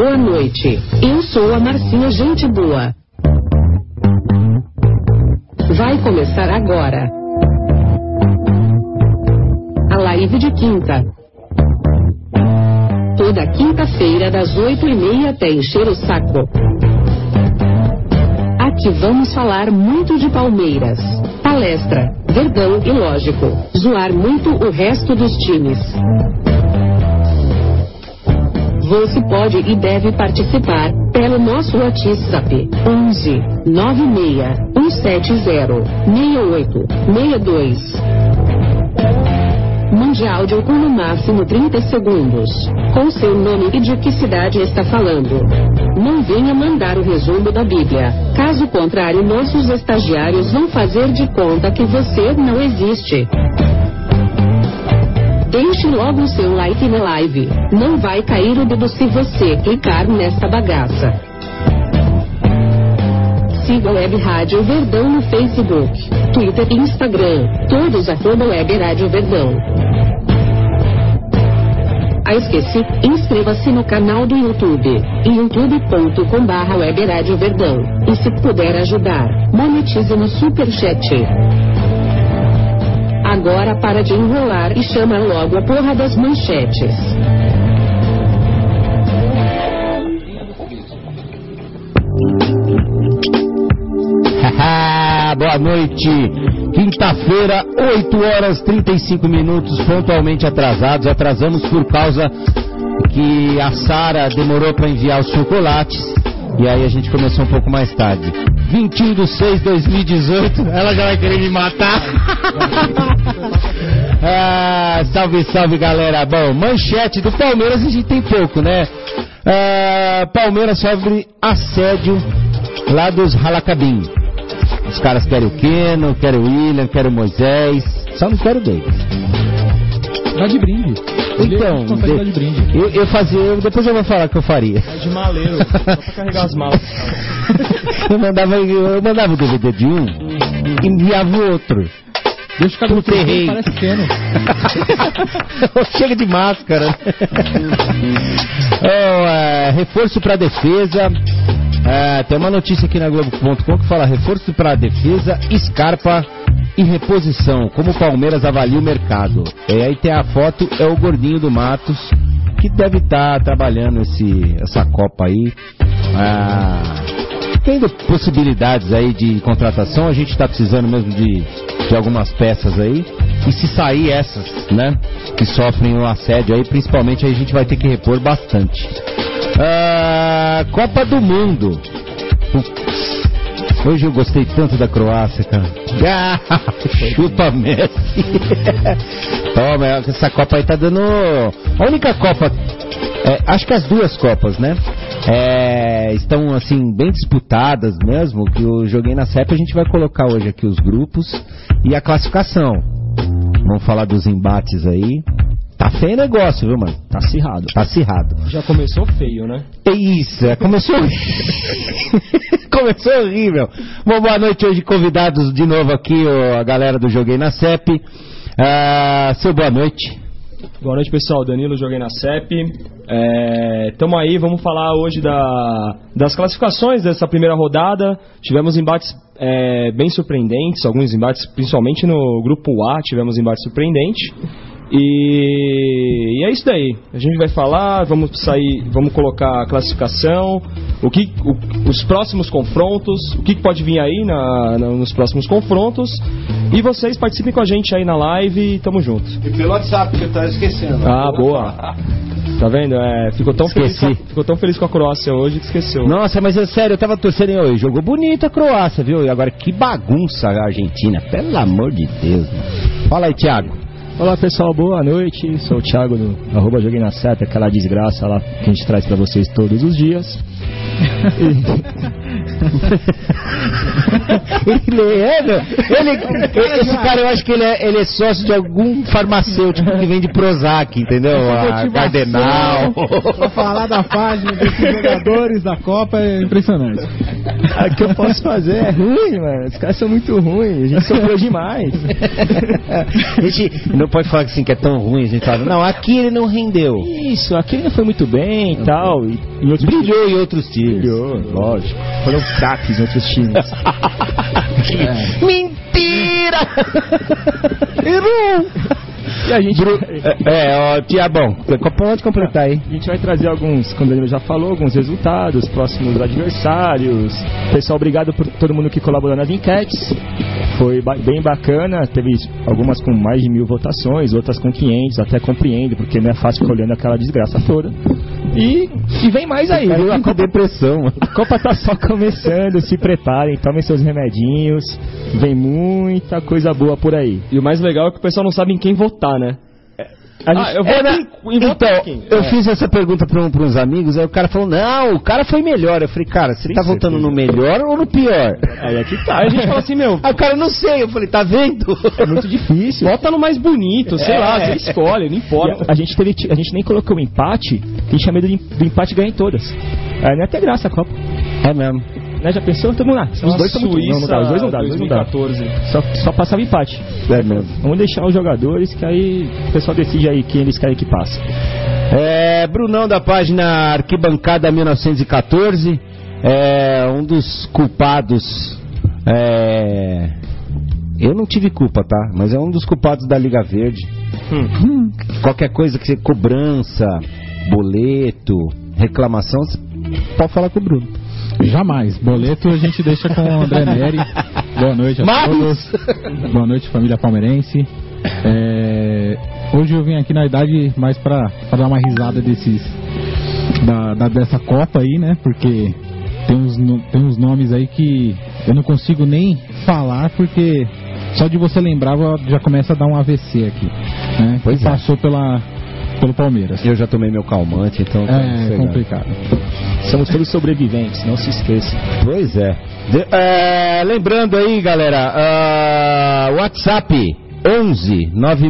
Boa noite. Eu sou a Marcinha Gente Boa. Vai começar agora a live de quinta. Toda quinta-feira das 8h30 até encher o saco. Aqui vamos falar muito de Palmeiras, palestra, Verdão e, lógico, zoar muito o resto dos times. Você pode e deve participar pelo nosso WhatsApp 11 96 170 6862. Mande áudio com no máximo 30 segundos, com seu nome e de que cidade está falando. Não venha mandar o resumo da Bíblia, caso contrário nossos estagiários vão fazer de conta que você não existe. Deixe logo o seu like na live, não vai cair o dedo se você clicar nesta bagaça. Siga a Web Rádio Verdão no Facebook, Twitter e Instagram, todos @Web Rádio Verdão. Esqueci, inscreva-se no canal do YouTube, youtube.com/Web Rádio Verdão, e se puder ajudar, monetize no Superchat. Agora para de enrolar e chama logo a porra das manchetes. Boa noite, quinta-feira, 8h35, pontualmente atrasados. Atrasamos por causa que a Sara demorou para enviar os chocolates, e aí a gente começou um pouco mais tarde. 21/6/2018, ela já vai querer me matar. Salve, salve, galera. Bom, manchete do Palmeiras a gente tem pouco, né? Palmeiras sofre assédio lá dos Halacabim. Os caras querem o Keno, querem o William, querem o Moisés, só não quero o Davis. Dá de brinde. Então, dar de brinde. Eu fazia, depois eu vou falar o que eu faria. É de maleiro, só pra carregar as malas. eu mandava o DVD de um e enviava o outro. Deixa o cabelo ferrei. Parece Keno. Chega de máscara. Reforço pra defesa. Tem uma notícia aqui na Globo.com que fala: reforço para a defesa, Scarpa e reposição, como o Palmeiras avalia o mercado. E aí tem a foto, é o gordinho do Matos, que deve estar trabalhando essa Copa aí. Tendo possibilidades aí de contratação, a gente está precisando mesmo de algumas peças aí. E se sair essas, né, que sofrem o assédio aí, principalmente, aí a gente vai ter que repor bastante. Copa do Mundo. Hoje eu gostei tanto da Croácia, cara. Chupa Messi. Toma, essa Copa aí tá dando... A única Copa... acho que as duas Copas, né? Estão assim bem disputadas mesmo. Que eu joguei na CEP, a gente vai colocar hoje aqui os grupos e a classificação. Vamos falar dos embates aí. Tá feio o negócio, viu, mano? Tá acirrado. Já começou feio, né? Isso, começou começou horrível. Bom, boa noite hoje, convidados de novo aqui, a galera do Joguei na CEP. Seu boa noite. Boa noite, pessoal. Danilo, Joguei na CEP. Tamo aí, vamos falar hoje das classificações dessa primeira rodada. Tivemos embates bem surpreendentes, alguns embates, principalmente no grupo A, tivemos embates surpreendentes. E é isso daí. A gente vai falar, vamos colocar a classificação, os próximos confrontos, o que pode vir aí nos próximos confrontos. E vocês participem com a gente aí na live, tamo junto. E pelo WhatsApp, que eu tava esquecendo. Boa. Tá vendo? Ficou tão feliz com a Croácia hoje que esqueceu. Nossa, mas é sério, eu tava torcendo hoje. Jogou bonito a Croácia, viu? E agora que bagunça a Argentina, pelo amor de Deus. Mano. Fala aí, Thiago. Olá, pessoal, boa noite. Sou o Thiago do @Joguei na CEP, aquela desgraça lá que a gente traz pra vocês todos os dias. Esse cara, eu acho que ele é sócio de algum farmacêutico que vende Prozac, entendeu? A Cardenal. Pra falar da página desses jogadores da Copa é impressionante. O que eu posso fazer é ruim, mano. Os caras são muito ruins. A gente sofreu demais. pode falar assim que é tão ruim, a gente fala, não, aqui ele não rendeu. Isso, aqui ele não foi muito bem e tal. E Brilhou em outros times. Brilhou, lógico. Foram craques em outros times. Mentira! Errou! E a gente... Tiabão, pode completar aí. A gente vai trazer alguns, como o Danilo já falou, alguns resultados, próximos adversários. Pessoal, obrigado por todo mundo que colaborou nas enquetes. Foi bem bacana, teve algumas com mais de 1000 votações, outras com 500, até compreendo, porque não é fácil ficar olhando aquela desgraça toda. E vem mais aí, viu? A depressão. A Copa tá só começando, se preparem, tomem seus remedinhos, vem muita coisa boa por aí. E o mais legal é que o pessoal não sabe em quem votar, né? Eu vou fiz essa pergunta para uns amigos, aí o cara falou, não, o cara foi melhor. Eu falei, cara, você tá votando no melhor ou no pior? Aí é que tá. Aí a gente fala assim, meu... Aí o cara, não sei. Eu falei, tá vendo? É muito difícil. Vota no mais bonito, sei lá, você escolhe, não importa. A gente nem colocou o empate, a gente tinha medo do empate ganhar em todas. Aí não ia ter graça a Copa. É mesmo. Né, já pensou? Tamo lá. Os dois estão muito... Não dá, os dois não dá. 2014. Só passava empate. É mesmo. Vamos deixar os jogadores, que aí o pessoal decide aí quem eles querem que passe. Brunão da página Arquibancada 1914, um dos culpados. Eu não tive culpa, tá? Mas é um dos culpados da Liga Verde. Qualquer coisa que seja cobrança, boleto, reclamação, você pode falar com o Bruno. Jamais. Boleto a gente deixa com o André Neri. Boa noite a todos. Boa noite, família palmeirense. Hoje eu vim aqui na idade mais pra dar uma risada dessa Copa aí, né? Porque tem uns nomes aí que eu não consigo nem falar, porque só de você lembrar já começa a dar um AVC aqui, né? Pois passou pelo Palmeiras. Eu já tomei meu calmante, então... É complicado. Somos todos sobreviventes, não se esqueça. Pois é. Lembrando aí, galera, WhatsApp 11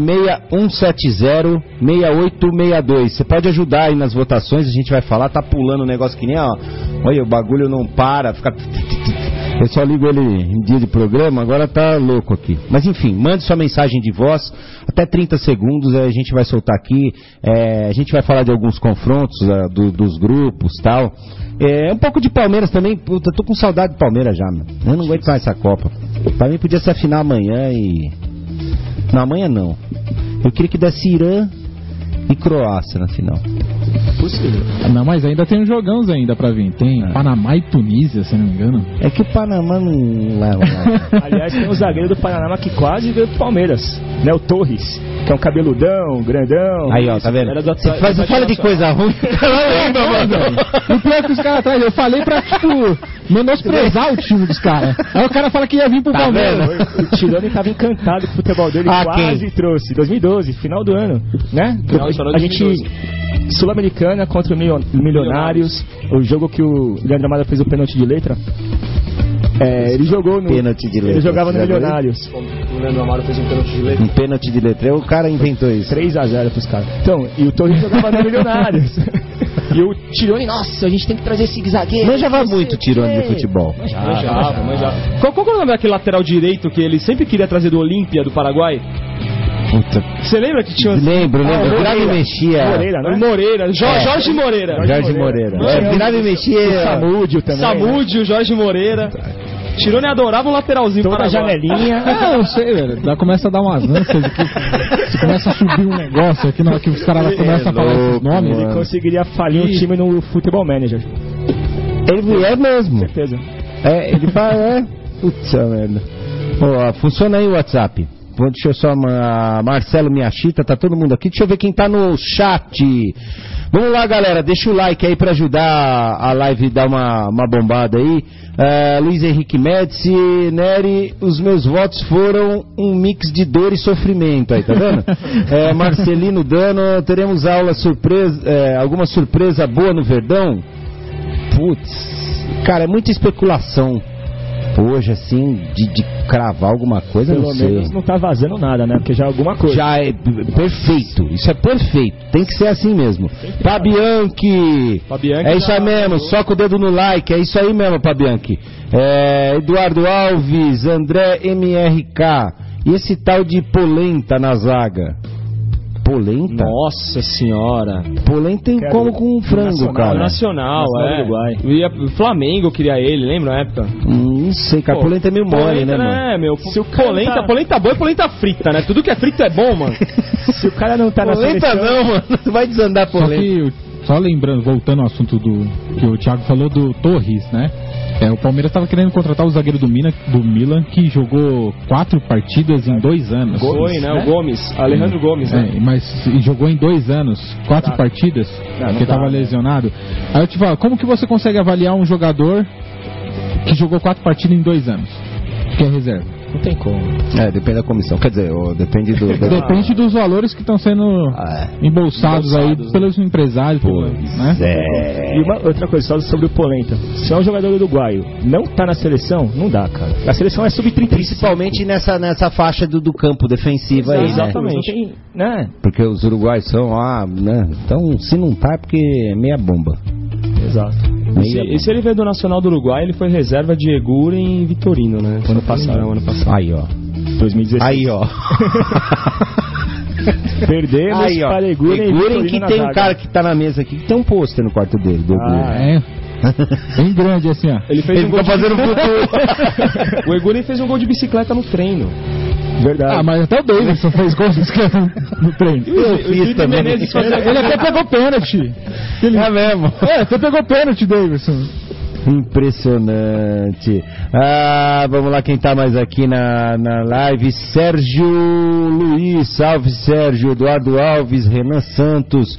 96170 6862. Você pode ajudar aí nas votações, a gente vai falar, tá pulando o negócio que nem, ó. Olha, o bagulho não para, fica... Eu só ligo ele em dia de programa, agora tá louco aqui. Mas enfim, mande sua mensagem de voz, até 30 segundos a gente vai soltar aqui. A gente vai falar de alguns confrontos dos grupos e tal. Um pouco de Palmeiras também. Puta, tô com saudade de Palmeiras já, meu. Eu não aguento mais essa Copa. Pra mim podia ser a final amanhã e... Não, amanhã não. Eu queria que desse Irã e Croácia na final. Possível. Não, mas ainda tem uns jogãos ainda pra vir. Tem Panamá e Tunísia, se não me engano. É que o Panamá não leva nada. Aliás, tem um zagueiro do Panamá que quase veio pro Palmeiras, né? O Torres, que é um cabeludão, grandão. Aí, ó, tá vendo? Você fala de coisa ruim. O pior que os caras atrás, eu falei pra, menosprezar o time dos caras. Aí o cara fala que ia vir pro Palmeiras. O Tirone tava encantado com o futebol dele, quase trouxe. 2012, final do ano, né? A gente... Sul-Americana contra o Milionários, o jogo que o Leandro Amado fez o pênalti de letra. Ele jogou no... Pênalti de letra. Ele jogava no Milionários. O Leandro Amado fez um pênalti de letra. Um pênalti de letra. O cara inventou isso. 3-0 pros caras. Então, e o Torres jogava no Milionários. E o Tirone, nossa, a gente tem que trazer esse zagueiro. Manjava muito Tirone de futebol. Manjava. Qual é o nome daquele lateral direito que ele sempre queria trazer do Olímpia, do Paraguai? Puta. Você lembra que tinha... Lembro. Virava e mexia. Moreira. Jorge Moreira. Jorge Moreira. Virava e mexia. Samúdio também. Samúdio, Jorge Moreira. Tirone adorava um lateralzinho toda para a janelinha. Eu sei, velho. Já começa a dar umas ânsias aqui. Você começa a subir um negócio aqui na hora que os caras começam a falar esses nomes. Ele conseguiria falir um time no Futebol Manager. Ele é mesmo. Com certeza. Ele fala, Putz, merda. Funciona aí o WhatsApp. Deixa eu só... Marcelo Miyashita, tá todo mundo aqui. Deixa eu ver quem tá no chat. Vamos lá, galera. Deixa o like aí pra ajudar a live dar uma bombada aí. Luiz Henrique Médici, Neri, os meus votos foram um mix de dor e sofrimento aí, tá vendo? Marcelino Dano, teremos aula surpresa, alguma surpresa boa no Verdão? Putz, cara, é muita especulação. Hoje, assim, de cravar alguma coisa, pelo não sei. Pelo menos não tá vazando nada, né? Porque já é alguma coisa. Já é perfeito, isso é perfeito. Tem que ser assim mesmo. Fabianchi, é isso aí mesmo, soca o dedo no like, é isso aí mesmo, Fabianchi. Eduardo Alves, André MRK, e esse tal de Polenta na zaga? Polenta? Nossa senhora. Polenta tem como com frango, Nacional, cara. Nacional, Nacional do Uruguai. O Flamengo queria ele, lembra na época? Não sei, cara. Polenta é meio mole, né, mano? Meu. Se o cara Polenta boa e polenta frita, né? Tudo que é frito é bom, mano. Se o cara não tá na Polenta seleção... não, mano. Tu vai desandar Só polenta. que, só lembrando, voltando ao assunto do que o Thiago falou do Torres, né? O Palmeiras estava querendo contratar o zagueiro do Milan, que jogou 4 partidas em 2 anos. Foi, né? O Gomes, Alejandro Gomes, né? Mas jogou em 2 anos, 4 partidas, porque estava lesionado. Aí eu te falo, como que você consegue avaliar um jogador que jogou 4 partidas em 2 anos? Que é reserva. Não tem como. Depende da comissão. Quer dizer, depende do... Depende dos valores que estão sendo embolsados aí pelos empresários. Né? E uma outra coisa, só sobre o Polenta. Se é um jogador uruguaio, não tá na seleção, não dá, cara. A seleção é sub-30. Principalmente nessa faixa do campo defensiva aí, Exatamente. Não tem, né? Porque os uruguaios são, né? Então, se não tá, é porque é meia bomba. Exato. E se ele veio do Nacional do Uruguai, ele foi reserva de Eguren e Vitorino, né? Ano passado. Aí, ó. 2016. Aí, ó. Perdemos Aí, ó. para Eguren e Vitorino que na tem um zaga. cara que tá na mesa aqui, que tem um pôster no quarto dele, do Eguren. Bem grande assim, ó. Ele fez Ele um gol fica fazendo futuro. O Eguren fez um gol de bicicleta no treino. Verdade. Mas até o Davidson fez gol no treino. Eu fiz também. Ele até pegou pênalti. É mesmo. Até pegou pênalti, Davidson. Impressionante. Vamos lá, quem tá mais aqui na live? Sérgio Luiz, salve Sérgio, Eduardo Alves, Renan Santos.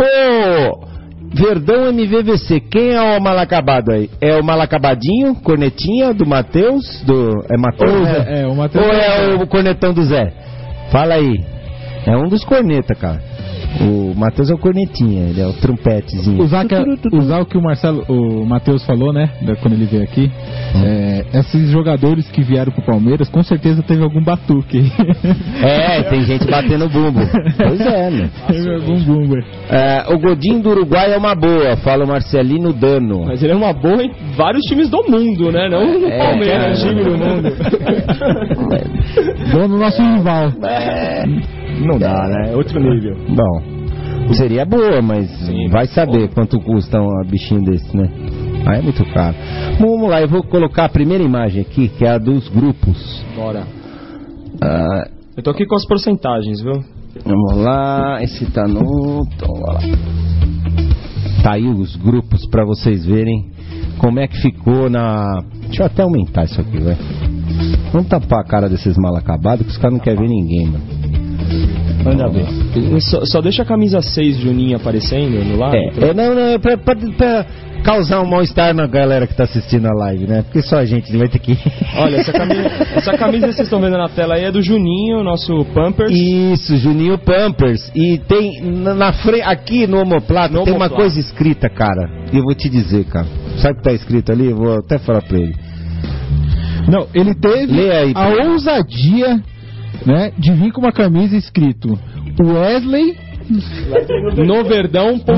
Verdão MVVC, quem é o mal acabado aí? É o mal acabadinho, cornetinha do Matheus? É Matheus? O Matheus. Ou é o cornetão do Zé? Fala aí. É um dos cornetas, cara. O Matheus é o cornetinha, ele é o trompetezinho. Usar o que o Matheus falou, né? Quando ele veio aqui. Esses jogadores que vieram pro Palmeiras, com certeza teve algum batuque. Tem gente batendo bumbo. Pois é, né? Teve algum bumbo. O Godinho do Uruguai é uma boa, fala o Marcelino Dano. Mas ele é uma boa em vários times do mundo, né? Não no Palmeiras, time do mundo. Bom no nosso rival. Não dá, né? Outro nível. Bom, seria boa, mas vai saber quanto custa um bichinho desse, né? É muito caro. Vamos lá, eu vou colocar a primeira imagem aqui, que é a dos grupos. Bora. Eu tô aqui com as porcentagens, viu? Vamos lá, esse tá no... Então, lá. Tá aí os grupos pra vocês verem como é que ficou na... Deixa eu até aumentar isso aqui, vai. Vamos tapar a cara desses mal acabados, que os caras não querem ver ninguém, mano. Manda ver. Só deixa a camisa 6 Juninho aparecendo no lado. Não, pra causar um mal-estar na galera que tá assistindo a live, né? Porque só a gente vai ter que... Olha, essa camisa que vocês estão vendo na tela aí é do Juninho, nosso Pampers. Isso, Juninho Pampers. E tem na frente, aqui no omoplata, tem uma coisa escrita, cara. E eu vou te dizer, cara. Sabe o que tá escrito ali? Eu vou até falar pra ele. Não, ele teve aí, a ousadia, né, de vir com uma camisa escrito Wesley Noverdão.com.br.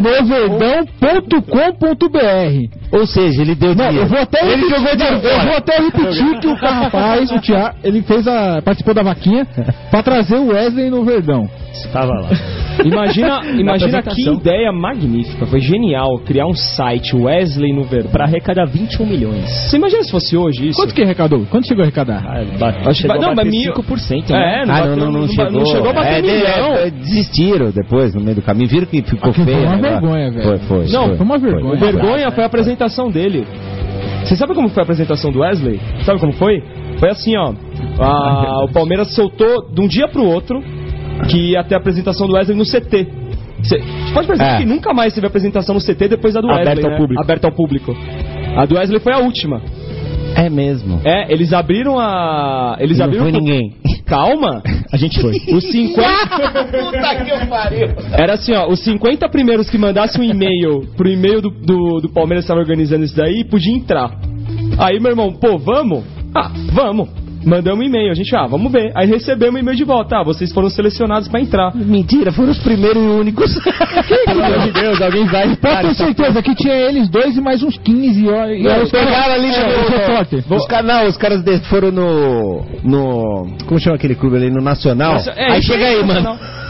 Ou seja, ele deu dinheiro. Eu vou até repetir que o rapaz, o Thiago, ele participou da vaquinha pra trazer o Wesley no Verdão. Estava lá. Imagina que ideia magnífica. Foi genial criar um site Wesley no Verdão pra arrecadar 21 milhões. Você imagina se fosse hoje isso? Quanto que arrecadou? Quanto chegou a arrecadar? Chegou a bater 5%, né? Não chegou a bater milhão. Desistiram depois, no meio do caminho. Viram que ficou feio. Foi uma vergonha, velho. Foi uma vergonha. Vergonha foi a apresentação dele. Você sabe como foi a apresentação do Wesley? Sabe como foi? Foi assim, ó. O Palmeiras soltou de um dia pro outro que ia ter a apresentação do Wesley no CT. Você pode perceber que nunca mais teve apresentação no CT depois da do Wesley, aberta ao público. Aberta ao público. A do Wesley foi a última. É mesmo. Eles abriram a... Não foi ninguém. Calma. A gente foi. Os 50... Puta que pariu. Era assim, ó. Os 50 primeiros que mandassem um e-mail pro e-mail do Palmeiras que estava organizando isso daí, podia entrar. Aí, meu irmão, vamos? Vamos. Mandamos um e-mail, a gente, vamos ver. Aí recebemos um e-mail de volta, vocês foram selecionados pra entrar. Mentira, foram os primeiros e únicos. Pelo amor de Deus, alguém vai. Pode ter certeza que tinha eles dois e mais uns 15. Os pegaram ali os caras foram no... Como chama aquele clube ali? No Nacional. Aí chega aí, mano.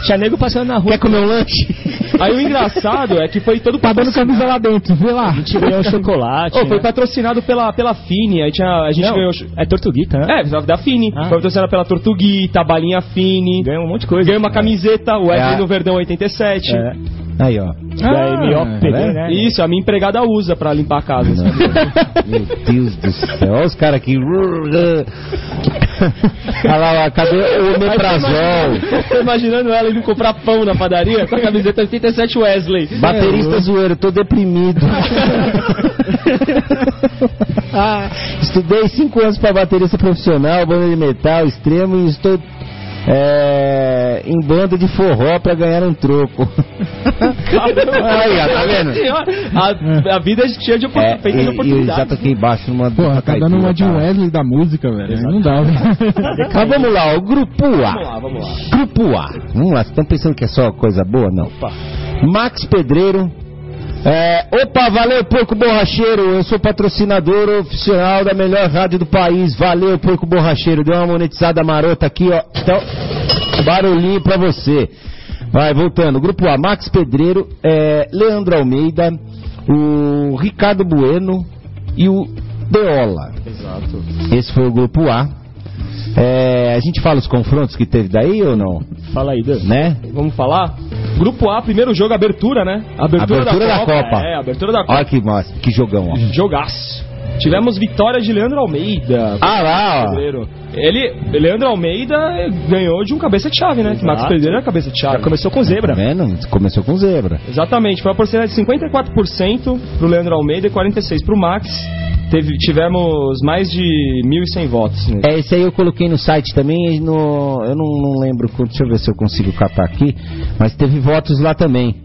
Tinha nego passando na rua. Quer comer um lanche? Aí o engraçado é que foi todo Tá dando camisa lá dentro, vê lá. A gente ganhou um chocolate. Foi né? patrocinado pela Fini. Aí a gente Não, ganhou. é Tortuguita, né? Da Fini. Ah. Foi patrocinado pela Tortuguita, Balinha Fini. Ganhou um monte de coisa. Ganhou uma camiseta, o Wesley É. no Verdão 87. É. Aí, ó. Da MOPD, né? Isso, a minha empregada usa pra limpar a casa. Meu Deus do céu. Olha os caras aqui. Olha lá, cadê o omeprazol? Tô imaginando ela indo comprar pão na padaria com a camiseta 87 Wesley. Baterista zoeiro, tô deprimido. Estudei 5 anos para baterista profissional, banda de metal extremo e estou em banda de forró para ganhar um troco. Aí, ó, tá vendo? A vida é cheia de E eu já oportunidades. toquei baixo numa. Porra, tá dando uma de Wesley da música, velho. Não dá, velho. Mas vamos lá, o grupo A. Vamos lá. Grupo A. Vamos lá, vocês estão pensando que é só coisa boa? Não. Max Pedreiro. Opa, valeu, Porco Borracheiro. Eu sou patrocinador oficial da melhor rádio do país. Valeu, Porco Borracheiro. Deu uma monetizada marota aqui, ó. Então, barulhinho pra você. Vai, voltando. Grupo A, Max Pedreiro, Leandro Almeida, o Ricardo Bueno e o Deola. Exato. Esse foi o grupo A. A gente fala os confrontos que teve daí ou não? Fala aí, Dan. Né? Vamos falar? Grupo A, primeiro jogo, abertura, né? Abertura da Copa. Abertura da Copa. Olha que jogão, ó. Jogaço. Tivemos vitória de Leandro Almeida. Ah lá, ó. Pedreiro. Leandro Almeida ganhou de um cabeça de chave, né? Que Max Pedreiro era cabeça de chave. Já começou com zebra. Tá vendo? Começou com zebra. Exatamente, foi uma porcentagem de 54% pro Leandro Almeida e 46% pro Max. Tivemos mais de 1.100 votos. Né? Esse aí eu coloquei no site também, eu não lembro, deixa eu ver se eu consigo catar aqui, mas teve votos lá também.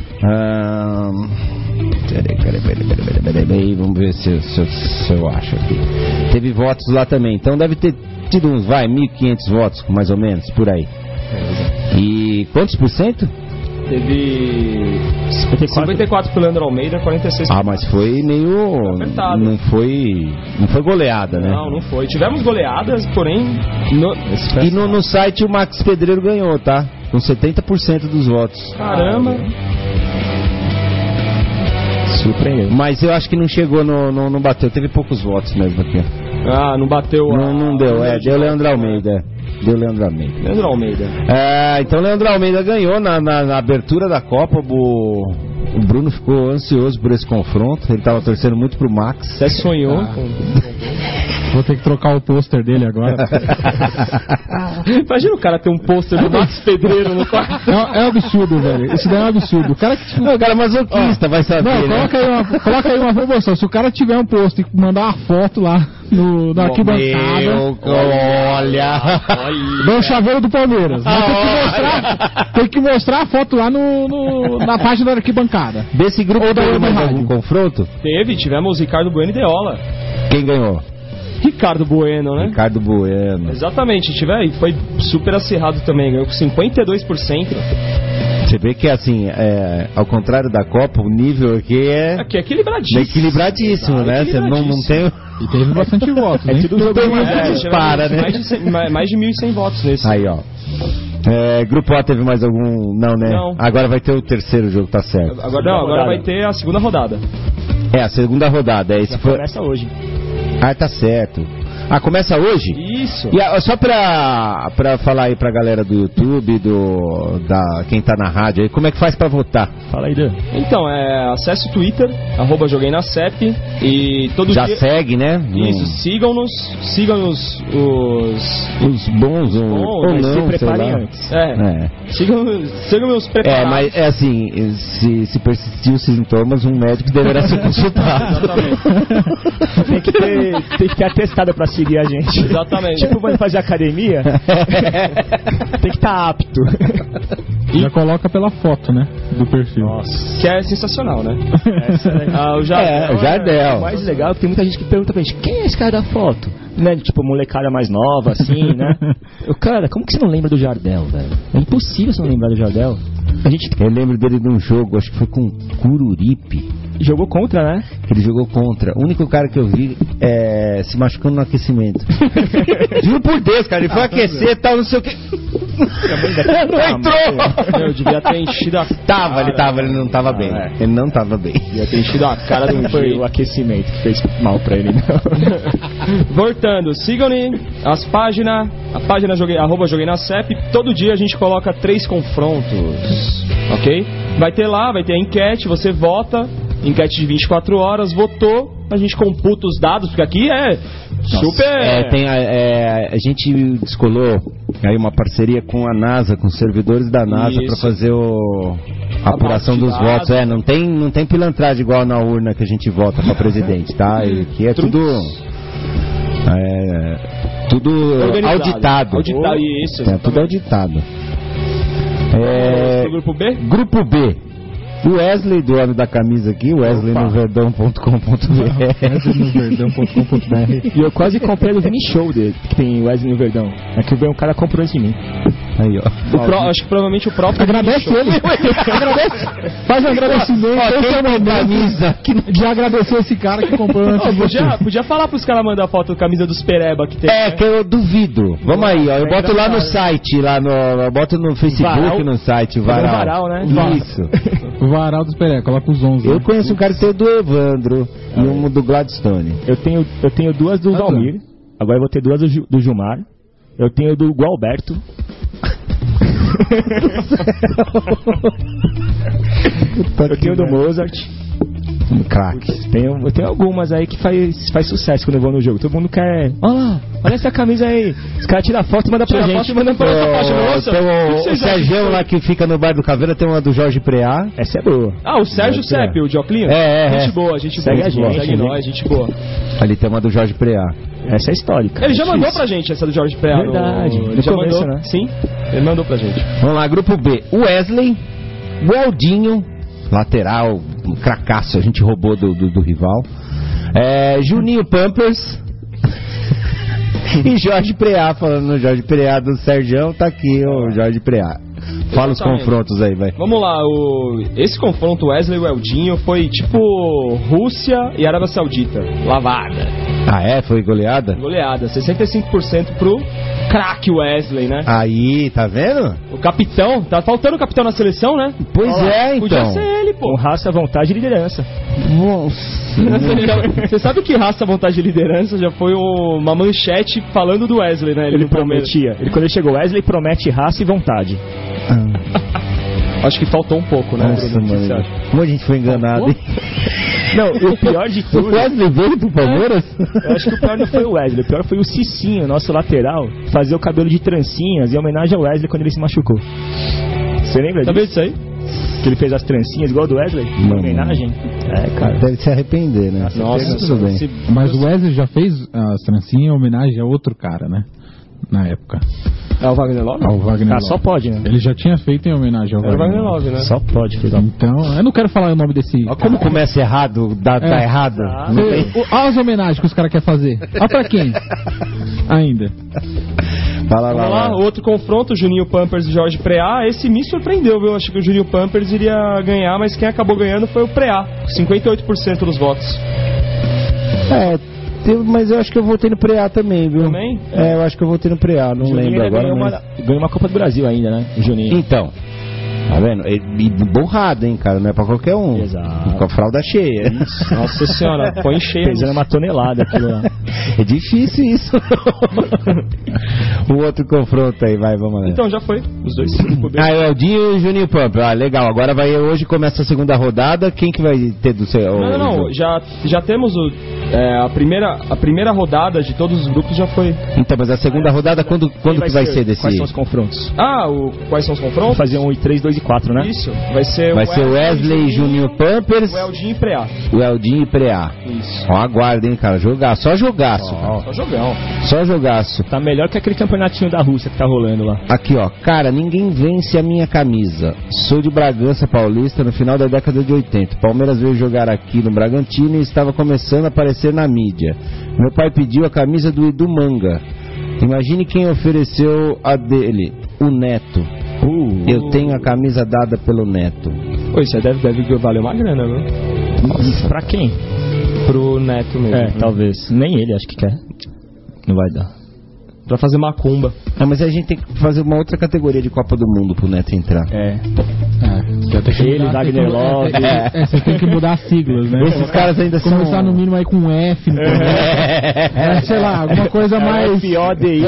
Peraí, vamos ver se eu acho aqui. Teve votos lá também, então deve ter tido uns, 1.500 votos, mais ou menos, por aí. E quantos por cento? Teve 54 pro Leandro Almeida, 46 pro mas foi meio... apertado. Não foi goleada, né? Não foi. Tivemos goleadas, porém... E no site o Max Pedreiro ganhou, tá? Com 70% dos votos. Caramba! Surpreendeu. Mas eu acho que não chegou, não bateu. Teve poucos votos mesmo aqui. Não bateu. Não deu, deu Leandro Almeida. Deu Leandro Almeida. Leandro Almeida. Então Leandro Almeida ganhou na abertura da Copa. O Bruno ficou ansioso por esse confronto. Ele estava torcendo muito pro Max. Até sonhou. Vou ter que trocar o pôster dele agora. Imagina o cara ter um pôster do Max Pedreiro no quarto. É um absurdo, velho. Isso daí é um absurdo. O cara que o cara é masoquista, vai saber. Não, né? coloca aí uma promoção. Se o cara tiver um pôster e mandar uma foto lá na arquibancada. Olha. No chaveiro do Palmeiras. Tem que mostrar a foto lá na página da arquibancada. Desse grupo Ou da teve Web mais Rádio. algum confronto? Tivemos Ricardo Bueno e Deola. Quem ganhou? Ricardo Bueno, né? Ricardo Bueno. Exatamente, foi super acirrado também, ganhou com 52%. Você vê que assim, ao contrário da Copa, o nível aqui é equilibradíssimo, né? Você não tem. E teve bastante votos, hein? Não tem muito dispara, né? Mais de 1.100 votos nesse. Aí, ó. Grupo A teve mais algum? Não, né? Não. Agora vai ter o terceiro jogo, tá certo. Agora vai ter a segunda rodada. A segunda rodada. Começa hoje. Tá certo. Começa hoje? Isso. E só pra falar aí pra galera do YouTube, quem tá na rádio aí, como é que faz pra votar? Fala aí, Dan. Então, acesse o Twitter, @jogueinacep, e todo Já dia... segue, né? Isso, sigam os bons ou Mas não, se preparem sei lá. antes. Sigam meus preparados. Mas é assim, se persistir os sintomas, um médico deverá ser consultado. Exatamente. Tem que ter atestado pra seguir a gente. Exatamente. Tipo, vai fazer academia, tem que estar apto. Já coloca pela foto, né? Do perfil. Nossa. Que é sensacional, né? O Jardel. O mais legal é que tem muita gente que pergunta pra gente: quem é esse cara da foto? Né? Tipo, molecada mais nova, assim, né? Cara, como que você não lembra do Jardel, velho? É impossível você não lembrar do Jardel. Eu lembro dele de um jogo, acho que foi com Cururipe. Jogou contra, né? Ele jogou contra. O único cara que eu vi se machucando no aquecimento. Juro por Deus, cara. Ele foi aquecer e tal, não sei o que. Não entrou! Eu devia ter enchido a Ele não tava bem. Ele não tava bem. Devia ter enchido a cara do Foi o aquecimento que fez mal pra ele, não. Voltando, sigam-me as páginas, a página @joguei na CEP. Todo dia a gente coloca 3 confrontos, ok? Vai ter a enquete, você vota, enquete de 24 horas, votou, a gente computa os dados, porque aqui é super... A gente descolou aí uma parceria com a NASA, com os servidores da NASA para fazer a apuração dos votos. Não tem pilantragem igual na urna que a gente vota para presidente, tá? E aqui é tudo auditado. Isso, tudo auditado. Grupo B? Grupo B. O Wesley, do homem da camisa aqui, wesleynoverdão.com.br. E eu quase comprei o Vini Show dele, que tem Wesley no Verdão. É que um cara comprou antes de mim. Aí, ó. Acho que provavelmente o próprio. Agradece ele. Agradece. Faz um agradecimento. Camisa. De agradecer esse cara que comprou antes de você. Podia falar pros caras mandar foto da camisa dos Pereba que tem. Que eu duvido. Vamos aí, ó. Eu boto lá no site, eu boto no Facebook, no site. Varal, né? Isso. Varal dos Pereira, coloca os 11. Eu conheço um cara que tem do Evandro e um do Gladstone. Eu tenho 2 do Valmir. Agora eu vou ter 2 do Gilmar. Eu tenho do Gualberto. Eu tenho do Mozart. Crack. Eu tenho algumas aí que faz sucesso quando eu vou no jogo. Todo mundo quer. Olha essa camisa aí. Os caras tiram foto e mandam pra gente. O Sérgio lá que fica no bar do Caveira tem uma do Jorge Preá. Essa é boa. O Sérgio Sepp, o de Oclinho? Gente boa, segue a gente. Segue nós, gente boa. Ali tem uma do Jorge Preá. Essa é histórica. Ele já mandou pra gente essa do Jorge Preá. Verdade. Ele já mandou, né? Sim, ele mandou pra gente. Vamos lá, grupo B. O Wesley, o Eldinho, lateral, um cracaço, a gente roubou do rival. Juninho Pampers e Jorge Preá, falando no Jorge Preá do Sergião, tá aqui o Jorge Preá. Fala os confrontos aí, vai. Vamos lá, esse confronto Wesley e o Eldinho foi tipo Rússia e Arábia Saudita. Lavada. Foi goleada? Goleada, 65% pro craque Wesley, né? Aí, tá vendo? O capitão, tá faltando o capitão na seleção, né? Pois então. Podia ser ele, pô. Com raça, vontade e liderança. Nossa. Você sabe que raça, vontade e liderança já foi uma manchete falando do Wesley, né? Ele prometia. Quando ele chegou, Wesley promete raça e vontade. Acho que faltou um pouco, né? Nossa, mano. Como a gente foi enganado, hein? Não, o pior de tudo... O Wesley veio do Palmeiras? Eu acho que o pior não foi o Wesley. O pior foi o Cicinho, nosso lateral, fazer o cabelo de trancinhas em homenagem ao Wesley quando ele se machucou. Você lembra disso? Tá vendo isso aí? Que ele fez as trancinhas igual do Wesley? Em homenagem? Cara. Deve se arrepender, né? Nossa, tudo bem. Mas o Wesley já fez as trancinhas em homenagem a outro cara, né? Na época. O Wagner Love? O Wagner Love. Só pode, né? Ele já tinha feito em homenagem ao Wagner Love, né? Só pode, filho. Então, eu não quero falar o nome desse... Olha como começa errado, tá errado. Olha as homenagens que os caras querem fazer. Olha pra quem? Ainda. Vamos lá, outro confronto, Juninho Pampers e Jorge Preá. Esse me surpreendeu, viu? Acho que o Juninho Pampers iria ganhar, mas quem acabou ganhando foi o Preá. 58% dos votos. Mas eu acho que eu votei no Preá também, viu? Também? Eu acho que eu votei no Preá, não lembro agora. Ganhou uma Copa do Brasil ainda, né? O Juninho. Então, tá vendo? E borrado, hein, cara? Não é pra qualquer um. Exato. Com a fralda cheia. Isso. Nossa senhora, põe cheia. Pesando uma tonelada aquilo lá. É difícil isso. O outro confronto aí, vamos lá. Então, já foi. Os dois. O Eldinho e o Juninho Pump. Legal. Agora hoje começa a segunda rodada. Quem que vai ter do seu... Não. Já temos a primeira rodada de todos os grupos já foi. Então, mas a segunda rodada, quando que vai ser desse... Quais são os confrontos? Quais são os confrontos? Vamos fazer 1 e 3, 2 e 4, né? Isso. Vai ser o Wesley e Juninho Pampers. O Eldinho e Preá. O Eldinho e Preá. Isso. Aguarda, hein, cara. Só jogaço. Só jogão. Só jogaço. Tá melhor que aquele campeonatinho da Rússia que tá rolando lá. Aqui, ó. Cara, ninguém vence a minha camisa. Sou de Bragança Paulista no final da década de 80. Palmeiras veio jogar aqui no Bragantino e estava começando a aparecer na mídia. Meu pai pediu a camisa do Edu Manga. Imagine quem ofereceu a dele. O Neto. Eu tenho a camisa dada pelo Neto. Isso deve valer uma grana, viu? Pra quem? Pro Neto mesmo. Talvez. Nem ele acho que quer. Não vai dar. pra fazer macumba. Ah, mas a gente tem que fazer uma outra categoria de Copa do Mundo pro Neto entrar. Ele, Wagner Love. Você tem que mudar as siglas, né? Esses caras ainda são... Começar no mínimo aí com F. Sei lá, alguma coisa mais... FODI.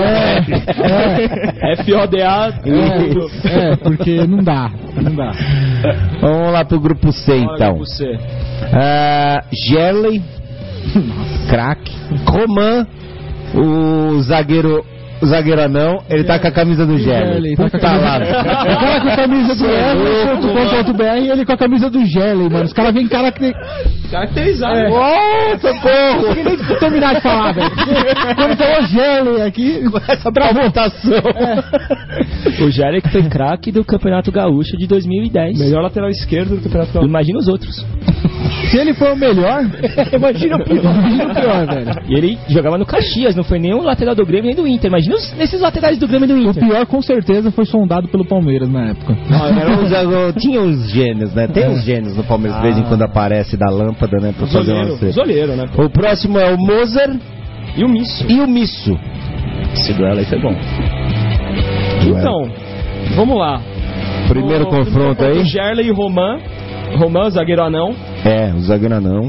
FODA. Porque não dá. Vamos lá pro grupo C, então. Grupo C. Gerley, craque. Roman, o zagueiro anão, ele tá com a camisa do Gerley. Tá com a camisa do Everton.br e ele com a camisa do Gerley, mano. Os caras vêm Caracterizado. Socorro! Não consegui nem terminar de falar, velho. Quando falou Gerley aqui, essa votação. O Gerley que foi craque do Campeonato Gaúcho de 2010. Melhor lateral esquerdo do Campeonato Gaúcho. Imagina os outros. Se ele for o melhor, imagina o pior, velho. E ele jogava no Caxias, não foi nem o lateral do Grêmio nem do Inter. Imagina esses laterais do Grêmio e do O Inter. pior, com certeza, foi sondado pelo Palmeiras na época. Tinha uns gênios, né? Tem uns gênios no Palmeiras, de vez em quando aparece da lâmpada, né? Pra fazer uma cena. Zoleiro, né? O próximo é o Mozart E o Misso. e o Misso. Esse duelo aí foi bom. Então, vamos lá. Primeiro confronto aí. Gerley e Roman. Roman, zagueiro anão. O zagueiro anão.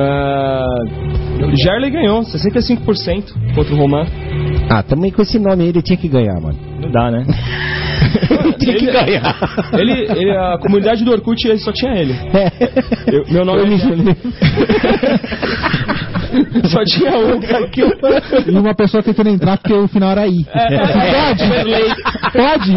Gerley ganhou, 65% contra o Roman. Também com esse nome aí ele tinha que ganhar, mano. Não dá, né? Tinha que ganhar. A comunidade do Orkut só tinha ele. Meu nome é Gerley. Só tinha um. E uma pessoa tentando entrar porque o final era I. Pode?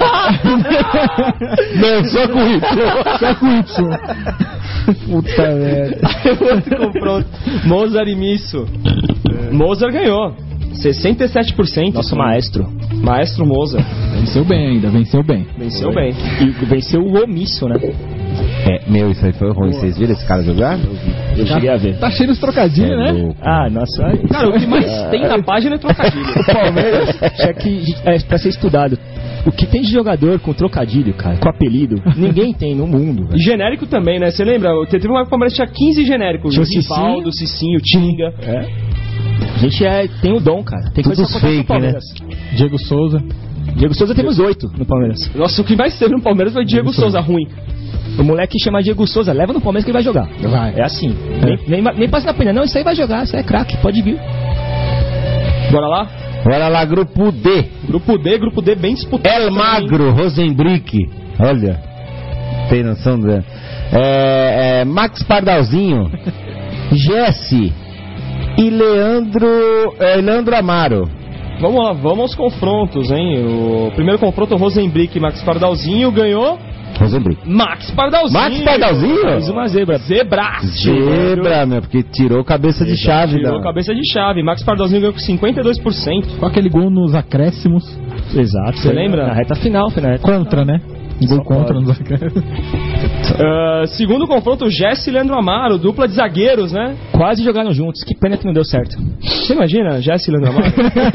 Não, só com Y. Só com Y. Puta merda. Outro confronto. Mozart e Misso. Mozart ganhou. 67%. Nosso maestro. Maestro Mozart. Venceu bem ainda, venceu bem. Venceu bem. E venceu o omisso, né? Isso aí foi ruim. Vocês viram esse cara jogar? Eu cheguei a ver. Tá cheio de trocadilhos, né? Louco. Nossa. Cara, o que mais tem na página é trocadilho. O Palmeiras tinha que pra ser estudado. O que tem de jogador com trocadilho, cara, com apelido, ninguém tem no mundo. E genérico também, né? Você lembra? Teve uma época que o Palmeiras tinha 15 genéricos. Tinha o Rivaldo, Cicinho, Tinga. A gente tem o dom, cara. Tem coisa Tudo que acontece no fake, né? Palmeiras. Diego Souza. Diego Souza temos 8 no Palmeiras. Nossa, o que mais teve no Palmeiras foi Diego Souza, ruim. O moleque chama Diego Souza, leva no Palmeiras que ele vai jogar. Vai. É assim. Nem passa na pena. Não, isso aí vai jogar, isso aí é craque, pode vir. Bora lá? Bora lá, grupo D. Grupo D bem disputado. El Magro, Rosenbrick. Olha, tem noção do... Max Pardalzinho, Jesse e Leandro Amaro. Vamos lá, vamos aos confrontos, hein? O primeiro confronto, o Rosenbrick e Max Pardalzinho ganhou. Rosenbrick. Max Pardalzinho. Max Pardalzinho? Mais uma zebra. Zebra, meu, porque tirou cabeça de chave. Tirou cabeça de chave. Max Pardalzinho ganhou com 52%. Com aquele gol nos acréscimos. Exato. Você lembra? Na reta final, foi na reta Contra, né? Gol contra nos acréscimos. Segundo confronto, o Jesse e Leandro Amaro, dupla de zagueiros, né? Quase jogaram juntos. Que pena que não deu certo. Você imagina, Jesse e Leandro Amaro?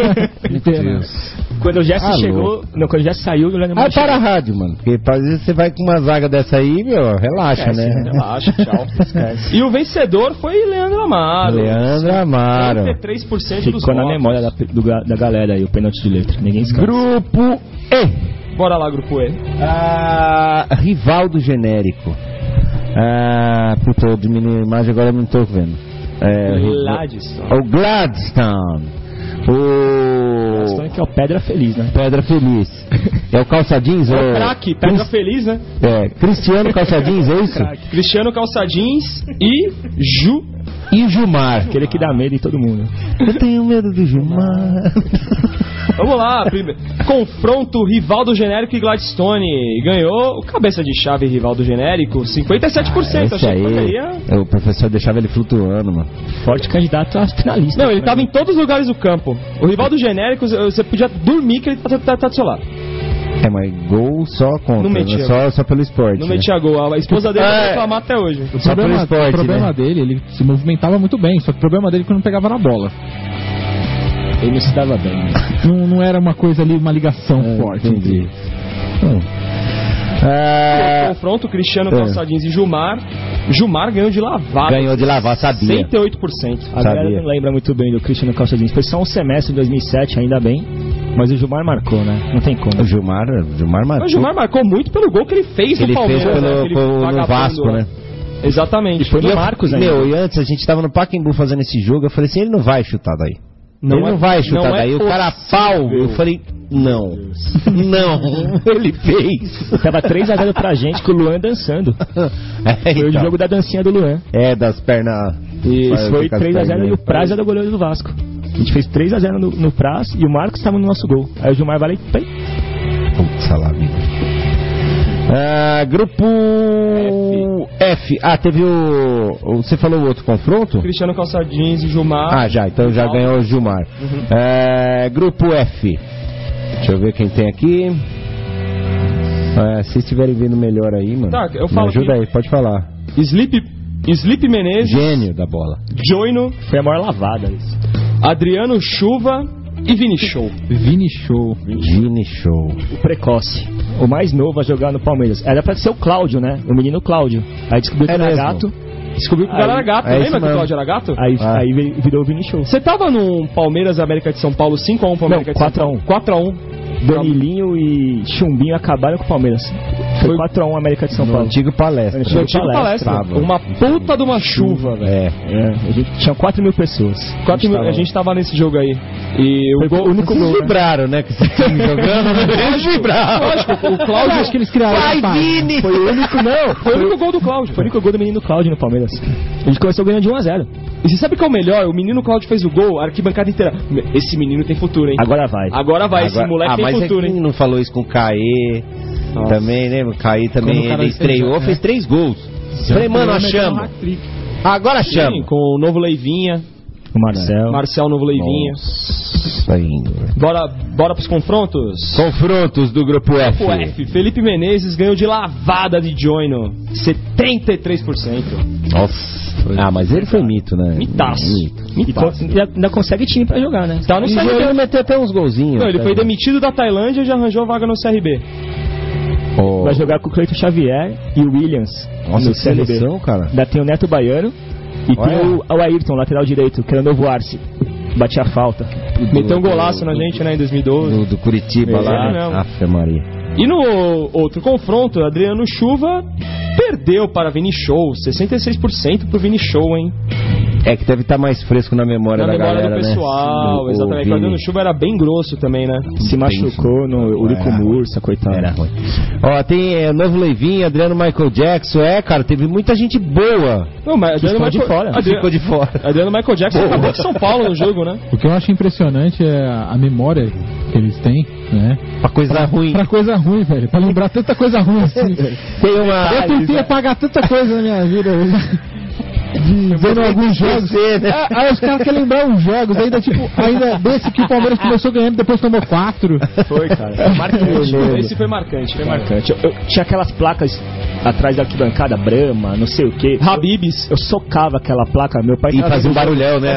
Quando o Jesse chegou... Não, quando o Jesse saiu, o Leandro Amaro para a rádio, mano. Porque às vezes você vai com uma zaga dessa aí, meu, relaxa, né? Relaxa, tchau. E o vencedor foi Leandro Amaro. 33% dos votos. Ficou na memória da galera aí, o pênalti de letra. Ninguém esquece. Grupo E. Bora lá, grupo E. Rivaldo genérico. Puta, eu diminui a imagem, agora eu não tô vendo. O Gladstone. Gladstone que é o Pedra Feliz, né? Pedra Feliz. É o Calçadins? É o craque, Pedra Feliz, né? Cristiano Calçadins, é isso? Cristiano Calçadins e Gilmar. Aquele que dá medo em todo mundo. Eu tenho medo do Gilmar. Vamos lá, confronto Rivaldo Genérico e Gladstone. Ganhou o cabeça de chave Rivaldo Genérico, 57%. Esse aí, o professor deixava ele flutuando, mano. Forte candidato a finalista. Não, ele tava em todos os lugares do campo. O Rivaldo Genérico, você podia dormir que ele tá do seu lado. Mas gol só contra, não metia, só pelo esporte. Não metia gol, a esposa dele vai reclamar até hoje. O problema dele, ele se movimentava muito bem, só que o problema dele é que não pegava na bola. Ele não se dava bem. Né? Não era uma coisa ali, uma ligação forte. Entendi. Confronto, Cristiano Calçadins e Gilmar. Gilmar ganhou de lavada. Ganhou de lavar, sabia. 68%. A galera não lembra muito bem do Cristiano Calçadins. Foi só um semestre em 2007, ainda bem. Mas o Gilmar marcou, né? Não tem como. O Gilmar marcou. O Gilmar marcou muito pelo gol que ele fez no Palmeiras. Ele fez aquele no vagabundo Vasco, lá. né? Exatamente. E foi no Marcos ainda. Meu, e antes a gente tava no Pacaembu fazendo esse jogo, eu falei assim, ele não vai chutar daí. Ele não vai chutar daí. O cara pau, eu falei, não, ele fez. Tava 3-0 pra gente com o Luan dançando. Foi o jogo da dancinha do Luan. Das pernas. Isso, foi 3-0 e o Praz era o goleiro do Vasco. A gente fez 3-0 no Praz e o Marcos estava no nosso gol. Aí o Gilmar vai lá e... Putz, vida. Grupo F. Teve você falou o outro confronto? Cristiano Calçadins e Gilmar. Então já ganhou o Gilmar. Grupo F. Deixa eu ver quem tem aqui. Se estiverem vendo melhor aí, mano. Tá, eu falo. Me ajuda aí, pode falar. Sleep Menezes. Gênio da bola. Joino. Foi a maior lavada isso. Adriano Chuva e Vini Show. Vini Show. O precoce. O mais novo a jogar no Palmeiras. Era pra ser o Cláudio, né? O menino Cláudio. Aí descobriu que era gato. Descobriu que o cara era gato. Lembra que o Cláudio era gato? Aí virou o Vini Show. Você tava no Palmeiras América de São Paulo 5-1 pro América de São Paulo? 4-1. Danilinho e Chumbinho acabaram com o Palmeiras. Foi 4-1 América de São Paulo. Antigo palestra. Uma puta de uma chuva, velho. A gente tinha 4.000 pessoas. A gente tava nesse jogo aí. E o único gol. Eles vibraram, né? Que esse time jogando. Eles vibraram. Lógico, o Cláudio. Acho que eles criaram. Vini! Foi o único, não. Foi o único gol do Cláudio. Foi o único gol do menino Cláudio no Palmeiras. A gente começou ganhando de 1-0. E você sabe o que é o melhor? O menino Cláudio fez o gol, a arquibancada inteira. Esse menino tem futuro, hein? Agora vai. Esse moleque tem futuro, hein? Não falou isso com o Caê. Também, né? O Caê também, ele estreou, fez 3 gols. Falei, mano, chama. Agora chama. Sim, com o novo Leivinha. O Marcel, novo Leivinha. Nossa, Bora pros confrontos? Confrontos do Grupo F. Grupo F. Felipe Menezes ganhou de lavada de Joino. 73%. Nossa. Mas ele foi mito, né? Mitaço. E ainda consegue time pra jogar, né? Tá no CRB. Ele meteu até uns golzinhos. Não, ele foi demitido da Tailândia e já arranjou vaga no CRB. Vai jogar com o Cleiton Xavier e o Williams. Nossa, no CRB. seleção, cara. Ainda tem o Neto Baiano e tem o Ayrton, lateral direito, que era o novo Arce. Batia a falta. Meteu um golaço na gente, né, em 2012. Do Curitiba lá. Afe Maria. E no outro confronto, Adriano Chuva perdeu para Vini Show. 66% pro Vini Show, hein? Que deve estar mais fresco na memória da galera, do pessoal, né? exatamente. O Adriano Chuva era bem grosso também, né? Se machucou no Urico Mursa, coitado. Era ruim. Tem o novo Leivinho, Adriano Michael Jackson. Cara, teve muita gente boa. Não, mas Adriano ficou de fora. Adriano Michael Jackson acabou de São Paulo no jogo, né? O que eu acho impressionante é a memória que eles têm, né? Pra coisa ruim. Pra coisa ruim, velho. Pra lembrar tanta coisa ruim assim. Eu tentei apagar tanta coisa na minha vida. Vendo alguns jogos. Aí os caras querem lembrar os jogos. Ainda desse que o Palmeiras começou ganhando, depois tomou 4. Foi, cara. Marcante. Esse foi marcante. Eu tinha aquelas placas atrás da arquibancada, Brahma, não sei o que. Habibs. Eu socava aquela placa, meu pai. E fazia um barulhão, né?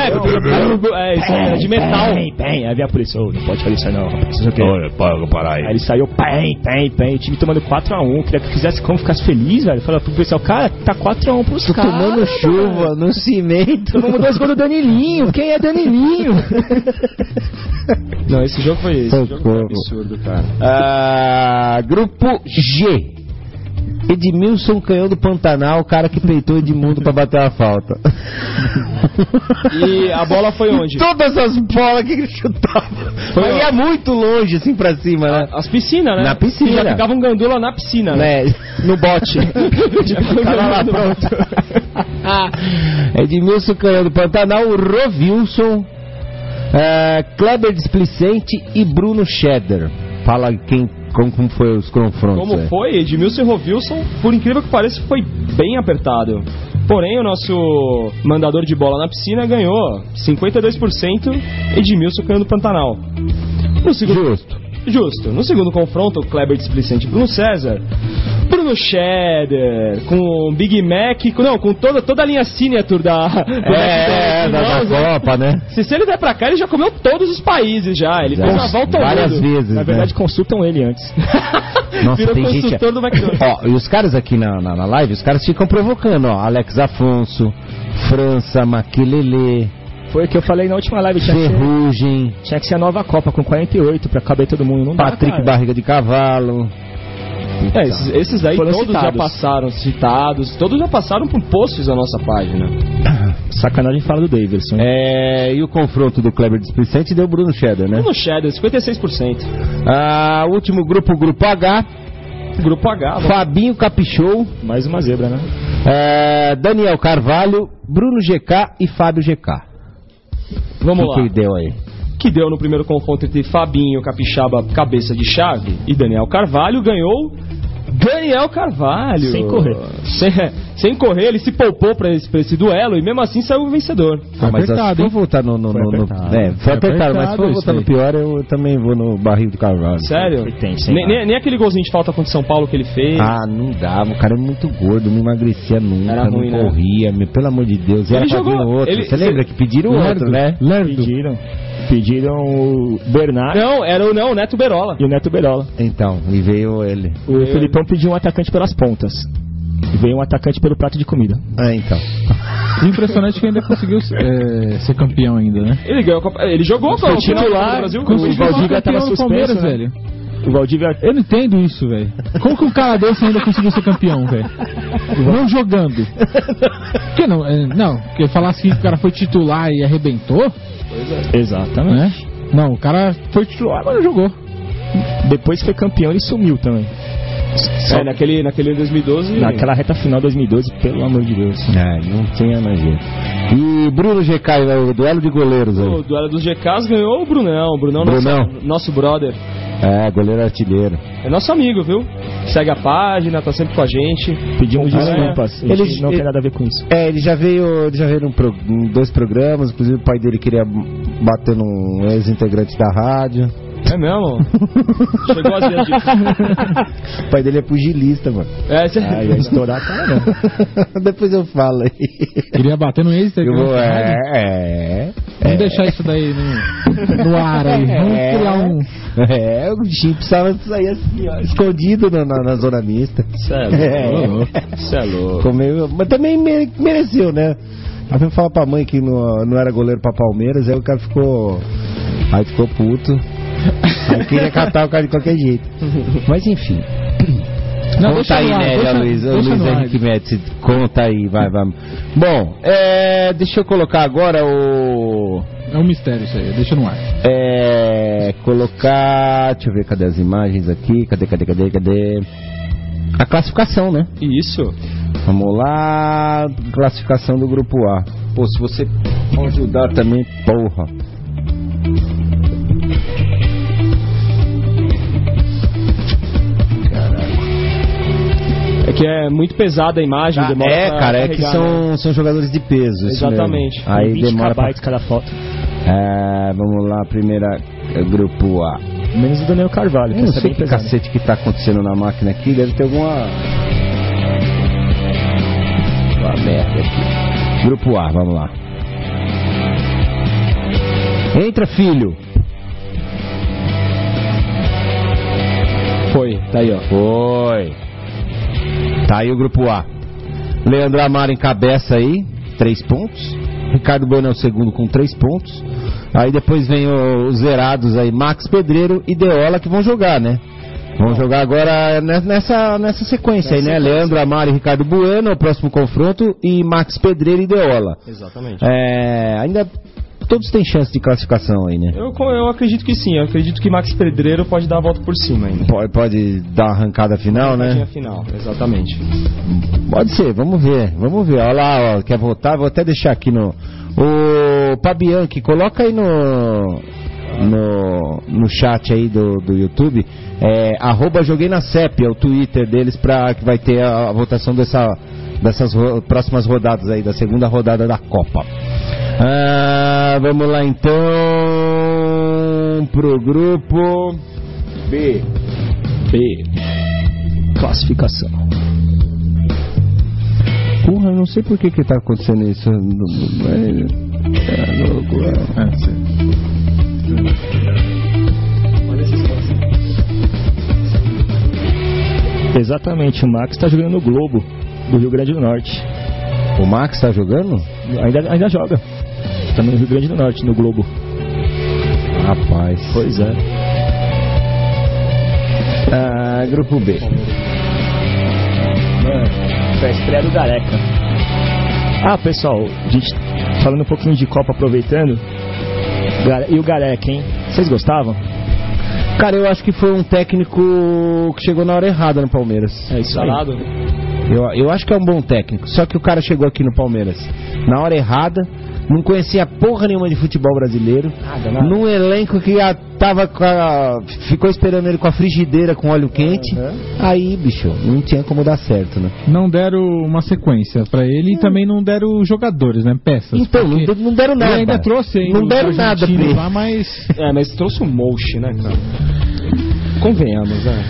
Isso era de metal. Aí havia a polícia. Não pode fazer isso aí, não. Olha, parar aí. Aí ele saiu, o time tomando 4-1. Queria que fizesse como, ficasse feliz, velho. Falava pro pessoal, cara, tá 4-1 pros caras. Tomando chuva, no cimento. Tomamos 2 gols do Danilinho. Quem é Danilinho? Não, esse jogo foi absurdo, cara. Grupo G. Edmilson Canhão do Pantanal, o cara que peitou Edmundo pra bater a falta. E a bola foi onde? Todas as bolas que ele chutava. Mas ia muito longe, assim, pra cima, né? As piscinas, né? Na piscina. E já ficava um gandula na piscina, né? No bote. Tava lá pronto. Edmilson Canhão do Pantanal, Rovilson, Kleber Displicente e Bruno Cheddar. Fala como foi os confrontos. Como foi? Edmilson e Rovilson, por incrível que pareça, foi bem apertado. Porém, o nosso mandador de bola na piscina ganhou 52%, Edmilson Canhão do Pantanal. Justo. No segundo confronto, o Kleber Displicente e Bruno César. Bruno Cheddar, com Big Mac, com toda a linha signature da Copa, né? Se ele vai pra cá, ele já comeu todos os países já. Ele fez uma volta várias vezes. Na verdade, consultam ele antes. Nossa, virou tem consultor do McDonald's. E os caras aqui na live, os caras ficam provocando, Alex Afonso, França, Maquelele, Foi o que eu falei na última live. Ferrugem. Tinha que ser a nova Copa com 48 pra caber todo mundo. Não dá, Patrick cara. Barriga de Cavalo. Esses daí Foram todos citados. já passaram citados, todos já passaram por posts da nossa página. Sacanagem fala do Davidson. E o confronto do Kleber Displicente deu Bruno Cheddar, né? No Shadow, 56%. O último grupo, o Grupo H. Grupo H. Fabinho Capichou. Mais uma zebra, né? Daniel Carvalho, Bruno GK e Fábio GK. Vamos lá. O que deu aí? Que deu no primeiro confronto entre Fabinho, Capixaba, cabeça de chave, e Daniel Carvalho, ganhou Daniel Carvalho. Sem correr. Sem correr, ele se poupou pra esse duelo e mesmo assim saiu o vencedor. Mas se for voltar no... Foi apertado, mas se for voltar no pior, eu também vou no barril de Carvalho. Sério? Nem aquele golzinho de falta contra São Paulo que ele fez. Não dava, o cara é muito gordo, não emagrecia nunca, Era ruim, não corria, pelo amor de Deus. Ele Era jogou, outro. Você lembra que pediram outro, né? Pediram o Bernardo. Não, era o Neto Berola. E o Neto Berola. Então, e veio ele. O Felipão pediu um atacante pelas pontas. E veio um atacante pelo prato de comida. Então. Impressionante que ainda conseguiu ser campeão ainda, né? Ele jogou com o titular do Brasil. O Valdívia tava suspenso, velho. O Valdívia... Eu não entendo isso, velho. Como que um cara desse ainda conseguiu ser campeão, velho? Não jogando. Por que não? Não, porque falar assim que o cara foi titular e arrebentou. Pois é. Exatamente. Não, o cara foi titular, mas não jogou. Depois que foi campeão, ele sumiu também. Naquele 2012. Naquela reta final de 2012, pelo amor de Deus. Não tinha mais jeito. E Bruno GK, o duelo de goleiros aí. O duelo dos GKs ganhou o Brunão. Brunão. Nosso brother. Goleiro artilheiro. É nosso amigo, viu? Segue a página, tá sempre com a gente. Pedimos desculpas. Ele não tem nada a ver com isso. Ele já veio em 2 programas, inclusive o pai dele queria bater num ex-integrante da rádio. É mesmo? Chegou às vezes. O pai dele é pugilista, mano. Ia estourar a cara, não. Depois eu falo aí. Queria bater no ex-integrante. Vamos deixar isso daí no ar aí. Vamos criar um... O bichinho precisava sair assim, ó, escondido na zona mista. Isso é louco. Mas também mereceu, né? Aí foi falar pra mãe que não era goleiro pra Palmeiras, aí o cara ficou puto. Aí queria catar o cara de qualquer jeito. Mas enfim. Conta aí, né, Luiz Henrique Médici. Conta aí, vai. Bom, deixa eu colocar agora É um mistério isso aí, deixa no ar. Colocar... Deixa eu ver, cadê as imagens aqui? Cadê? A classificação, né? Isso. Vamos lá. Classificação do grupo A. Pô, se você ajudar também, porra. É que é muito pesada a imagem, demora pra cara, carregar, que são jogadores de peso. Exatamente. Aí 20 demora KB cada foto. Vamos lá, primeira grupo A. Menos o Daniel Carvalho. Eu não sei que cacete que tá acontecendo na máquina aqui, deve ter alguma merda aqui. Grupo A, vamos lá. Entra, filho. Foi, tá aí, ó. Foi. Tá aí o grupo A. Leandro Amaro encabeça aí, 3 pontos. Ricardo Bueno é o segundo com 3 pontos. Aí depois vem os zerados aí, Max Pedreiro e Deola, que vão jogar, né? Vão jogar agora nessa sequência aí, né? Leandro Amaro e Ricardo Bueno, o próximo confronto, e Max Pedreiro e Deola. Exatamente. Ainda todos têm chance de classificação aí, né? Eu acredito que sim. Eu acredito que Max Pedreiro pode dar a volta por cima ainda. Pode dar uma arrancada final, né? Final, exatamente. Pode ser, vamos ver. Olha lá, quer votar? Vou até deixar aqui no... O Pabianchi, coloca aí no chat aí do YouTube, @Joguei na CEP, é o Twitter deles, que vai ter a votação dessas próximas rodadas aí, da segunda rodada da Copa. Vamos lá então pro grupo B. Classificação. Porra, eu não sei por que tá acontecendo isso. Exatamente, o Max tá jogando no Globo do Rio Grande do Norte. O Max tá jogando? Ainda joga. Tá no Rio Grande do Norte, no Globo. Rapaz. Pois é. Grupo B. Foi a estreia do Gareca. Pessoal, a gente falando um pouquinho de Copa, aproveitando. E o Gareca, hein? Vocês gostavam? Cara, eu acho que foi um técnico que chegou na hora errada no Palmeiras. É isso aí. Eu acho que é um bom técnico. Só que o cara chegou aqui no Palmeiras na hora errada, não conhecia porra nenhuma de futebol brasileiro, nada. Num elenco que já tava ficou esperando ele com a frigideira com óleo quente. Aí, bicho, não tinha como dar certo, né? Não deram uma sequência pra ele e também não deram jogadores, né? Peças. Então, não deram nada. Ele ainda trouxe ainda. Não deram nada pra ele. Lá, mas... mas trouxe o Moche, né, cara? Convenhamos, né?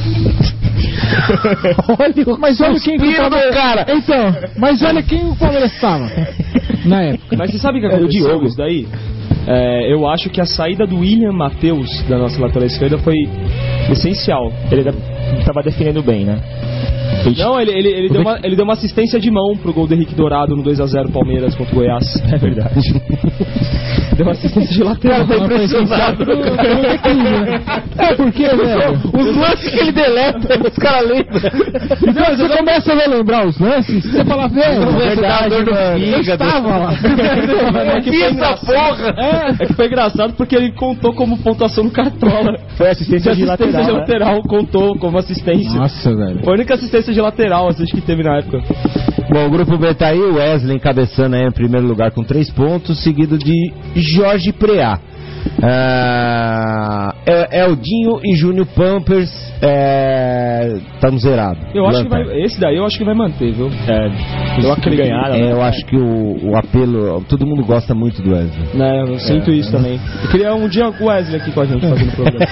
Mas olha quem o Palmeiras... cara. Então, mas olha quem o Palmeiras estava na época. Mas você sabe o que aconteceu? O Diogo, isso daí? Eu acho que a saída do William Matheus da nossa lateral esquerda foi essencial. Ele estava defendendo bem, né? Não, ele deu uma assistência de mão pro gol do Henrique Dourado no 2x0 Palmeiras contra o Goiás. É verdade. Deu uma assistência de lateral. Tá impressionado. Porque, velho, os lances que ele deleta, os caras lembram. Então você começa a relembrar os lances, você fala, velho, eu estava lá. É que foi engraçado porque ele contou como pontuação no Cartola. Foi assistência de lateral. Contou como assistência. Nossa, velho. Foi a única assistência de lateral que teve na época. Bom, o grupo B tá aí, o Wesley encabeçando aí em primeiro lugar com 3 pontos, seguido de Jorge Preá. Eldinho e Júnior Pampers estamos zerados. Esse daí eu acho que vai manter, viu? Eu acredito. Eu acho que o apelo, todo mundo gosta muito do Wesley. Eu sinto isso também. Eu queria um dia o Wesley aqui com a gente fazendo programa.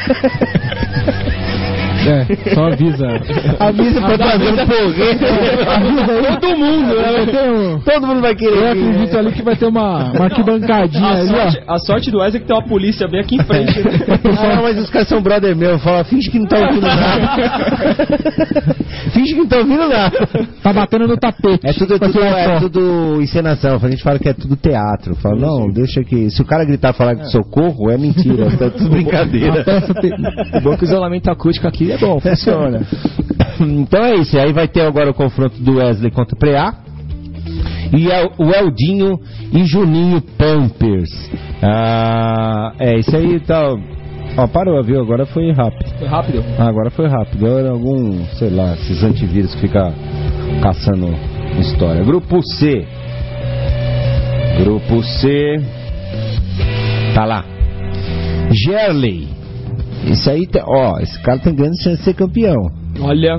Só avisa. Avisa pra trazer um porrete. Todo mundo, né? Todo mundo vai querer. Eu acredito ali que vai ter uma arquibancadinha ali, ó. A sorte do Wesley é que tem uma polícia bem aqui em frente. Mas os caras são brother meu. Fala, finge que não tá ouvindo nada. Finge que não tá ouvindo nada. Tá batendo no tapete. É tudo encenação. A gente fala que é tudo teatro. Fala, não, deixa que... Se o cara gritar e falar de socorro, é mentira. É tudo brincadeira. O bom que o isolamento acústico aqui é bom, funciona. Então é isso. Aí vai ter agora o confronto do Wesley contra o Preá. E o Eldinho e Juninho Pampers. Esse aí tá... parou, viu? Agora foi rápido. Foi rápido? Agora foi rápido. Agora algum, sei lá, esses antivírus que ficam caçando história. Grupo C. Tá lá. Gerley. Esse aí, esse cara tem grande chance de ser campeão. Olha.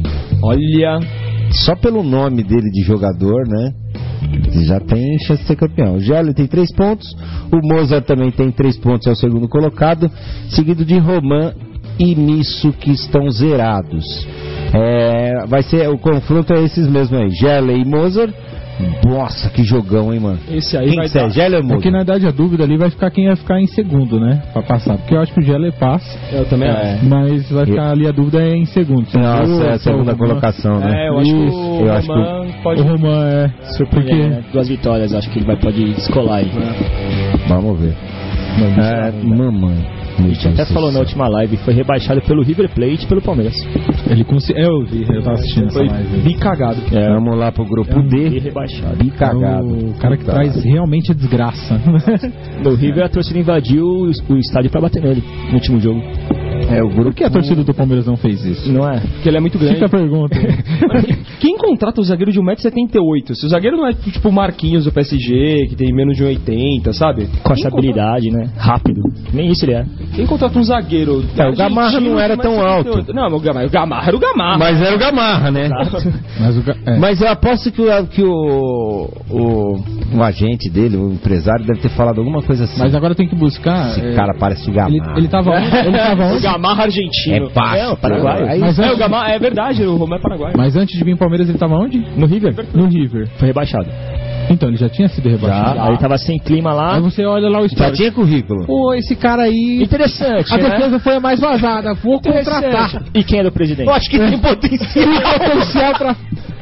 Só pelo nome dele de jogador, né? Já tem chance de ser campeão. O Gerley tem 3 pontos. O Mozart também tem 3 pontos, é o segundo colocado. Seguido de Roman e Misso, que estão zerados. Vai ser, o confronto é esses mesmos aí. Gerley e Mozart. Nossa, que jogão, hein, mano? Esse aí quem vai que é? Gerley ou Mozart? Porque na verdade a dúvida ali vai ficar quem vai ficar em segundo, né? Pra passar. Porque eu acho que o Gerley passa. Eu também acho. Mas vai ficar ali a dúvida é em segundo. Nossa, é a segunda colocação, né? Eu acho que o Roman pode... O Roman surpreender, né? 2 vitórias, acho que ele pode descolar aí. Vamos ver. Mamãe. A gente até falou na última live, foi rebaixado pelo River Plate e pelo Palmeiras. Ele conseguiu. Eu tava assistindo essa live. Bicagado. Vamos lá pro grupo D. Rebaixado. Bicagado. O cara que traz realmente desgraça. No River a torcida invadiu o estádio pra bater nele no último jogo. O grupo... Por que a torcida do Palmeiras não fez isso? Não é? Porque ele é muito grande. Fica a pergunta. Quem contrata o zagueiro de 1,78m? Se o zagueiro não é tipo o Marquinhos do PSG, que tem menos de 1,80m, sabe? Com essa habilidade, né? Rápido. Nem isso ele é. Quem contrata um zagueiro? O Gamarra não era tão alto. Não, o Gamarra era o Gamarra. Mas era o Gamarra, né? Mas eu aposto que o agente dele, o empresário, deve ter falado alguma coisa assim. Mas agora tem que buscar... Esse cara parece o Gamarra. Ele tava onde? O Gamarra argentino. É baixo. O Paraguai. O Gamarra, é verdade, o Romão é Paraguai. Mas antes de vir em Palmeiras ele tava onde? No River. No River. Foi rebaixado. Então, ele já tinha sido rebaixado. Aí tava sem clima lá. Aí você olha lá o histórico. Já tinha currículo. Pô, esse cara aí... Interessante, A defesa foi a mais vazada. Vou contratar. E quem é do presidente? Eu acho que tem potencial. Tem potencial pra...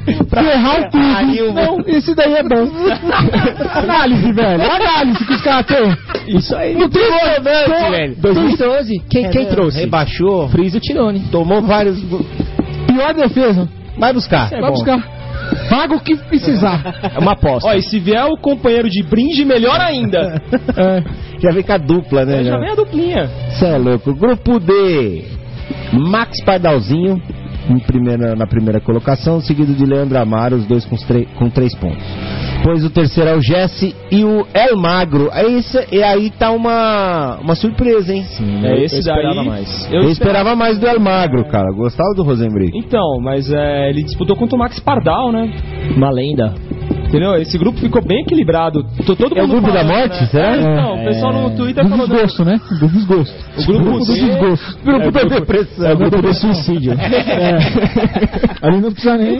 Pra errar tudo. Não, esse daí é bom. Análise, velho. Análise que os caras têm. Isso aí. Não tem impressionante, velho. 2012, quem trouxe? Rebaixou. Freeze o Tirone. Tomou vários... Pior defesa. Vai buscar. Vai buscar. Paga o que precisar. É uma aposta. Ó, e se vier o companheiro de brinde, melhor ainda. Já vem com a dupla, né? Já vem a duplinha. Você é louco. Grupo D. Max Pardalzinho na primeira colocação, seguido de Leandro Amaro, os dois com 3 pontos. Pois o terceiro é o Jesse e o El Magro. E aí tá uma surpresa, hein? Sim, esse eu esperava daí, mais. Eu esperava mais do El Magro, cara. Gostava do Rosenbrick. Então, mas ele disputou contra o Max Pardal, né? Uma lenda. Entendeu? Esse grupo ficou bem equilibrado. Todo mundo É o grupo da falando, morte, né? será? Então, o pessoal no Twitter Do falou... desgosto, né? Do desgosto. O grupo do D... desgosto. Grupo da depressão. É o grupo do suicídio. Ali não precisa nem...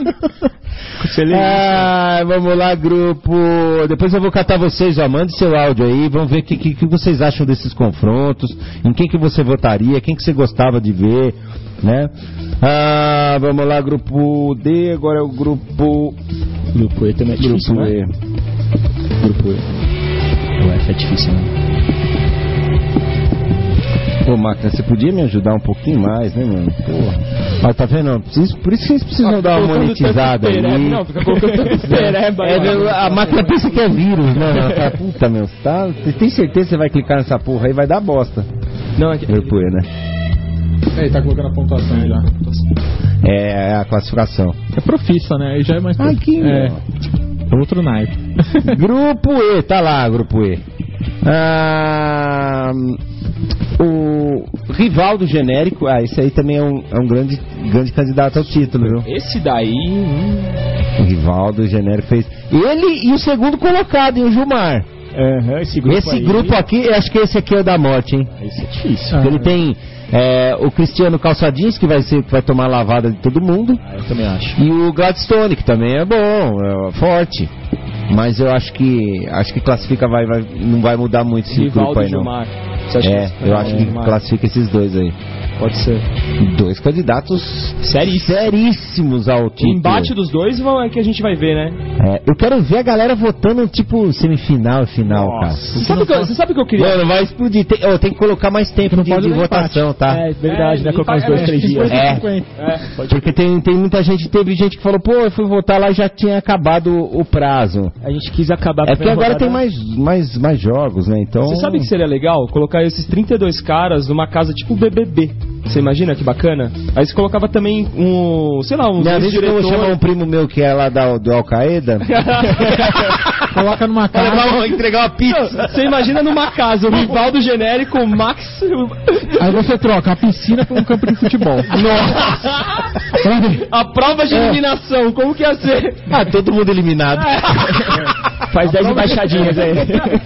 Vamos lá, grupo. Depois eu vou catar vocês, ó. Mande seu áudio aí. Vamos ver o que vocês acham desses confrontos. Em quem que você votaria, quem que você gostava de ver, né? Vamos lá, grupo D. Agora é o grupo... Grupo E também é difícil, Grupo E. né? Grupo E. O F é difícil, né? Pô, Máquina, você podia me ajudar um pouquinho mais, né, mano? Porra. Ó, tá vendo? Por isso que vocês precisam dar uma monetizada aí. Não, fica colocando tanto pereba. A máquina pensa que é vírus, né? Puta, meu. Você tem certeza que você vai clicar nessa porra aí? Vai dar bosta. Não, é que... Grupo E, né? Aí, tá colocando a pontuação aí já. É a classificação. É profissa, né? Aí já é mais... Aqui, é outro naipe. Grupo E, tá lá, Grupo E. O rival do genérico, esse aí também é um grande candidato ao título, viu? Esse daí... O rival do genérico fez... Ele e o segundo colocado, o Gilmar. Esse grupo aqui, eu acho que esse aqui é o da morte, hein? Esse é difícil. Ele tem o Cristiano Calçadins, que vai tomar a lavada de todo mundo. Eu também acho. E o Gladstone, que também é bom, forte. Mas eu acho que classifica, não vai mudar muito esse grupo aí, não. Eu acho que classifica esses dois aí. Pode ser. 2 candidatos seríssimos ao título. O embate dos dois é que a gente vai ver, né? Eu quero ver a galera votando tipo semifinal e final, cara. Você sabe o que eu queria? Mano, vai explodir. Tem que colocar mais tempo de votação, tá? É verdade, né? Colocar uns 2-3 dias. Porque tem muita gente, teve gente que falou, pô, eu fui votar lá e já tinha acabado o prazo. A gente quis acabar. É porque agora tem mais jogos, né? Então... Você sabe que seria legal? Colocar esses 32 caras numa casa tipo BBB. Você imagina que bacana? Aí você colocava também sei lá, uns diretores... Eu vou chamar um primo meu que é lá do Al-Qaeda. Coloca numa casa. Entregar uma pizza. Você imagina numa casa, o rival do genérico, o Max... Aí você troca a piscina por um campo de futebol. Nossa! A prova de eliminação, como que ia ser? Todo mundo eliminado. Faz 10 embaixadinhas aí.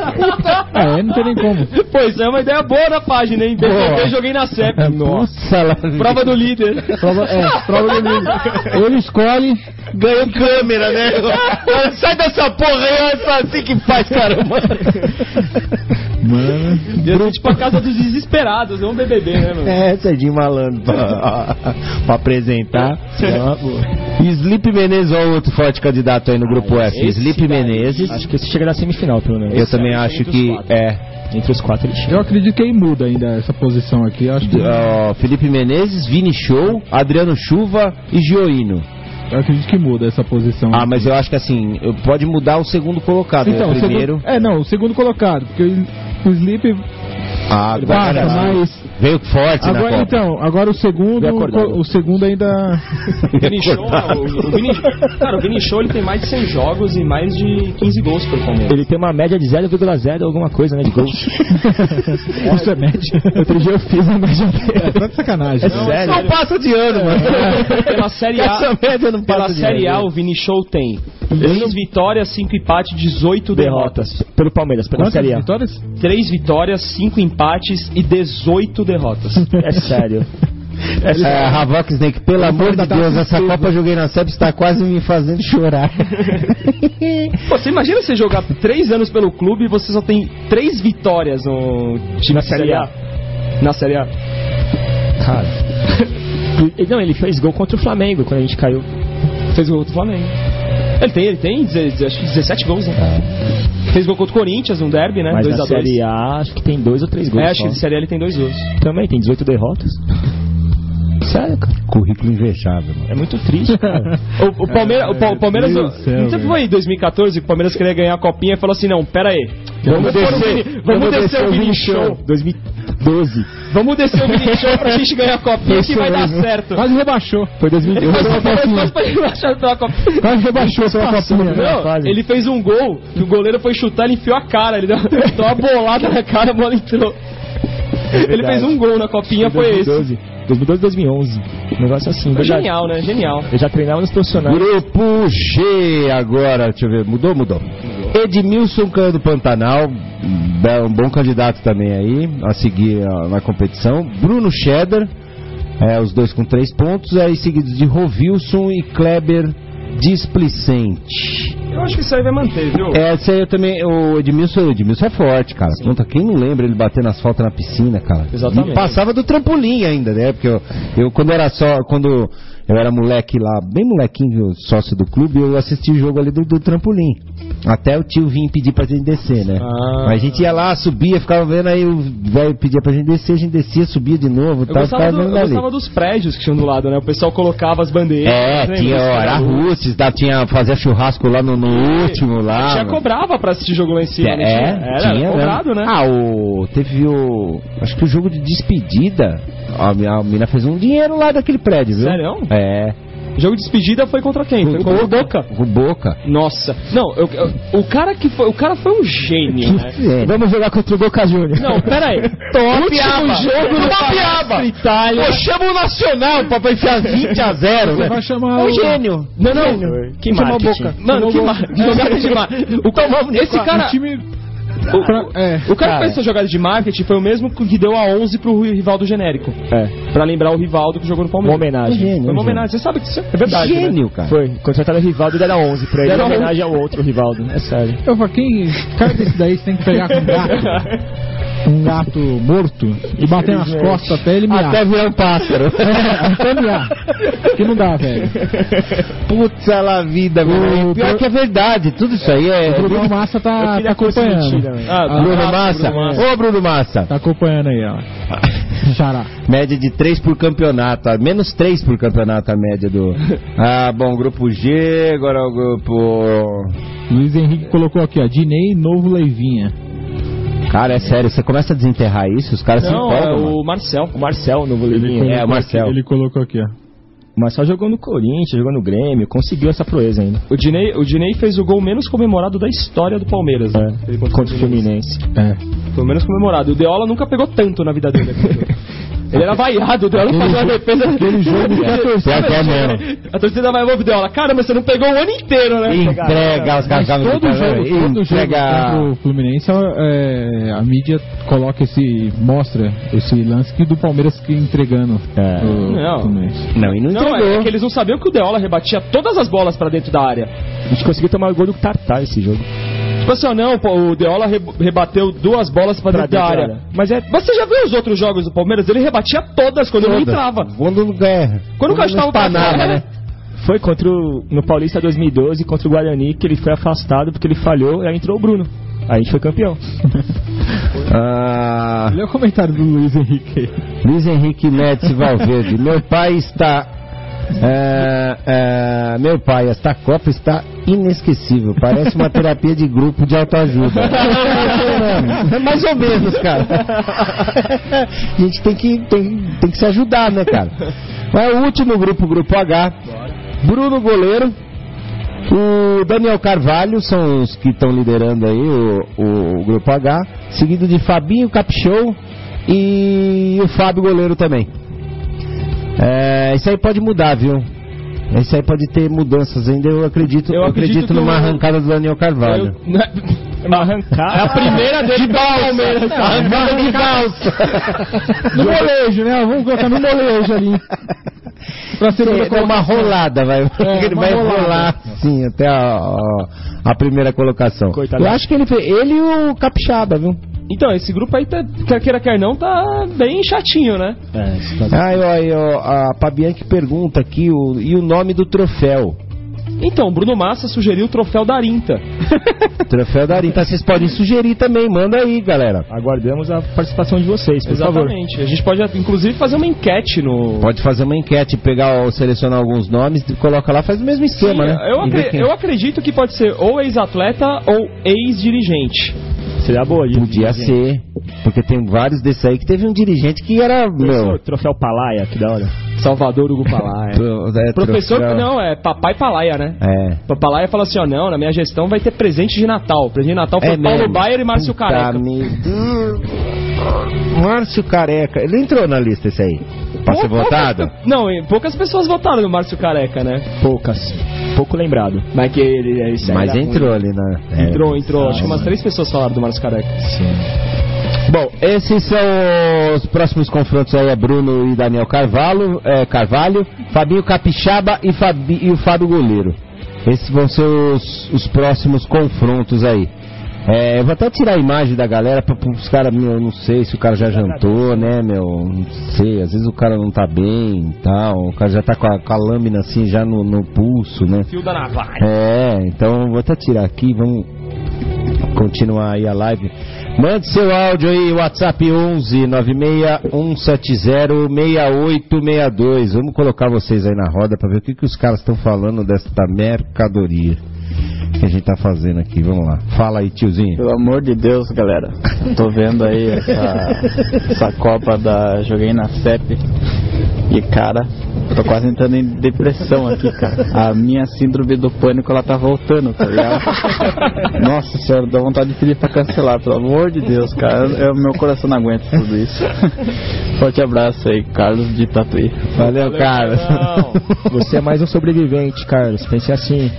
Não tem nem como. Pois é, uma ideia boa na página, hein? BBB, joguei na CEP. Nossa, prova do líder. Prova do líder. Ele escolhe. Ganhou câmera, né? Sai dessa porra aí, é só assim que faz, caramba. Mano. Ia ser tipo a casa dos desesperados, não um BBB, né, mano? Serginho Malandro pra apresentar. E Sleep Menezes, ó, outro forte candidato aí no grupo F. Sleep Menezes. Acho que esse chega na semifinal, pelo menos. Eu também acho que entre os 4 ele chega. Eu acredito que aí muda ainda essa posição aqui. Eu acho que... Felipe Menezes, Vini Show, Adriano Chuva e Gioino. Eu acredito que muda essa posição. Mas eu acho que assim, pode mudar o segundo colocado. Então, o primeiro. O segundo colocado, porque o Sleep passa, mas veio forte agora, na Copa. Então, agora o segundo ainda... O Vini Show, ele tem mais de 100 jogos e mais de 15 gols por Palmeiras. Ele tem uma média de 0,0 alguma coisa, né, de gols. Isso é média? Outro dia eu fiz a média dele. Tá de sacanagem. Sério? Não passa de ano, mano. Pela Série A, essa média não passa pela Série A, o Vini Show tem 3 vitórias, 5 empates, 18 derrotas. Pelo Palmeiras, pela Série A. Vitórias? 3 vitórias, 5 empates e 18 derrotas. É sério. Havoc Snake, pelo amor de Deus, essa Copa eu joguei na CEP, está quase me fazendo chorar. Pô, você imagina você jogar 3 anos pelo clube e você só tem 3 vitórias no time na Série A. Na Série A. Cara. Não, ele fez gol contra o Flamengo quando a gente caiu. Fez gol contra o Flamengo. Ele tem acho que 17 gols, né? Fez gol contra o Corinthians, num derby, né? Mas 2 na a 2. Série A, acho que tem 2 ou 3 gols. Acho que na Série A ele tem 2 gols. Também tem 18 derrotas. Sério, cara. Currículo invejável, mano. É muito triste, cara. O Palmeiras Deus do céu, não sei se foi em 2014 que o Palmeiras queria ganhar a copinha e falou assim, não, pera aí. Vamos descer o Vini Show. 2012. Vamos descer o Vini Show pra gente ganhar a copinha que vai dar certo. Quase rebaixou. Foi 2012. Quase rebaixou pela copinha. Não, ele fez um gol que o goleiro foi chutar, ele enfiou a cara, ele deu uma bolada na cara, a bola entrou. Ele fez um gol na copinha, foi esse. 2012, 2011. Um negócio assim. Genial, né? Genial. Eu já treinava nos profissionais. Grupo G agora, deixa eu ver. Mudou. Edmilson Canho do Pantanal, um bom candidato também aí a seguir na competição. Bruno Cheddar, os dois com 3 pontos, aí seguidos de Rovilson e Kleber Displicente. Eu acho que isso aí vai manter, viu? Esse aí eu também. O Edmilson é forte, cara. Conta, quem não lembra ele bater nas faltas na piscina, cara? Exatamente. E passava do trampolim ainda, né? Porque eu quando eu era moleque lá, bem molequinho, sócio do clube, eu assisti o jogo ali do trampolim. Até o tio vinha pedir pra gente descer, né? Mas a gente ia lá, subia, ficava vendo, aí o velho pedia pra gente descer, a gente descia, subia de novo. Eu gostava dos prédios que tinham do lado, né? O pessoal colocava as bandeiras. Era Russes, fazia churrasco lá no último lá. Já cobrava pra assistir jogo lá em cima. Tinha cobrado, né? Teve acho que o jogo de despedida, a mina fez um dinheiro lá daquele prédio, viu? Sério? O jogo de despedida foi contra quem? Foi contra o Boca. O Boca. Nossa. Não, o cara foi um gênio, né? Vamos jogar contra o Boca Juniors. Não, pera aí. Último jogo no Piaba. Itália. Pô, chama o Nacional pra enfiar 20-0, né? Vai chamar o gênio. Não. Que chamou marketing. Boca. Mano, que marketing. Jogada de marketing. Esse cara... O cara que fez essa jogada de marketing foi o mesmo que deu a 11 pro Rivaldo genérico. Pra lembrar o Rivaldo que jogou no Palmeiras. Uma homenagem. Foi uma homenagem. Você sabe que isso é verdade, gênio, né? cara. Foi. Contrataram o Rivaldo e deram 11 pra ele. Em homenagem ao outro Rivaldo. É sério. Eu falei, cara desse daí você tem que pegar com um gato morto e bater nas costas até ele miar. Até virar um pássaro. Até miar. Que não dá, velho. Putz, ela vida, velho. Pior que é verdade, tudo isso aí é... O Bruno Massa tá acompanhando. Bruno Massa. Ô, Bruno Massa. Tá acompanhando aí, ó. Xará. Média de 3 por campeonato. Menos 3 por campeonato a média do... bom, grupo G, agora o grupo... Luiz Henrique colocou aqui, ó. Dinei, Novo Leivinha. Cara, é sério, você começa a desenterrar isso, os caras se empolgam. O Marcel. O Marcel, no Bolevinha. O Marcel. Ele colocou aqui, ó. O Marcel jogou no Corinthians, jogou no Grêmio, conseguiu essa proeza ainda. O Dinei fez o gol menos comemorado da história do Palmeiras. Contra o Fluminense. Foi o menos comemorado. O Deola nunca pegou tanto na vida dele. Ele era vaiado, o Deola fazia uma defesa. Aquele jogo a torcida vai ouvir o Deola. Cara, mas você não pegou o ano inteiro, né? Entrega os caras. Todo jogo contra o Fluminense, a mídia coloca mostra esse lance que do Palmeiras que entregando o Fluminense. Não, e não entregou. Não, é que eles não sabiam que o Deola rebatia todas as bolas pra dentro da área. A gente conseguiu tomar o gol do Tartar esse jogo. Tipo assim, o Deola rebateu 2 bolas pra dentro da área. Mas você já viu os outros jogos do Palmeiras? Ele rebatia todas quando não entrava. Quando não ganha. Quando o cara estava pra nada, né? Foi no Paulista 2012 contra o Guarani que ele foi afastado porque ele falhou e aí entrou o Bruno. Aí a gente foi campeão. Olha o comentário do Luiz Henrique. Luiz Henrique Médici Valverde. Meu pai, esta Copa está inesquecível. Parece uma terapia de grupo de autoajuda. Mais ou menos, cara. A gente tem que se ajudar, né, cara? Mas o último grupo, Grupo H. Bruno goleiro. O Daniel Carvalho são os que estão liderando aí o Grupo H. Seguido de Fabinho Capixou e o Fábio goleiro também. Isso aí pode mudar, viu? Isso aí pode ter mudanças ainda. Eu acredito numa arrancada do Daniel Carvalho. Uma arrancada? É a primeira dele de Palmeiras. Arrancada de calça. No molejo, né? Vamos colocar no molejo ali. Pra ser uma rolada, ele vai rolar sim até a primeira colocação. Coitado. Eu acho que ele e o Capixaba, viu? Então, esse grupo aí, quer queira, quer não, tá bem chatinho, né? A Pabianchi pergunta aqui, e o nome do troféu? Então, o Bruno Massa sugeriu o troféu da Arinta. Troféu da Arinta, vocês podem sugerir também, manda aí, galera. Aguardamos a participação de vocês, por favor. Exatamente. A gente pode, inclusive, fazer uma enquete no... Pode fazer uma enquete, selecionar alguns nomes, coloca lá, faz o mesmo esquema, Sim, né? eu acredito que pode ser ou ex-atleta ou ex-dirigente. Seria boa, gente. Podia ser, porque tem vários desses aí que teve um dirigente que era, meu... Troféu Palaia, que da hora. Salvador Hugo Palaia. Professor, troféu... não, é Papai Palaia, né? É. Palaia fala assim, ó, não, na minha gestão vai ter presente de Natal. O presente de Natal foi Paulo Baier e Márcio Careca. Márcio Careca, ele entrou na lista esse aí? Pra ser votado? Não, poucas pessoas votaram no Márcio Careca, né? Poucas. Pouco lembrado. Mas que ele... Mas entrou ali, né? Entrou. Acho que umas 3 pessoas falaram do Márcio Careca. Sim. Bom, esses são os próximos confrontos aí, é Bruno e Daniel Carvalho, Fabinho Capixaba e o Fábio Goleiro. Esses vão ser os próximos confrontos aí. Eu vou até tirar a imagem da galera para os caras, eu não sei se o cara já jantou, né, meu, não sei, às vezes o cara não tá bem e tal, o cara já tá com a lâmina assim já no pulso, né. Fio da navalha. Então vou até tirar aqui, vamos continuar aí a live. Mande seu áudio aí, WhatsApp 11 96 170 6862. Vamos colocar vocês aí na roda para ver o que os caras estão falando desta mercadoria que a gente tá fazendo aqui. Vamos lá, fala aí, tiozinho. Pelo amor de Deus, galera, tô vendo aí essa Copa Joguei na CEP e, cara, eu tô quase entrando em depressão aqui, cara. A minha síndrome do pânico, ela tá voltando, tá ligado? Nossa senhora, dá vontade de pedir pra cancelar, pelo amor de Deus, cara. Meu coração não aguenta tudo isso. Forte abraço aí, Carlos de Tatuí. Valeu, Carlos. Você é mais um sobrevivente, Carlos. Pense assim.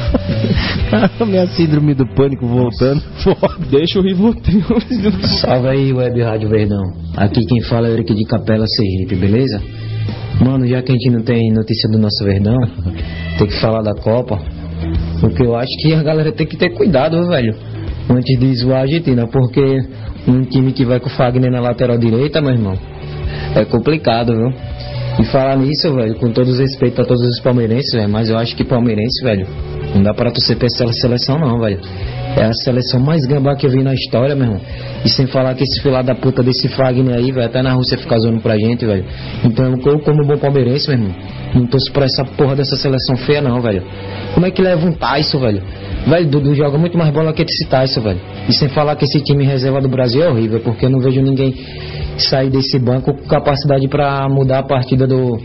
Minha síndrome do pânico voltando. Deixa o Rivotril. Salve aí, Web Rádio Verdão. Aqui quem fala é o Eric de Capela Sergipe, beleza? Mano, já que a gente não tem notícia do nosso Verdão, tem que falar da Copa. Porque eu acho que a galera tem que ter cuidado, velho, antes de zoar a Argentina. Porque um time que vai com o Fagner na lateral direita, meu irmão, é complicado, viu? E falar nisso, velho, com todo os respeito a todos os palmeirenses, velho, mas eu acho que palmeirense, velho, não dá pra torcer pra essa seleção não, velho. É a seleção mais gambá que eu vi na história, meu irmão. E sem falar que esse filho da puta desse Fagner aí, velho, até na Rússia fica zoando pra gente, velho. Então eu, como bom palmeirense, meu irmão, não torço pra essa porra dessa seleção feia não, velho. Como é que leva um Tyson, velho? Velho, Dudu joga muito mais bola que esse Tyson, velho. E sem falar que esse time reserva do Brasil é horrível, porque eu não vejo ninguém sair desse banco com capacidade pra mudar a partida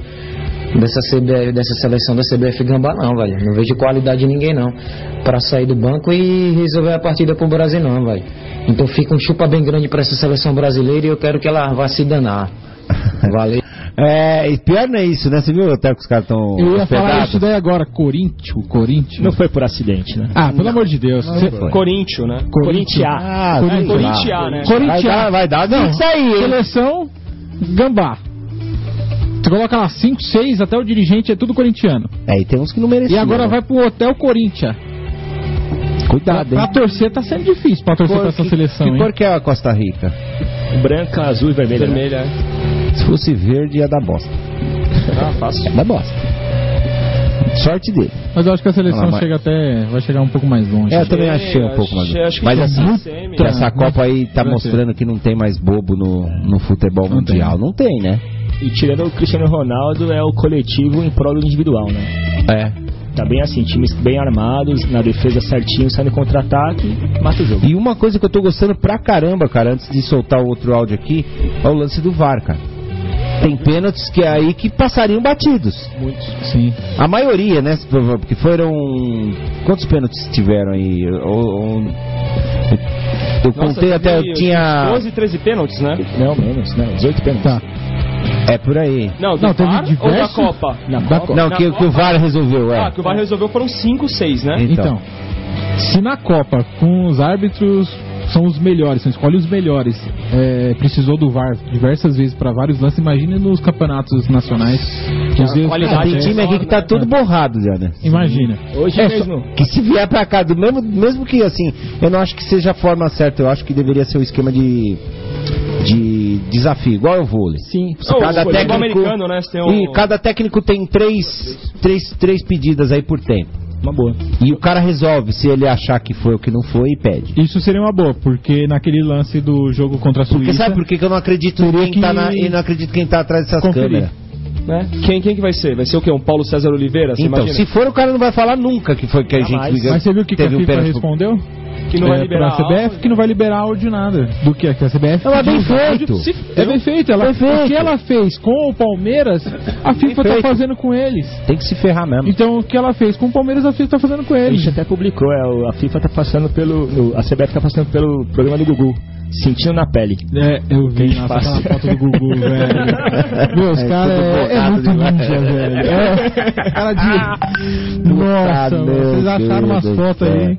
dessa seleção da CBF Gambá não, velho. Não vejo qualidade de ninguém não pra sair do banco e resolver a partida pro Brasil não, velho. Então fica um chupa bem grande pra essa seleção brasileira e eu quero que ela vá se danar. Valeu. E pior não é isso, né? Você viu até que os caras estão Eu ia falar isso daí agora, Corinthians. Não foi por acidente, né? Pelo amor de Deus. Corinthians, né? Corinthians, né? Corinthians. Vai dar não, isso aí, hein? Seleção Gambá. Você coloca lá 5, 6, até o dirigente é tudo corintiano. E tem uns que não mereciam. E agora vai pro Hotel Corinthians. Cuidado, hein? Pra torcer tá sendo difícil pra torcer pra essa seleção, hein? Que cor que é a Costa Rica? Branca, azul e vermelha. Vermelha. Se fosse verde ia dar bosta. Fácil. Ia dar bosta. Sorte dele. Mas eu acho que a seleção vai chegar um pouco mais longe. Eu também achei um pouco mais longe. Mas assim, essa Copa aí tá mostrando que não tem mais bobo no futebol mundial. Não tem, né? E tirando o Cristiano Ronaldo, é o coletivo em prol do individual, né? Tá bem assim, times bem armados, na defesa certinho, saindo contra-ataque, mata o jogo. E uma coisa que eu tô gostando pra caramba, cara, antes de soltar o outro áudio aqui, é o lance do VAR, cara. Tem pênaltis que é aí que passariam batidos. Muitos. Sim. A maioria, né? Porque foram... Quantos pênaltis tiveram aí? Eu contei até, tinha... 12, 13 pênaltis, né? Não, menos, né? 18 pênaltis. Tá. É por aí. Não, teve VAR ou da Copa? Não, que o VAR resolveu, que o VAR resolveu foram 5, 6, né? Então, se na Copa, com os árbitros são os melhores, você escolhe os melhores, precisou do VAR diversas vezes para vários lances, imagina nos campeonatos nacionais. Tem time aqui que tá todo borrado já, né? Imagina. Hoje mesmo. Que se vier pra cá, mesmo que assim, eu não acho que seja a forma certa, eu acho que deveria ser o esquema de desafio, igual o vôlei. Sim. Cada técnico, americano, né? E cada técnico tem três pedidas aí por tempo. uma boa. E o cara resolve se ele achar que foi ou que não foi e pede. Isso seria uma boa, porque naquele lance do jogo contra a Suíça... Porque sabe por que eu não acredito eu não acredito quem tá atrás dessas câmeras? Né? Quem que vai ser? Vai ser o quê? Um Paulo César Oliveira? Você Então, imagina? se for, o cara não vai falar nunca que foi que a gente... Mas você viu o que a FIFA respondeu? Que não vai liberar a CBF, que não vai liberar áudio nada. Do que a CBF... Ela bem feito. É bem feito. O que ela fez com o Palmeiras, a FIFA tá fazendo com eles. Tem que se ferrar mesmo. Então, o que ela fez com o Palmeiras, a FIFA tá fazendo com A eles. gente até publicou, a FIFA tá passando a CBF tá passando pelo programa do Gugu. Sentindo na pele. Eu vi aquela foto do Gugu, velho. Meu, os caras é muito ninja, velho. Cara de... Nossa, vocês acharam umas fotos aí.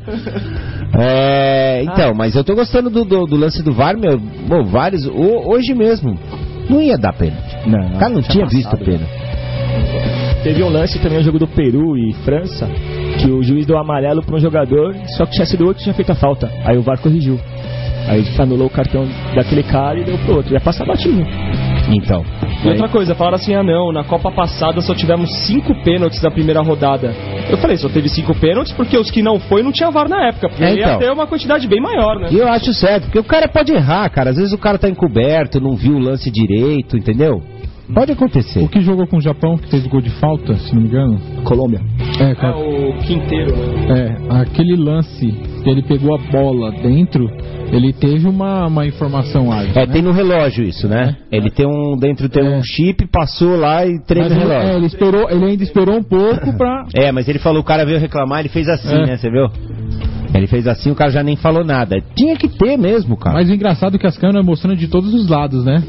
Então, mas eu tô gostando do lance do VAR, meu. Bom, vários. Hoje mesmo. Não ia dar pênalti. O cara não tinha visto pênalti. Teve um lance também, o jogo do Peru e França, que o juiz deu amarelo para um jogador, só que tinha sido outro que tinha feito a falta. Aí o VAR corrigiu. Aí anulou o cartão daquele cara e deu pro outro. Ia passar batido. Então. E outra coisa, falaram assim, na Copa passada só tivemos 5 pênaltis na primeira rodada. Eu falei, só teve 5 pênaltis porque os que não foi não tinha VAR na época. Porque ia ter uma quantidade bem maior, né? E eu acho certo, porque o cara pode errar, cara. Às vezes o cara tá encoberto, não viu o lance direito, entendeu? Pode acontecer. O que jogou com o Japão, que fez o gol de falta, se não me engano? Colômbia. O Quinteiro, né? Aquele lance que ele pegou a bola dentro, ele teve uma informação ágil, né? Tem no relógio isso, né? Ele tem dentro tem um chip, passou lá e treina no relógio. Ele ainda esperou um pouco pra... mas ele falou, o cara veio reclamar, ele fez assim, né? Você viu? Ele fez assim, o cara já nem falou nada. Tinha que ter mesmo, cara. Mas o engraçado é que as câmeras mostrando de todos os lados, né?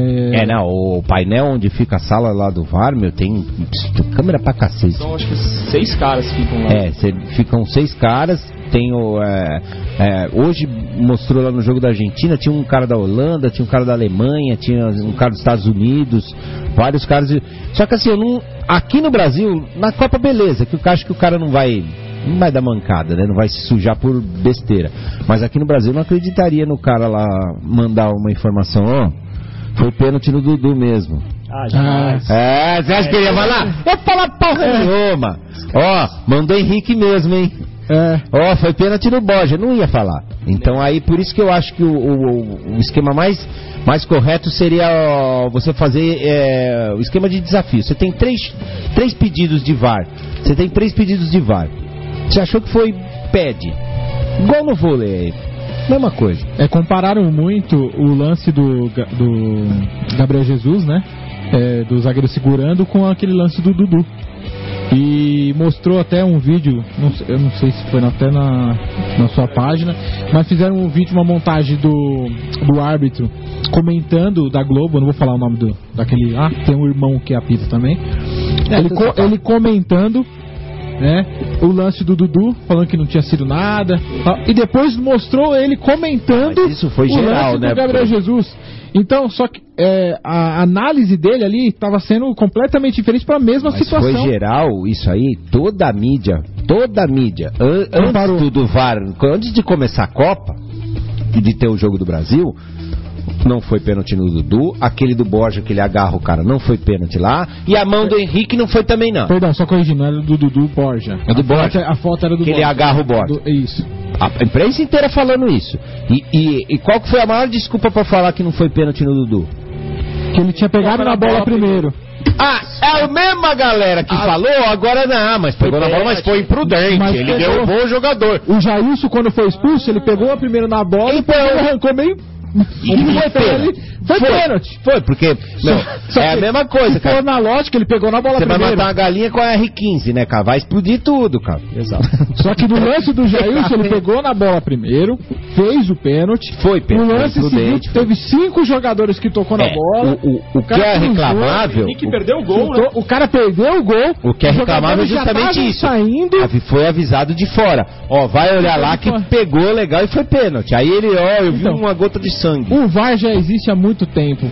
O painel onde fica a sala lá do VAR, meu, tem câmera pra cacete. Então acho que 6 caras ficam lá. Ficam 6 caras. Tem hoje mostrou lá no jogo da Argentina, tinha um cara da Holanda, tinha um cara da Alemanha, tinha um cara dos Estados Unidos, vários caras. Só que assim, aqui no Brasil, na Copa, beleza, que eu acho que o cara não vai dar mancada, né? Não vai se sujar por besteira. Mas aqui no Brasil eu não acreditaria no cara lá mandar uma informação, foi pênalti no Dudu mesmo. Você acha que ele ia falar? Eu falar porra nenhuma. Mandou Henrique mesmo, hein? Foi pênalti no Borja, não ia falar. Então aí, por isso que eu acho que o esquema mais correto seria você fazer o esquema de desafio. Você tem três pedidos de VAR. Você tem 3 pedidos de VAR. Você achou que foi, pede. Igual no vôlei, mesma coisa. Compararam muito o lance do Gabriel Jesus, né? Do zagueiro segurando com aquele lance do Dudu. E mostrou até um vídeo, eu não sei se foi até na sua página, mas fizeram um vídeo, uma montagem do árbitro comentando da Globo, eu não vou falar o nome daquele... tem um irmão que apita também. Ele comentando, né, o lance do Dudu, falando que não tinha sido nada, e depois mostrou ele comentando isso foi o geral, lance né, do Gabriel Jesus. Então, só que a análise dele ali estava sendo completamente diferente para a mesma situação. Foi geral, isso aí, toda a mídia, antes do VAR, antes de começar a Copa, e de ter o jogo do Brasil, não foi pênalti no Dudu, aquele do Borja que ele agarra o cara não foi pênalti lá, e a mão do Henrique não foi também não. Perdão, só corrigindo, era do Dudu Borja. É do Borja. A foto era do que Borja. Ele agarra o Borja. Isso. A imprensa inteira falando isso. E qual que foi a maior desculpa pra falar que não foi pênalti no Dudu? Que ele tinha pegado na bola primeiro. É a mesma galera que falou, agora não, mas pegou na bola, mas foi imprudente, ele derrubou o jogador. O Jailson, quando foi expulso, ele pegou a primeira na bola e arrancou meio... Foi pênalti. Foi, porque é a mesma coisa, cara. Se for na lógica, ele pegou na bola primeiro. Você vai matar uma galinha com a R15, né, cara? Vai explodir tudo, cara. Exato. Só que no lance do Jailson, ele pegou na bola primeiro, fez o pênalti. Foi pênalti. No lance seguinte, teve 5 jogadores que tocou na bola. O que é reclamável... E que perdeu o gol, né? O cara perdeu o gol. O que é reclamável é justamente isso. Foi avisado de fora. Vai olhar lá que pegou legal e foi pênalti. Aí ele, eu vi uma gota de sangue. O VAR já existe há muito tempo.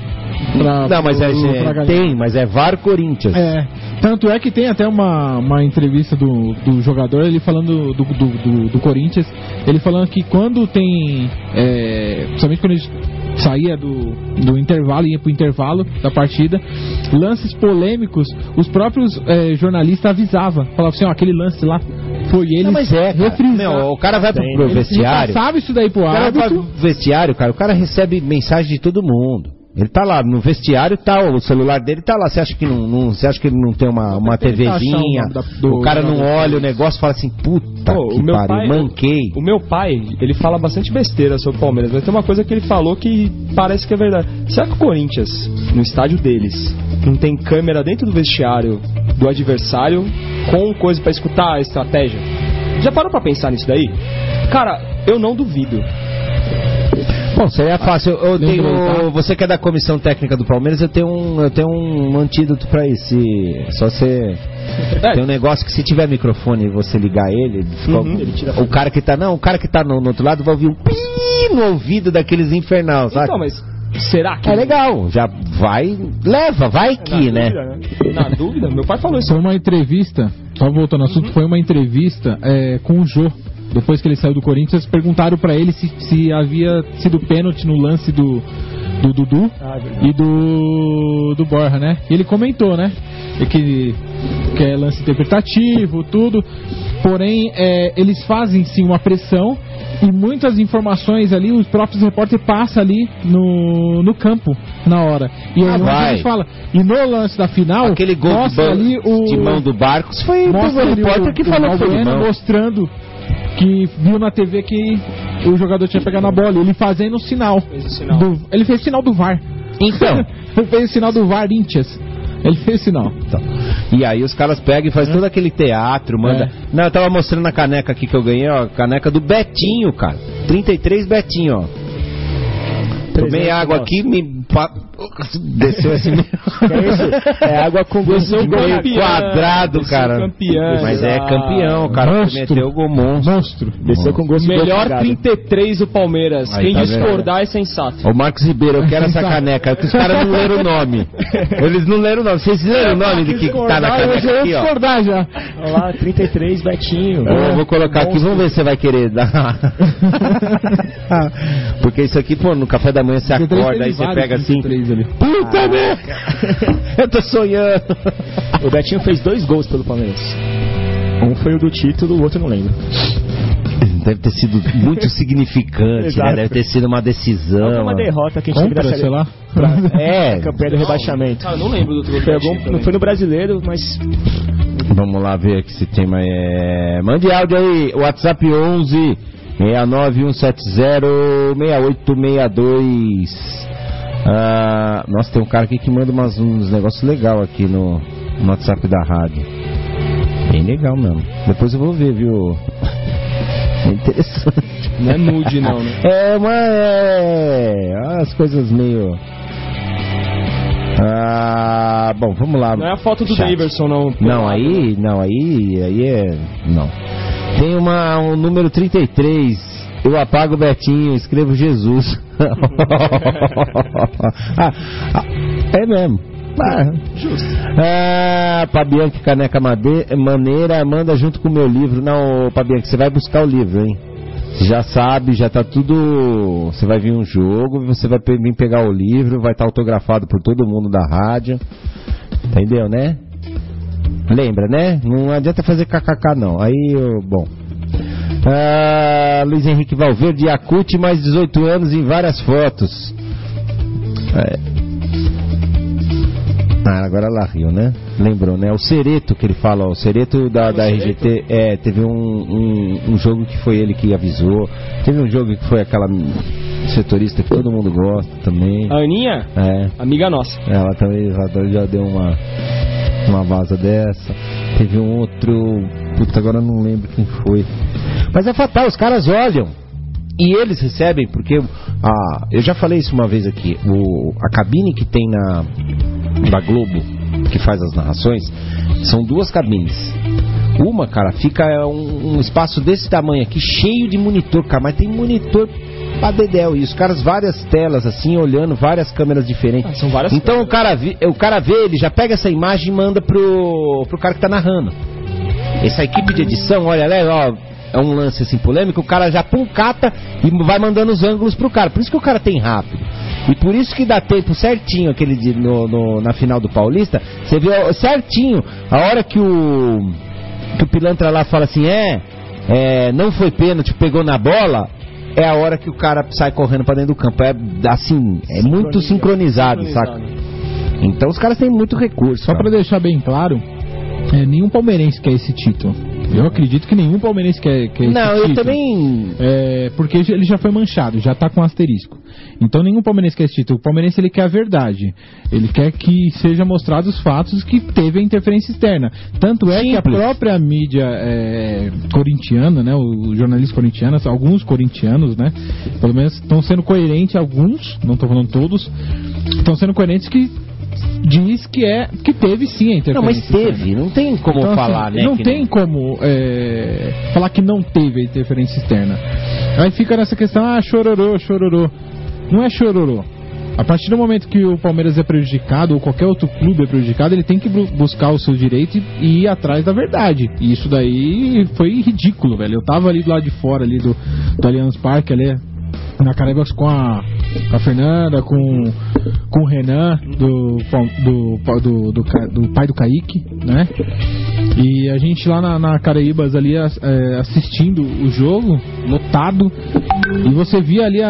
Mas é VAR Corinthians. Tanto é que tem até uma entrevista do jogador, ele falando do Corinthians, ele falando que quando tem, principalmente quando ele saía do intervalo, ia pro intervalo da partida, lances polêmicos, os próprios jornalistas avisavam, falavam assim, aquele lance lá Pô, e eles Não, mas é, cara. refrisar. Meu, o cara vai pro vestiário. Sabe isso daí pro O cara vai árbitro. pro vestiário, cara. O cara recebe mensagem de todo mundo. Ele tá lá no vestiário, tá, o celular dele tá lá. Você acha que você acha que ele não tem uma TVzinha? O cara não olha o negócio e fala assim, puta Pô, que pariu, manquei. O meu pai, ele fala bastante besteira sobre o Palmeiras, mas tem uma coisa que ele falou que parece que é verdade. Será que o Corinthians, no estádio deles, não tem câmera dentro do vestiário do adversário com coisa pra escutar a estratégia? Já parou pra pensar nisso daí? Cara, eu não duvido. Bom, seria fácil. Eu tenho. Você que é da comissão técnica do Palmeiras, eu tenho um antídoto pra isso. Só você. Tem um negócio que se tiver microfone e você ligar ele o cara que tá. Não, o cara que tá no outro lado vai ouvir um pi no ouvido daqueles infernal, sabe? Então, mas será que. É legal, já vai. Leva, vai que, né? Na dúvida, meu pai falou isso. Foi uma entrevista, só voltando ao assunto, foi uma entrevista com o Jô. Depois que ele saiu do Corinthians, perguntaram pra ele se havia sido pênalti no lance do Dudu e do Borja, né? E ele comentou, né? Que é lance interpretativo, tudo. Porém, eles fazem sim uma pressão e muitas informações ali, os próprios repórteres passam ali no campo na hora. E aí eles falam. E no lance da final, aquele gol ali de mão do Barcos foi o repórter que falou que foi de mão. Mostrando que viu na TV que o jogador tinha pegado na bola, ele fazendo o sinal. Ele fez o sinal do VAR. Então, ele fez o sinal do VAR Corinthians. Ele fez o sinal. Então. E aí os caras pegam e fazem todo aquele teatro, manda. Não, eu tava mostrando a caneca aqui que eu ganhei, ó, a caneca do Betinho, cara. 33 Betinho, ó. Tomei água aqui, desceu assim. É água com gosto de meio quadrado, cara. Campeão, mas é campeão, o cara meteu o gol monstro. Desceu com gosto de melhor 33 o Palmeiras. Aí, quem tá discordar é sensato. O Marcos Ribeiro, eu quero essa caneca. Os caras não leram o nome. Eles não leram o nome. Vocês leram o nome do que tá na caneca aqui, ó? Discordar já. Olha lá, 33 Betinho. Eu vou colocar aqui, vamos ver se você vai querer dar. Porque isso aqui, pô, no café da manhã você acorda, aí você pega assim. Puta merda! Eu tô sonhando. O Betinho fez 2 gols pelo Palmeiras. Um foi o do título, o outro não lembro. Deve ter sido muito significante, né? Deve ter sido uma decisão. Uma derrota que a gente teve sei lá. Campanha do rebaixamento. Cara, não lembro do outro Não foi no brasileiro, mas. Vamos lá ver aqui se tem mais. Mande áudio aí, WhatsApp 11 691706862. Nossa, tem um cara aqui que manda uns negócios legais aqui no WhatsApp da rádio. Bem legal mesmo. Depois eu vou ver, viu? É interessante. Não é nude, não, né? As coisas meio. Bom, vamos lá. Não é a foto do Daverson, não. Não, aí é. Não. Tem um número 33. Eu apago o Betinho, escrevo Jesus. É mesmo. Justo. Pabianque Caneca Maneira manda junto com o meu livro. Não, Pabianque, você vai buscar o livro, hein? Você já sabe, já tá tudo. Você vai vir um jogo, você vai vir pegar o livro, vai estar autografado por todo mundo da rádio. Entendeu, né? Lembra, né? Não adianta fazer kkk, não. Aí, bom. Luiz Henrique Valverde, Yakut, mais 18 anos em várias fotos. Agora ela riu, né? Lembrou, né? O Cereto que ele fala, o Cereto da RGT. Teve um jogo que foi ele que avisou. Teve um jogo que foi aquela setorista que todo mundo gosta também. A Aninha? Amiga nossa. Ela também já deu uma vaza dessa. Teve um outro. Puta, agora eu não lembro quem foi. Mas é fatal, os caras olham. E eles recebem, porque eu já falei isso uma vez aqui. A cabine que tem da Globo, que faz as narrações, são 2 cabines. Uma, cara, fica um espaço desse tamanho aqui, cheio de monitor, cara. Mas tem monitor pra dedéu. E os caras, várias telas assim, olhando, várias câmeras diferentes. São várias então câmeras. O cara vê, ele já pega essa imagem e manda pro cara que tá narrando. Essa equipe de edição, olha, é um lance assim polêmico, o cara já cata e vai mandando os ângulos pro cara. Por isso que o cara tem rápido. E por isso que dá tempo certinho aquele dia na final do Paulista. Você vê certinho a hora que o Pilantra lá fala assim, não foi pênalti, pegou na bola, é a hora que o cara sai correndo pra dentro do campo. É assim, é muito sincronizado, saca? Então os caras têm muito recurso. Só pra deixar bem claro, nenhum palmeirense quer esse título. Eu acredito que nenhum palmeirense quer esse título. Não, eu também... porque ele já foi manchado, já tá com asterisco. Então nenhum palmeirense quer esse título. O palmeirense, ele quer a verdade. Ele quer que seja mostrado os fatos que teve a interferência externa. Tanto é que a própria mídia corintiana, né, os jornalistas corintianos, alguns corintianos, né, pelo menos estão sendo coerentes, alguns, não estou falando todos, estão sendo coerentes que diz que teve sim a interferência. Não, mas teve, não tem como então, falar, assim, né? Não tem como falar que não teve a interferência externa. Aí fica nessa questão, chororô, chororô. Não é chororô. A partir do momento que o Palmeiras é prejudicado, ou qualquer outro clube é prejudicado, ele tem que buscar o seu direito e ir atrás da verdade. E isso daí foi ridículo, velho. Eu tava ali do lado de fora ali do Allianz Parque, ali na Caraíbas com a Fernanda, com o Renan, do pai do Kaique, né? E a gente lá na Caraíbas ali assistindo o jogo, lotado, e você via ali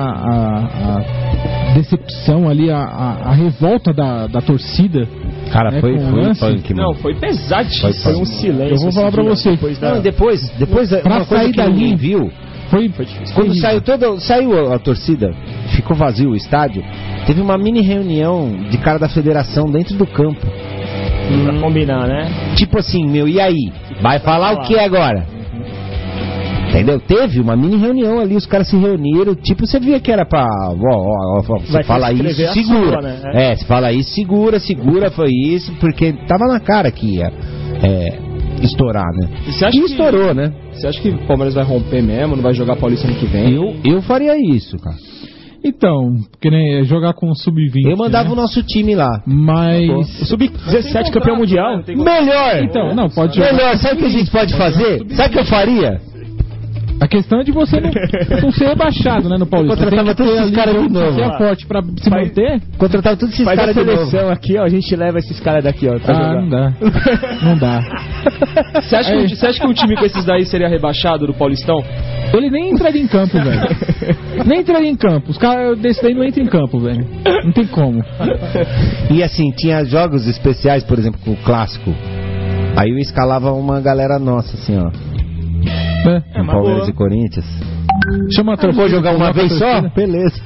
a decepção ali, a revolta da torcida. Cara, né, foi punk, mano. Não, foi pesadíssimo. Foi um silêncio. Eu vou falar pra você. Depois pra sair dali, viu? Foi difícil. Quando saiu a torcida, ficou vazio o estádio, teve uma mini reunião de cara da federação dentro do campo. Pra combinar, né? Tipo assim, e aí? Vai falar o que agora? Entendeu? Teve uma mini reunião ali, os caras se reuniram, tipo, você via que era pra... você fala isso, segura. Né? Você fala isso, segura, foi isso, porque tava na cara que ia estourar, né? E estourou, né? Você acha que o Palmeiras vai romper mesmo, não vai jogar Paulista ano que vem? Eu faria isso, cara. Então, que nem jogar com o Sub-20. Eu mandava o nosso time lá. Mas... O Sub-17 campeão mundial? Melhor! Então, não, pode jogar. Melhor, sabe o que a gente pode fazer? Sabe o que eu faria? A questão é de você não ser rebaixado, né, no Paulista. Contratava todos esses caras de novo. Você é forte pra se manter. Contratava todos esses caras de novo. Faz a seleção aqui, ó, a gente leva esses caras daqui, ó. Não dá. Não dá. Você acha que o time com esses daí seria rebaixado do Paulistão? Ele nem entraria em campo, velho. Nem entraria em campo. Os caras desse daí não entram em campo, velho. Não tem como. E assim, tinha jogos especiais, por exemplo, com o clássico. Aí eu escalava uma galera nossa, assim, ó. Palmeiras e Corinthians. Chama a torcida. Vou jogar uma vez só? Beleza.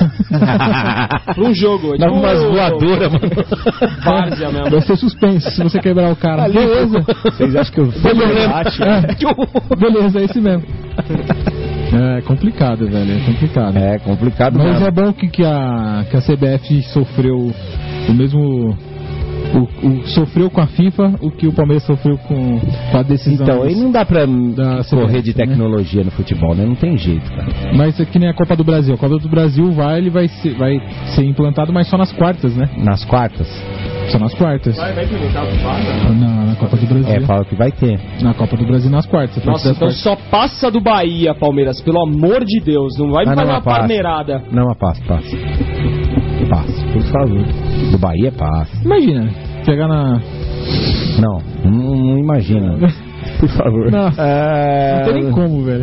Um jogo. Dá umas voadoras, mano. Várzea mesmo. Vai ser suspenso se você quebrar o cara. Beleza. Vocês acham que eu Beleza, é esse mesmo. É complicado, velho. É complicado. É complicado mas mesmo. É bom que a CBF sofreu o mesmo... sofreu com a FIFA o que o Palmeiras sofreu com a decisão. Então, aí não dá pra correr CBF, de tecnologia, né? No futebol, né? Não tem jeito, cara. Mas é que nem a Copa do Brasil. A Copa do Brasil vai ser implantado, mas só nas quartas, né? Nas quartas? Só nas quartas. Vai implementar o na Copa do Brasil. Fala que vai ter. Na Copa do Brasil nas quartas. Nossa, então só passa do Bahia, Palmeiras, pelo amor de Deus. Não vai me fazer uma palmeirada. Não, passa. Passa, por favor. Do Bahia passa. Imagina, chegar na... Não imagina. Por favor. Não tem nem como, velho.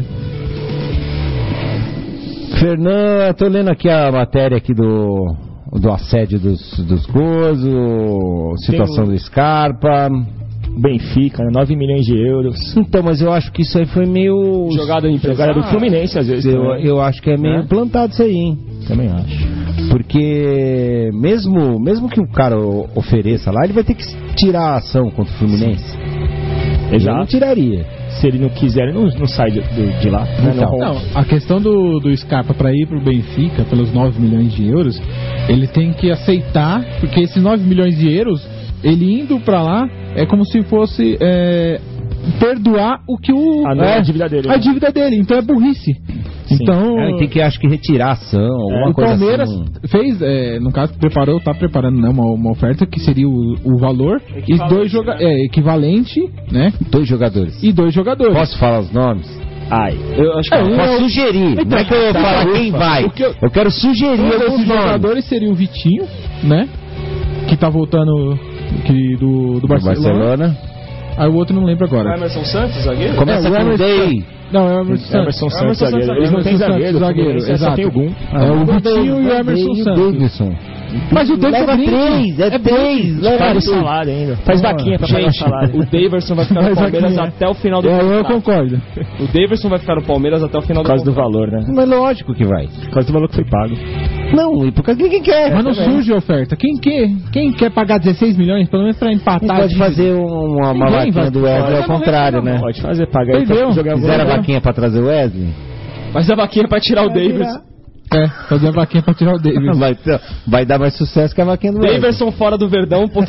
Fernanda, tô lendo aqui a matéria aqui do assédio dos gozos, situação do Scarpa. Benfica, 9 milhões de euros. Então, mas eu acho que isso aí foi meio... Jogada do Fluminense, às vezes. Eu acho que é meio plantado isso aí, hein? Também acho. Porque mesmo que o cara ofereça lá, ele vai ter que tirar a ação contra o Fluminense. Exato. Eu não tiraria. Se ele não quiser, ele não sai de lá. Então, não, a questão do Scarpa para ir pro Benfica pelos 9 milhões de euros, ele tem que aceitar, porque esses 9 milhões de euros, ele indo para lá, é como se fosse perdoar o que a dívida dele. A dívida dele, então é burrice. Sim. Então, ele tem que, acho que, retirar a ação, alguma coisa assim. O Palmeiras fez, no caso, tá preparando, né, uma oferta que seria o valor e equivalente, né? 2 jogadores. E 2 jogadores. Posso falar os nomes? Eu acho que posso sugerir. Não é que eu vou falar quem vai. Eu quero sugerir alguns nomes. Jogadores seria o Vitinho, né? Que tá voltando do Barcelona. Aí o outro não lembro agora. O Emerson Santos, zagueiro? Começa com o Day. Não, é o Emerson Santos, zagueiro. Eles não têm zagueiro, exato. só tem o Gum. É o Vitinho e o Emerson Santos. Mas o Davidson leva 3, é 3. Paga o salário ainda. Faz vaquinha pra pagar o salário. O Davidson vai ficar no Palmeiras até o final do contrato. Eu concordo. O Davidson vai ficar no Palmeiras até o final do contrato. Por causa do valor, né? Mas lógico que vai. Por causa do valor que foi pago. Não, e por causa de quem quer. Mas não surge oferta. Quem quer pagar 16 milhões, pelo menos pra empatar? Pode fazer uma vaquinha do Wesley ao contrário, né? Pode fazer, pagar. Fizeram a vaquinha pra trazer o Wesley? Mas a vaquinha pra tirar o Davidson. Fazer a vaquinha pra tirar o Davidson. Vai dar mais sucesso que a vaquinha do Wesley. Davidson fora do verdão.com.br.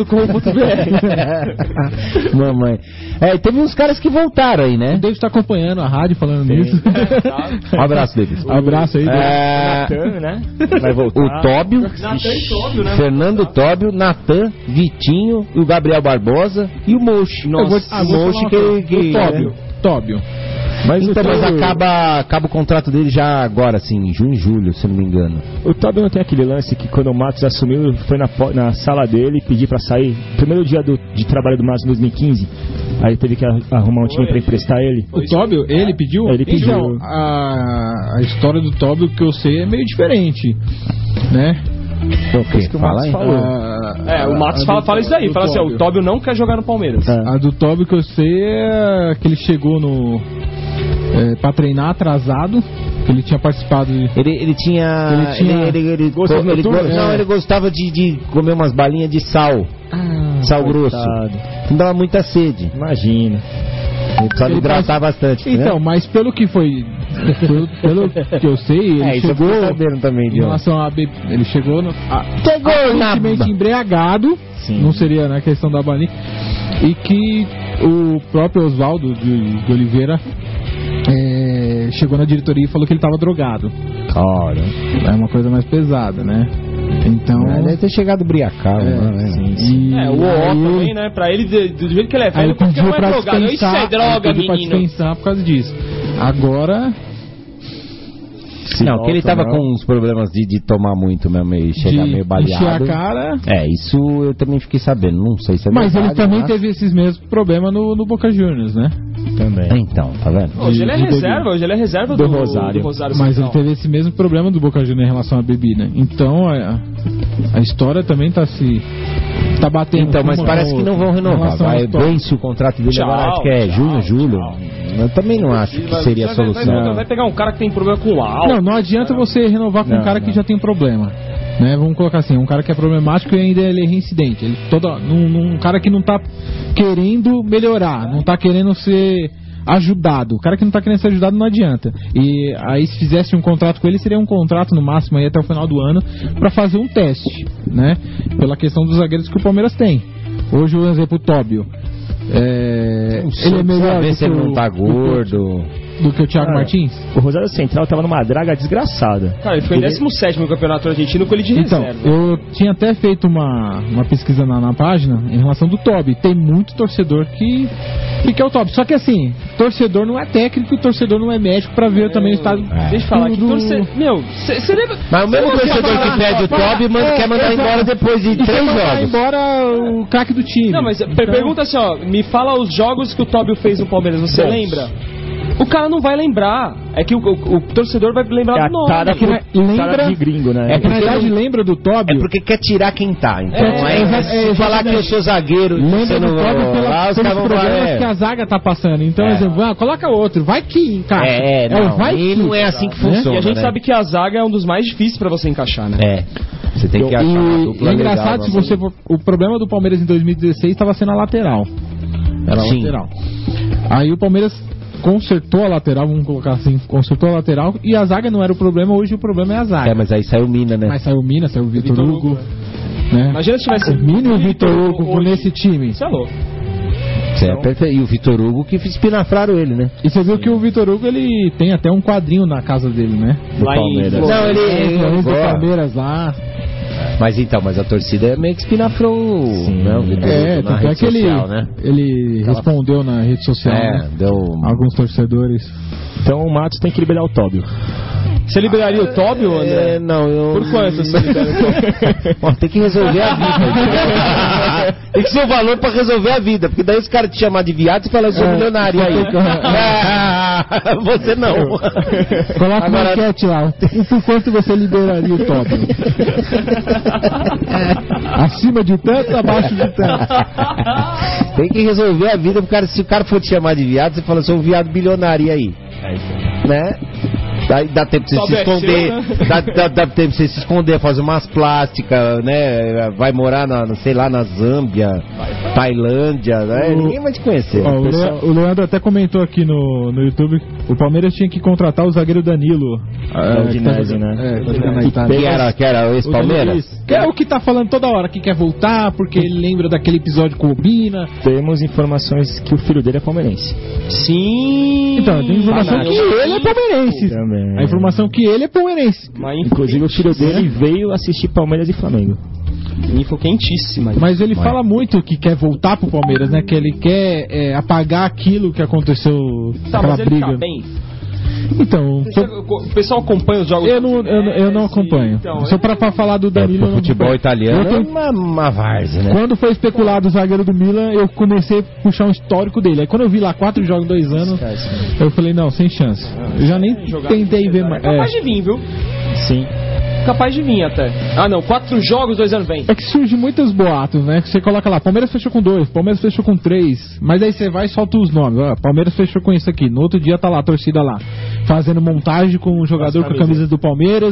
Mamãe. Teve uns caras que voltaram aí, né? O Davidson tá acompanhando a rádio falando nisso. Um abraço, Davidson. Abraço aí, Natan, né? Vai voltar. O Tóbio, Natan e Tóbio, né? Fernando Tóbio, Natan, Vitinho, e o Gabriel Barbosa e o Mochi. Nossa, o Mochi o Tóbio. Mas acaba o contrato dele já agora, assim, em junho e julho, se não me engano. O Tóbio não tem aquele lance que quando o Matos assumiu, foi na sala dele pedir pra sair. Primeiro dia de trabalho do Matos em 2015. Aí teve que arrumar um time pra emprestar ele. O Tóbio, ele pediu? Ele pediu. Então, a história do Tóbio que eu sei é meio diferente, né? O que o Matos falou? O Matos fala isso daí. Fala assim, o Tóbio não quer jogar no Palmeiras. A do Tóbio que eu sei é que ele chegou pra treinar atrasado, que ele tinha participado de... Ele gostava de comer umas balinhas de sal. Sal grosso. Não dava muita sede. Imagina. Ele precisa hidratar bastante. Então, né? mas pelo que foi... Pelo que eu sei, ele chegou também, em relação a ele chegou aparentemente embriagado. Sim. Não seria na questão da balinha. E que o próprio Oswaldo de Oliveira chegou na diretoria e falou que ele estava drogado. Cara, é uma coisa mais pesada, né? Então... deve ter chegado briacado, né? Sim. O O também, né? Pra ele, do jeito que ele é velho, porque não é drogado. Isso é droga, menino. Pra dispensar por causa disso. Agora... Não, que ele tava com uns problemas de tomar muito mesmo e chegar meio baleado. Encher a cara. Isso eu também fiquei sabendo. Não sei se é mas verdade. Mas ele também teve esses mesmos problemas no Boca Juniors, né? Também. Então, tá vendo? Hoje ele é reserva do Rosário. Mas ele teve esse mesmo problema do Boca Juniors em relação à bebida. Então a história também tá batendo. Então, mas parece que não vão renovar. Vence o contrato dele agora, acho que é junho, julho. Eu também não acho que seria a solução. Vai pegar um cara que tem problema com o álcool. Não adianta você renovar com um cara que já tem problema. Né? Vamos colocar assim, um cara que é problemático e ainda ele é reincidente. Um cara que não tá querendo melhorar, não tá querendo ser ajudado. O cara que não tá querendo ser ajudado não adianta. E aí se fizesse um contrato com ele, seria um contrato no máximo aí até o final do ano para fazer um teste, né? Pela questão dos zagueiros que o Palmeiras tem. Hoje, por exemplo, o Tóbio. Ele é melhor ver se ele não tá gordo do que o Thiago Martins. O Rosário Central tava numa draga desgraçada. Cara, ele ficou em 17º no Campeonato Argentino com ele de reserva. Eu tinha até feito uma pesquisa na página em relação do Tóbio. Tem muito torcedor que quer o Tóbio. Só que assim, torcedor não é técnico e torcedor não é médico pra ver também o estado. Deixa eu falar que torcedor. Você lembra? Mas o mesmo torcedor que pede o Tóbio quer mandar embora depois de 3 jogos. Mandar embora o craque do time. Não, mas pergunta assim, me fala os jogos que o Tóbio fez no Palmeiras, você lembra? O cara não vai lembrar. É que o torcedor vai lembrar do nome. Cara de gringo, né? É que na verdade lembra do Tóbio. É porque quer tirar quem tá. Então falar que eu sou zagueiro. Lembra do Tóbio pelos problemas que a zaga tá passando. Então, exemplo, coloca outro. Vai que encaixa. Não é assim que funciona. E a gente sabe que a zaga é um dos mais difíceis pra você encaixar, né? Você tem que achar uma dupla. E é engraçado se você... O problema do Palmeiras em 2016 estava sendo a lateral. Era a lateral. Aí o Palmeiras consertou a lateral, vamos colocar assim, consertou a lateral e a zaga não era o problema, hoje o problema é a zaga. Mas aí saiu o Mina, né? Mas saiu o Mina, saiu o Vitor Hugo. Né? Imagina se tivesse o Mina e o Vitor Hugo nesse time. Isso é louco. E o Vitor Hugo que espinafraram ele, né? E você viu que o Vitor Hugo, ele tem até um quadrinho na casa dele, né? Do Palmeiras. Não, ele do Palmeiras lá. Mas a torcida meio que espinafrou o Vitor Hugo na rede social, né? Ele respondeu na rede social, né? Deu alguns torcedores. Então o Matos tem que liberar o Tóbio. Você liberaria o Tóbio, André? Não, eu... Por quanto você libera o Tóbio? Tem que resolver a vida. Tem que ser o valor pra resolver a vida. Porque daí os caras te chamam de viado e falam, eu sou milionário. Aí. Você não. Coloca uma enquete lá. Por quanto você liberaria o top? Acima de tanto, abaixo de tanto. Tem que resolver a vida pro cara. Se o cara for te chamar de viado, você fala, sou um viado bilionário aí. Né? Dá tempo pra você se esconder, dá tempo pra você se esconder, fazer umas plásticas, né? Vai morar sei lá, na Zâmbia, Tailândia, né? Ninguém vai te conhecer. Ó, o Leandro até comentou aqui no YouTube, o Palmeiras tinha que contratar o zagueiro Danilo. Udinese, né? Que era o ex-Palmeiras? Que é o que tá falando toda hora, que quer voltar, porque ele lembra daquele episódio com o Bina. Temos informações que o filho dele é palmeirense. Sim! Então, tem informação que ele é palmeirense. Também. A informação que ele é palmeirense. Inclusive o filho dele veio assistir Palmeiras e Flamengo. Info quentíssima. Mas ele fala muito que quer voltar pro Palmeiras, né? Que ele quer apagar aquilo que aconteceu, aquela mas ele briga. tá bem. Então, O pessoal acompanha os jogos? eu não acompanho. Então, Só pra falar do Danilo. O futebol italiano é uma várzea, né? Quando foi especulado o zagueiro do Milan, eu comecei a puxar um histórico dele. Aí quando eu vi lá 4 jogos em 2 anos, eu falei, não, sem chance. Eu já nem tentei ver mais. Capaz de vir, viu? Sim. Capaz de vir até. Ah, não, 4 jogos, 2 anos vem. É que surge muitos boatos, né? Que você coloca lá, Palmeiras fechou com 2, Palmeiras fechou com 3. Mas aí você vai e solta os nomes. Ó, Palmeiras fechou com isso aqui. No outro dia tá lá a torcida lá, fazendo montagem com o jogador com a camisa do Palmeiras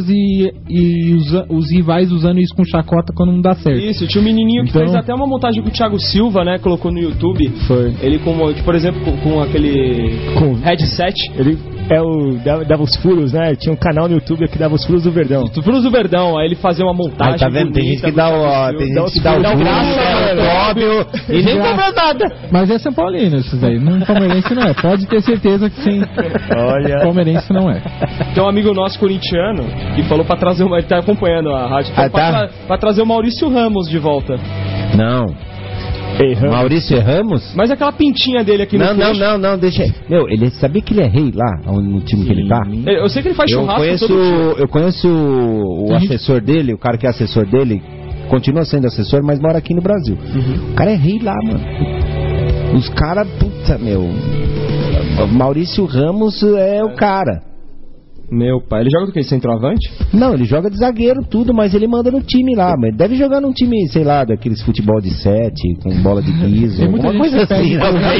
e os rivais usando isso com chacota quando não dá certo. Isso, tinha um menininho que fez até uma montagem com o Thiago Silva, né? Colocou no YouTube. Foi. Ele por exemplo, com aquele headset. Ele dava os furos, né? Tinha um canal no YouTube que dava os furos do Verdão. Furos do Verdão, aí ele fazia uma montagem. Aí tá vendo? Tem gente que dá o óbvio e nem cobrou nada. Mas é São Paulino esses aí. Não, palmeirense não é. Pode ter certeza que sim. Olha. Palmeirense não é. Tem um amigo nosso corintiano que falou pra trazer ele tá acompanhando a rádio, pra trazer o Maurício Ramos de volta. Não. Maurício Ramos? Mas aquela pintinha dele aqui no Não, deixa aí. Meu, ele sabia que ele é rei lá, no time que ele tá? Eu sei que ele faz churrasco. Eu conheço o assessor dele, o cara que é assessor dele, continua sendo assessor, mas mora aqui no Brasil. O cara é rei lá, mano. Os caras, puta, meu. Maurício Ramos é o cara. Meu pai, ele joga do que? Centroavante? Não, ele joga de zagueiro, tudo, mas ele manda no time lá. Mas deve jogar num time, sei lá, daqueles futebol de 7, com bola de guiso, alguma coisa assim.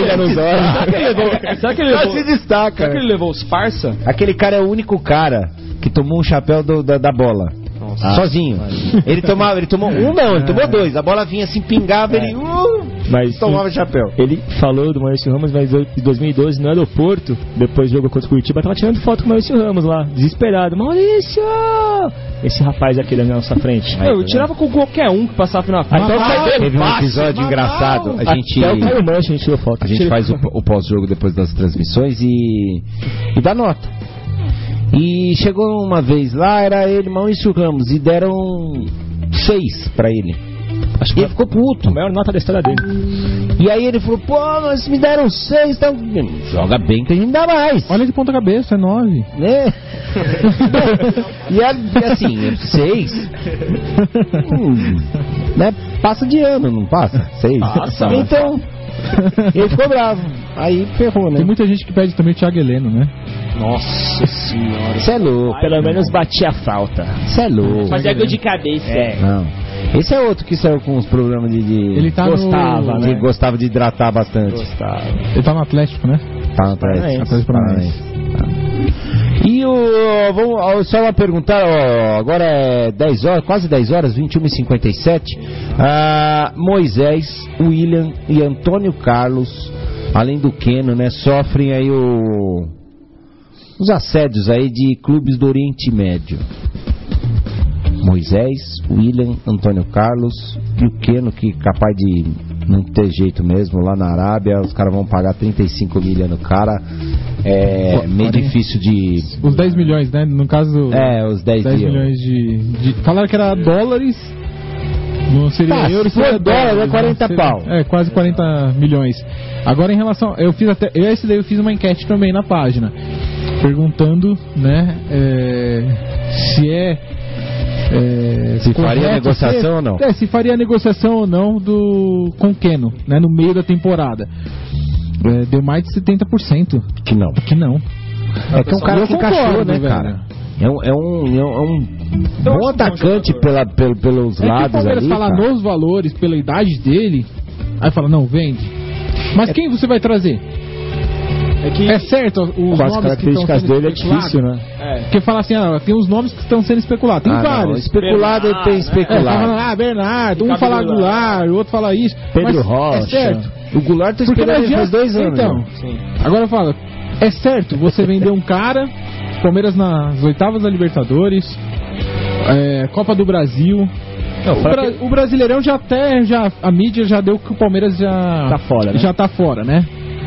Será que ele levou? Se destaca. Será que ele levou os parça? Aquele cara é o único cara que tomou um chapéu da bola. Sozinho. Ele tomou ele tomou 2. A bola vinha assim, pingava, ele mas tomava chapéu. Ele falou do Maurício Ramos, mas em 2012 no aeroporto, depois do jogo contra o Curitiba, tava tirando foto com o Maurício Ramos lá, desesperado. Maurício! Esse rapaz aqui na nossa frente. Eu tirava com qualquer um que passava na frente. Teve um episódio engraçado. A gente tirou foto. A gente faz o pós-jogo depois das transmissões e dá nota. E chegou uma vez lá, era ele, Maurício Ramos, e deram 6 pra ele. Acho que ele ficou puto. A maior nota da história dele. E aí ele falou, pô, mas me deram 6, então joga bem que a gente dá mais. Olha de ponta cabeça, é 9. Né? E assim, 6 né? Passa de ano, não passa? 6. Passa. Então, ele ficou bravo. Aí ferrou, né? Tem muita gente que pede também o Thiago Heleno, né? Nossa senhora. Você é louco. Pelo menos batia a falta. Você é louco. Fazia gol de cabeça. Não. Esse é outro que saiu com os problemas de Ele tá gostava de hidratar bastante. Ele tá no Atlético, né? Tá no Atlético Paranaense. E só uma pergunta, agora é 10 horas, quase 10 horas, 21h57. Moisés, William e Antônio Carlos, além do Keno, né, sofrem aí os assédios aí de clubes do Oriente Médio. Moisés, William, Antônio Carlos e o Keno, que capaz de não ter jeito mesmo, lá na Arábia os caras vão pagar 35 milhões no cara. É meio difícil de... Os 10 milhões, né? No caso... os 10 milhões de... Falaram que era dólares... Não seria euro, seria dólar, é 40 pau. É, quase 40 milhões. Agora em relação... Eu fiz uma enquete também na página, perguntando, né, Se faria negociação ou não? Se faria negociação ou não com o Keno, né, no meio da temporada. Deu mais de 70%. Que não. É que é um cara que encaixou, né, cara? É um bom atacante pelos lados. O Palmeiras ali, fala nos valores, pela idade dele, aí fala, não, vende. Mas quem você vai trazer? É certo, os com as nomes características que dele é difícil, né? Porque fala assim, tem os nomes que estão sendo especulados. Tem vários. Não, especulado Bernard, tem especulado. Bernardo, um fala Goulart, o outro fala isso. Pedro mas Rocha. É certo. O Goulart tá esperando faz 2 anos. Então, agora eu falo, é certo você vender um cara, Palmeiras nas oitavas da Libertadores, Copa do Brasil. O Brasileirão a mídia já deu que o Palmeiras já tá fora, né? Já tá fora, né?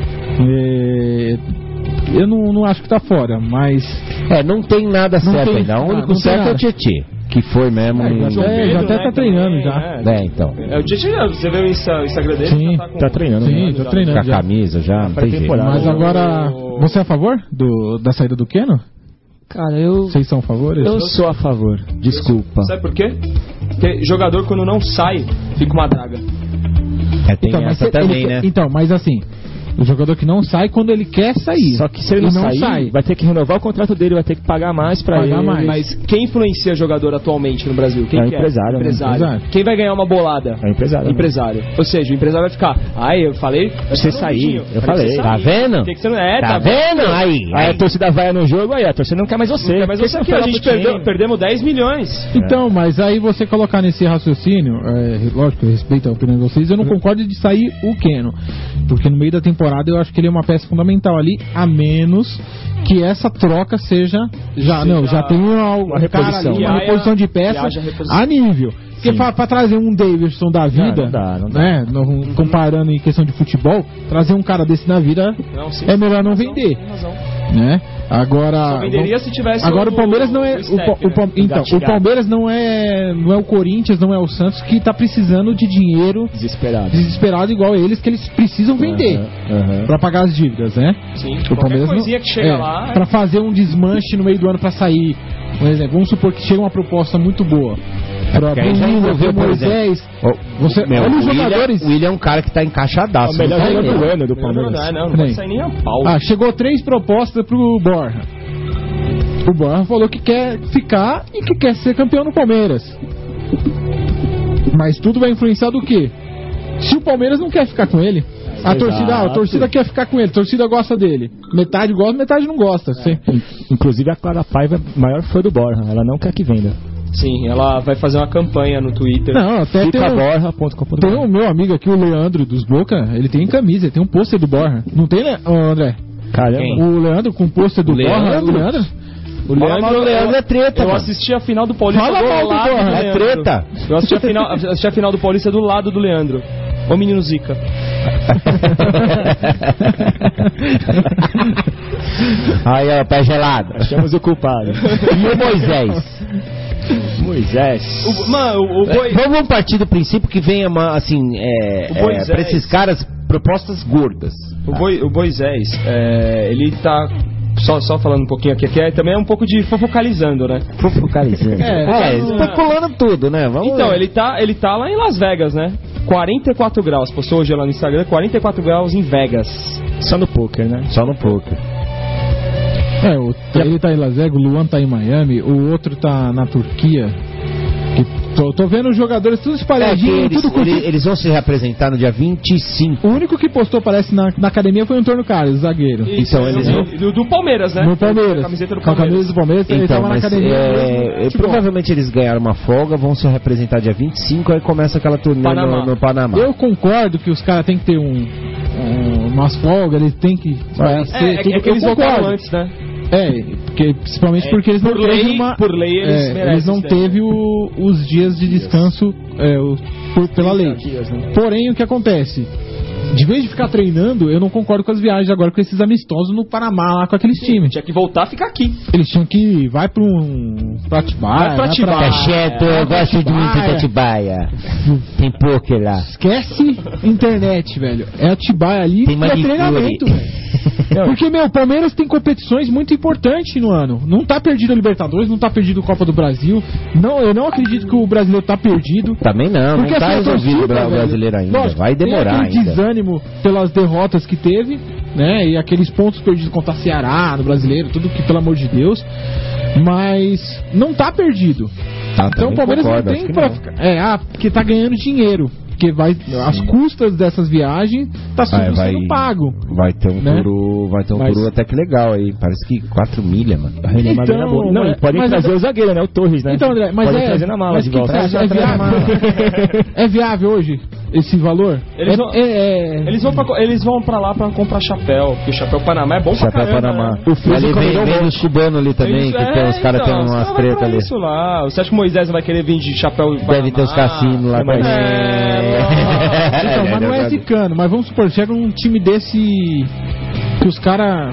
Eu não acho que tá fora, mas não tem nada certo ainda. O único certo é o Tietê, que foi mesmo. Já até tá treinando já. Então. O Tietê, você vê o Instagram dele? Sim, tá treinando. Sim, tá treinando. Com a camisa já, não tem jeito. Mas agora, você é a favor da saída do Keno? Cara, Vocês são a favor? Eu sou a favor. Desculpa. Sabe por quê? Porque jogador quando não sai, fica uma draga. Tem essa também, né? Então, mas assim, o jogador que não sai quando ele quer sair. Só que se ele não sair, vai ter que renovar o contrato dele, vai ter que pagar mais pra ele. Mas quem influencia jogador atualmente no Brasil? Quem é o empresário. Empresário. Quem vai ganhar uma bolada? É o empresário. Empresário. Ou seja, o empresário vai ficar, eu falei... Você sair, eu falei. Tá vendo? Tem que ser, tá vendo? Aí a torcida vai no jogo, a torcida não quer mais você. Mas você aqui, a gente perdemos 10 milhões. Então, mas aí você colocar nesse raciocínio, lógico, eu respeito a opinião de vocês, eu não concordo de sair o Keno. Porque no meio da temporada eu acho que ele é uma peça fundamental ali, a menos que essa troca seja já tem uma reposição, uma reposição de peça a nível. Porque para trazer um Davidson da vida, não dá. Né, comparando em questão de futebol, trazer um cara desse na vida é melhor não vender, né? Agora só venderia se tivesse o Palmeiras não é o Palmeiras não é o Corinthians, não é o Santos que tá precisando de dinheiro desesperado igual eles, que eles precisam vender pra pagar as dívidas, né? Sim. O Palmeiras coisinha que chega lá pra fazer um desmanche no meio do ano pra sair, por exemplo, vamos supor que chega uma proposta muito boa pra Moisés. Olha os jogadores. O William é um cara que tá encaixadaço. O melhor jogador do ano do Palmeiras. Não vai sair nem a pau. Chegou 3 propostas pro Borja. O Borja falou que quer ficar e que quer ser campeão no Palmeiras. Mas tudo vai influenciar do quê? Se o Palmeiras não quer ficar com ele, a torcida quer ficar com ele, a torcida gosta dele. Metade gosta, metade não gosta. Inclusive a Clara Paiva é maior fã do Borja, ela não quer que venda. Sim, ela vai fazer uma campanha no Twitter. Não, até tem o meu amigo aqui, o Leandro dos Boca, ele tem camisa, ele tem um pôster do Borja. Não tem, né, André? Caramba. O Leandro com pôster do Borja. O Leandro é treta. Eu assisti a final do Paulista do lado do Leandro. É treta. Eu assisti a final do Paulista do lado do Leandro. Ô menino Zica. Aí, ó, pé gelado. Achamos o culpado. E o Moisés? Vamos partir do princípio que venha para esses caras propostas gordas. O Moisés, ele tá só falando um pouquinho aqui, também é um pouco de fofocalizando, né? Fofocalizando. Especulando tudo, né? Então, ele tá lá em Las Vegas, né? 44 graus, postou hoje lá no Instagram, 44 graus em Vegas. Só no poker, né? Só no poker. Ele tá em Las Vegas, o Luan tá em Miami, o outro tá na Turquia. Tô vendo os jogadores tudo espalhadinho, eles vão se reapresentar no dia 25. O único que postou, parece, na academia foi o Antônio Carlos, zagueiro. Então, eles do Palmeiras, né? No Palmeiras. A camiseta do Palmeiras. Com a camisa do Palmeiras, ele tava na academia. Provavelmente eles ganharam uma folga, vão se reapresentar dia 25, aí começa aquela turnê no Panamá. Eu concordo que os caras têm que ter umas folgas, eles têm que ser tudo que eles voltaram antes, né? Principalmente porque eles não teve por lei eles merecem. Eles não teve os dias de descanso pela lei. Porém, o que acontece? De vez de ficar treinando, eu não concordo com as viagens agora com esses amistosos no Panamá lá com aqueles times. Tinha que voltar a ficar aqui. Eles tinham que vai para um pra Atibaia. Vai pra Atibaia. Tá certo, eu gosto de muito de Atibaia. Tem poker lá. Esquece internet, velho. É Atibaia ali Tem e é treinamento, velho. Porque, meu, o Palmeiras tem competições muito importantes no ano. Não tá perdido a Libertadores, não tá perdido a Copa do Brasil. Não, eu não acredito que o brasileiro tá perdido. Também não Porque tá essa resolvido torcida, o brasileiro velho, ainda. lógico, Vai demorar tem aquele ainda. desânimo pelas derrotas que teve, né? E aqueles pontos perdidos contra a Ceará, no brasileiro, tudo que, pelo amor de Deus. Mas não tá perdido. Então o Palmeiras concordo, não tem pra ficar. Porque tá ganhando dinheiro. Porque as custas dessas viagens tá sendo pago. Vai ter um touro até que legal aí. Parece que 4 milhas, mano. Então, não, podem trazer o zagueiro, né? O Torres, né? Então, André, mas podem trazer na mala de volta. É viável hoje esse valor? Eles vão pra lá pra comprar chapéu, porque o chapéu Panamá é bom pra caramba. Panamá. Né? O Fluminense vem os cubanos ali também, que tem os caras têm umas tretas ali. Isso lá. Você acha que o Moisés vai querer vir de chapéu Panamá? Deve ter os cassinos lá também. Então, mas não é zicano. Mas vamos supor, chega um time desse que os caras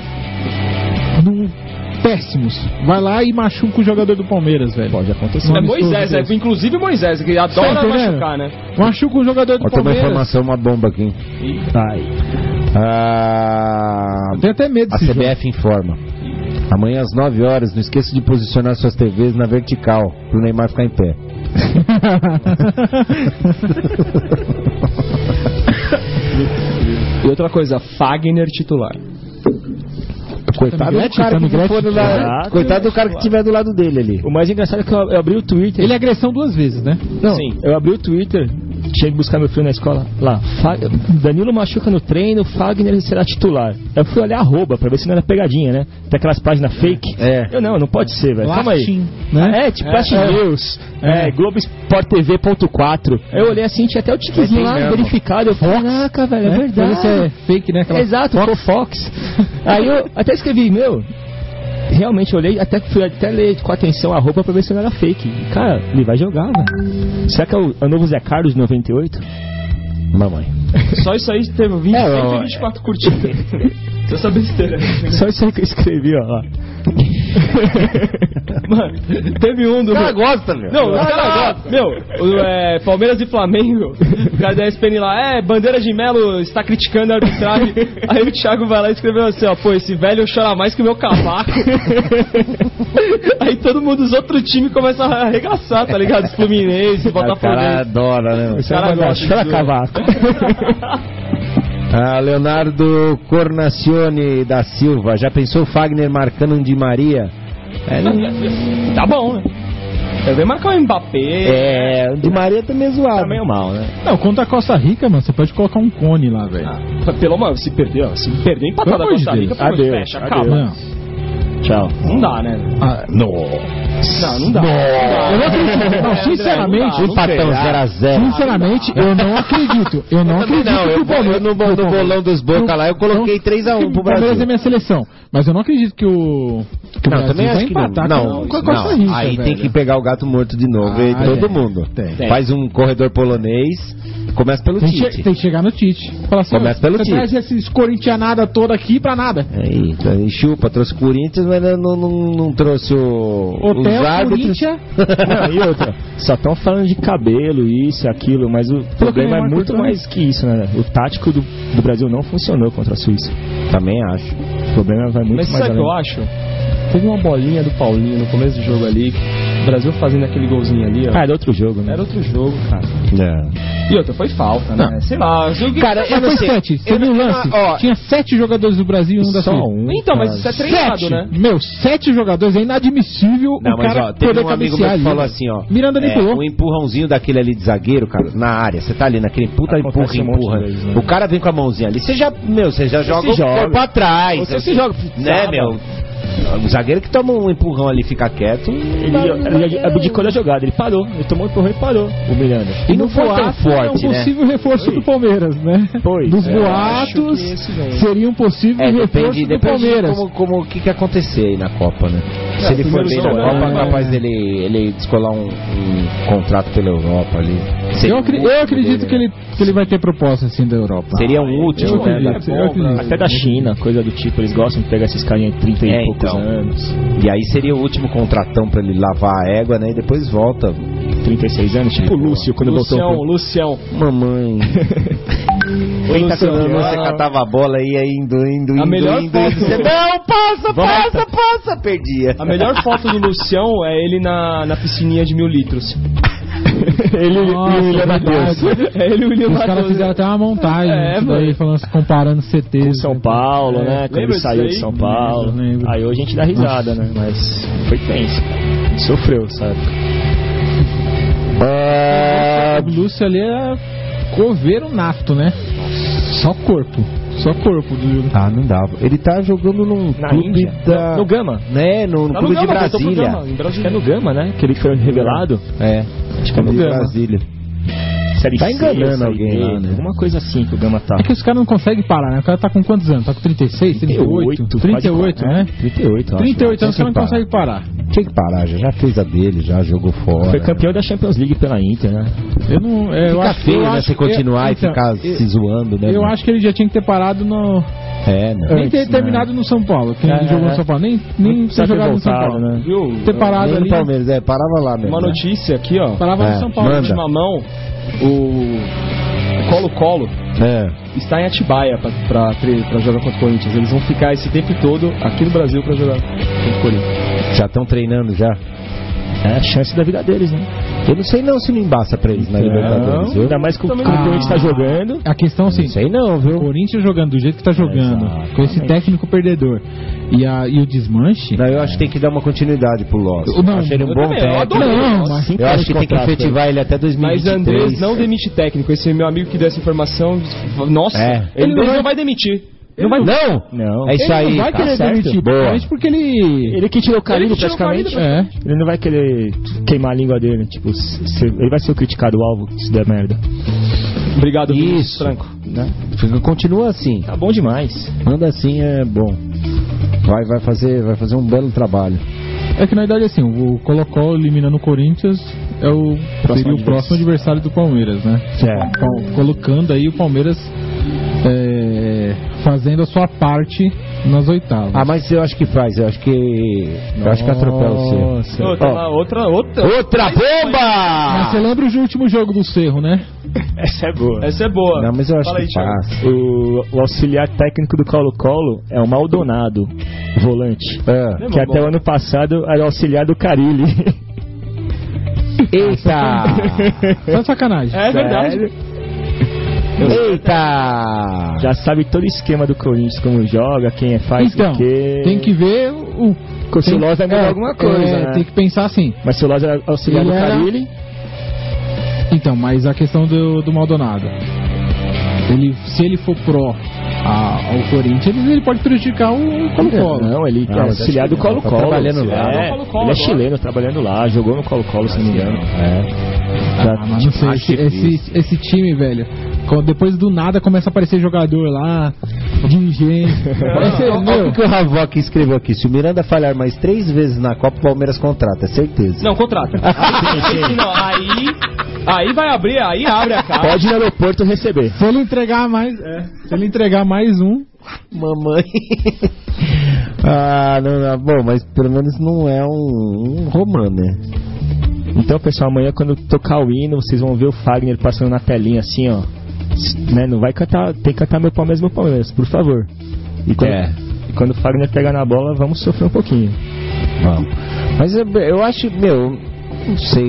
péssimos. Vai lá e machuca o jogador do Palmeiras, velho. Pode acontecer. É Moisés, inclusive Moisés, que adora machucar, né? Machuca o jogador do Palmeiras. Tem uma informação, uma bomba aqui. Tem até medo a CBF informa. Amanhã às 9 horas, não esqueça de posicionar suas TVs na vertical, pro Neymar ficar em pé. E outra coisa, Fagner titular. Coitado do cara que for coitado do cara que estiver do lado dele ali. O mais engraçado é que eu abri o Twitter. Ele é agressão 2 vezes, né? Não, sim. Eu abri o Twitter, tinha que buscar meu filho na escola. Lá, Danilo machuca no treino, Fagner será titular. Eu fui olhar @ pra ver se não era pegadinha, né? Tem aquelas páginas fake. Eu não pode ser, velho. Calma aí. Né? Tipo Flash News, Globoesporte.tv.4. Eu olhei assim, tinha até o tiquezinho lá verificado. Eu falei, caraca, velho, é verdade. Isso é fake, né? Exato, Fox. Aí eu até escrevi, realmente olhei, fui até ler com atenção a roupa pra ver se não era fake. Cara, ele vai jogar, velho. Será que é o novo Zé Carlos 98? Mamãe. Só isso aí teve 124 curtidas. Só essa besteira. Só isso aí que eu escrevi, ó. Mano, teve um do. O cara gosta, meu. Não, o cara gosta. Meu, Palmeiras e Flamengo. O cara da ESPN lá, Bandeira de Melo está criticando a arbitragem. Aí o Thiago vai lá e escreveu assim, ó, esse velho chora mais que o meu cavaco. Aí todo mundo dos outros times começam a arregaçar, tá ligado? Os Fluminense, Botafogo. O cara adora, né? O cara gosta, chora cavaco. Leonardo Cornacione da Silva. Já pensou o Fagner marcando um Di Maria? Tá bom, né? Eu venho marcar o Mbappé. O Di Maria tá meio zoado. Tá meio mal, né? Não, contra a Costa Rica, mano, você pode colocar um cone lá, velho. Pelo amor, se perder empatada a Costa Rica, fecha, acaba. Tchau. Não dá, né? Não dá. Eu não acredito. Não, sinceramente, empatão 0x0. Sinceramente, eu não acredito. Eu não acredito. No bolão dos Boca lá, eu coloquei 3x1 pro Brasil. O Palmeiras é minha seleção. Mas eu não acredito que o Brasil também acho vai empatar com a Costa Rica. Aí velho. tem que pegar o gato morto de novo. E todo mundo. Faz um corredor polonês. Começa pelo Tite. Tem que chegar no Tite. Fala assim, começa pelo Tite. Você traz esses corintianada toda aqui pra nada. E chupa, trouxe o Corinthians, mas não trouxe os árbitros. Não, e outra, só estão falando de cabelo, isso e aquilo, mas o problema é muito mais que isso, né? O tático do Brasil não funcionou contra a Suíça. Também acho. O problema vai muito mais além. Mas sabe o que eu acho? Teve uma bolinha do Paulinho no começo do jogo ali, o Brasil fazendo aquele golzinho ali, ó. Era outro jogo, né? Era outro jogo, cara. E outra, foi falta, né? Sei lá. Cara, foi 7. Você viu o lance? Tinha 7 jogadores do Brasil e um da Suíça. Então, mas isso é treinado, né? 7 jogadores, é inadmissível o cara poder cabecear ali. Falou assim, ó. Miranda nem pulou. Um empurrãozinho daquele ali de zagueiro, cara, na área. Você tá ali naquele puta empurra. O cara vem com a mãozinha ali. Você já joga o corpo atrás. Você se joga. Né, meu? O zagueiro que toma um empurrão ali fica quieto. Ele abdicou da jogada, ele parou. Ele tomou um empurrão e parou, o Miranda. E não foi tão forte, é um possível reforço do Palmeiras, né? Dos boatos, seria um possível reforço do Palmeiras. Como o que acontecer aí na Copa, né? Se ele for bem na Copa, é capaz dele descolar um contrato pela Europa ali. Eu acredito que ele vai ter proposta assim da Europa. Seria um último, né? Até da China, coisa do tipo. Eles gostam de pegar esses carinhas de 30 e poucos anos. E aí seria o último contratão pra ele lavar a égua, né? E depois volta. 36 anos, tipo o Lúcio, quando voltou. Lucião. Mamãe. Você catava a bola e ia indo. A melhor foto. Você, não, passa, perdia. A melhor foto do Lucião é ele na piscininha de 1000 litros. Ele e o William Matheus. Ele e o William Matheus. Os caras fizeram até uma montagem daí, falando, comparando CT com São Paulo, né? Quando ele saiu de São Paulo. Aí hoje a gente dá risada, né? Mas foi tenso. Sofreu, sabe? O Lúcio ali é coveiro nato, né? Só corpo do jogo. Ah, não dava. Ele tá jogando num clube da... No Gama. Né? No clube de Brasília. Acho que é no Gama, né? Que ele foi revelado. Acho que é no Gama. Brasília. Tá enganando alguém lá, né? Alguma coisa assim que o Gama tá. É que os caras não conseguem parar, né? O cara tá com quantos anos? Tá com 36, 38? 38, né? 38, 38 anos, os caras não conseguem parar. Tinha que parar, já fez a dele, já jogou fora. Foi campeão da Champions League pela Inter, né? Eu acho feio, né? Você continuar e ficar se zoando, né? Eu acho que ele já tinha que ter parado no... nem ter terminado no São Paulo. Quem jogou no São Paulo, nem ter jogado no São Paulo, né? Ter parado ali no Palmeiras, parava lá mesmo. Uma notícia aqui, ó. Parava no São Paulo. De mamão, o Colo-Colo está em Atibaia pra jogar contra o Corinthians. Eles vão ficar esse tempo todo aqui no Brasil pra jogar contra o Corinthians. Já estão treinando já? É a chance da vida deles, né? Eu não sei se não embaça pra eles na Libertadores, viu? Ainda mais que o Corinthians tá jogando. A questão assim, não sei não, viu? O Corinthians jogando do jeito que tá jogando, com esse técnico perdedor e o desmanche. Não, eu acho que tem que dar uma continuidade pro Loss. Eu achei ele um bom técnico. Eu acho que tem que efetivar ele até 2023. Mas Andrés não demite técnico. Esse meu amigo que deu essa informação, nossa, ele não vai demitir. Não. É isso aí. Ele não vai querer demitir, porque ele que tirou o Carilho praticamente. Ele não vai querer queimar a língua dele. Tipo, ele vai ser o criticado, o alvo, se der merda. Obrigado, isso, Franco. Né? Continua assim. Tá bom demais. Anda assim, é bom. Vai fazer um belo trabalho. É que na verdade assim, o Colo-Colo eliminando o Corinthians seria o próximo adversário do Palmeiras, né? Colocando aí o Palmeiras fazendo a sua parte nas oitavas. Ah, mas eu acho que faz. Eu acho que atropela o Cerro. Outra bomba! Mas você lembra o último jogo do Cerro, né? Essa é boa. Não, mas eu acho que passa. O auxiliar técnico do Colo-Colo é o Maldonado, volante. Que até o ano passado era auxiliar do Carilli. Eita! Só sacanagem. É verdade. Eita! Já sabe todo o esquema do Corinthians, como joga, quem faz o quê. Tem que ver se o Loz vai mudar alguma coisa, né? Tem que pensar assim. Mas se o Loz é auxiliar do Carilli... Então, mas a questão do Maldonado, se ele for pró ao Corinthians, ele pode prejudicar o Colo-Colo. Não, ele é auxiliar do Colo-Colo. Trabalhando lá. Ele é chileno, trabalhando lá, jogou no Colo-Colo, se não me engano. Mas não sei, esse time, velho, depois do nada começa a aparecer jogador lá, dirigente. Olha o que o Ravoc escreveu aqui: se o Miranda falhar mais 3 vezes na Copa, o Palmeiras contrata, é certeza. Não, contrata. Aí vai abrir, aí abre a cara. Pode ir no aeroporto receber. Se ele entregar mais um. Mamãe. Não, bom, mas pelo menos não é um romano, né? Então, pessoal, amanhã quando tocar o hino, vocês vão ver o Fagner passando na telinha assim, ó. Né? Não vai cantar, tem que cantar meu Palmeiras, por favor. E quando o Fagner pegar na bola, vamos sofrer um pouquinho. Vamos. Mas eu acho, não sei,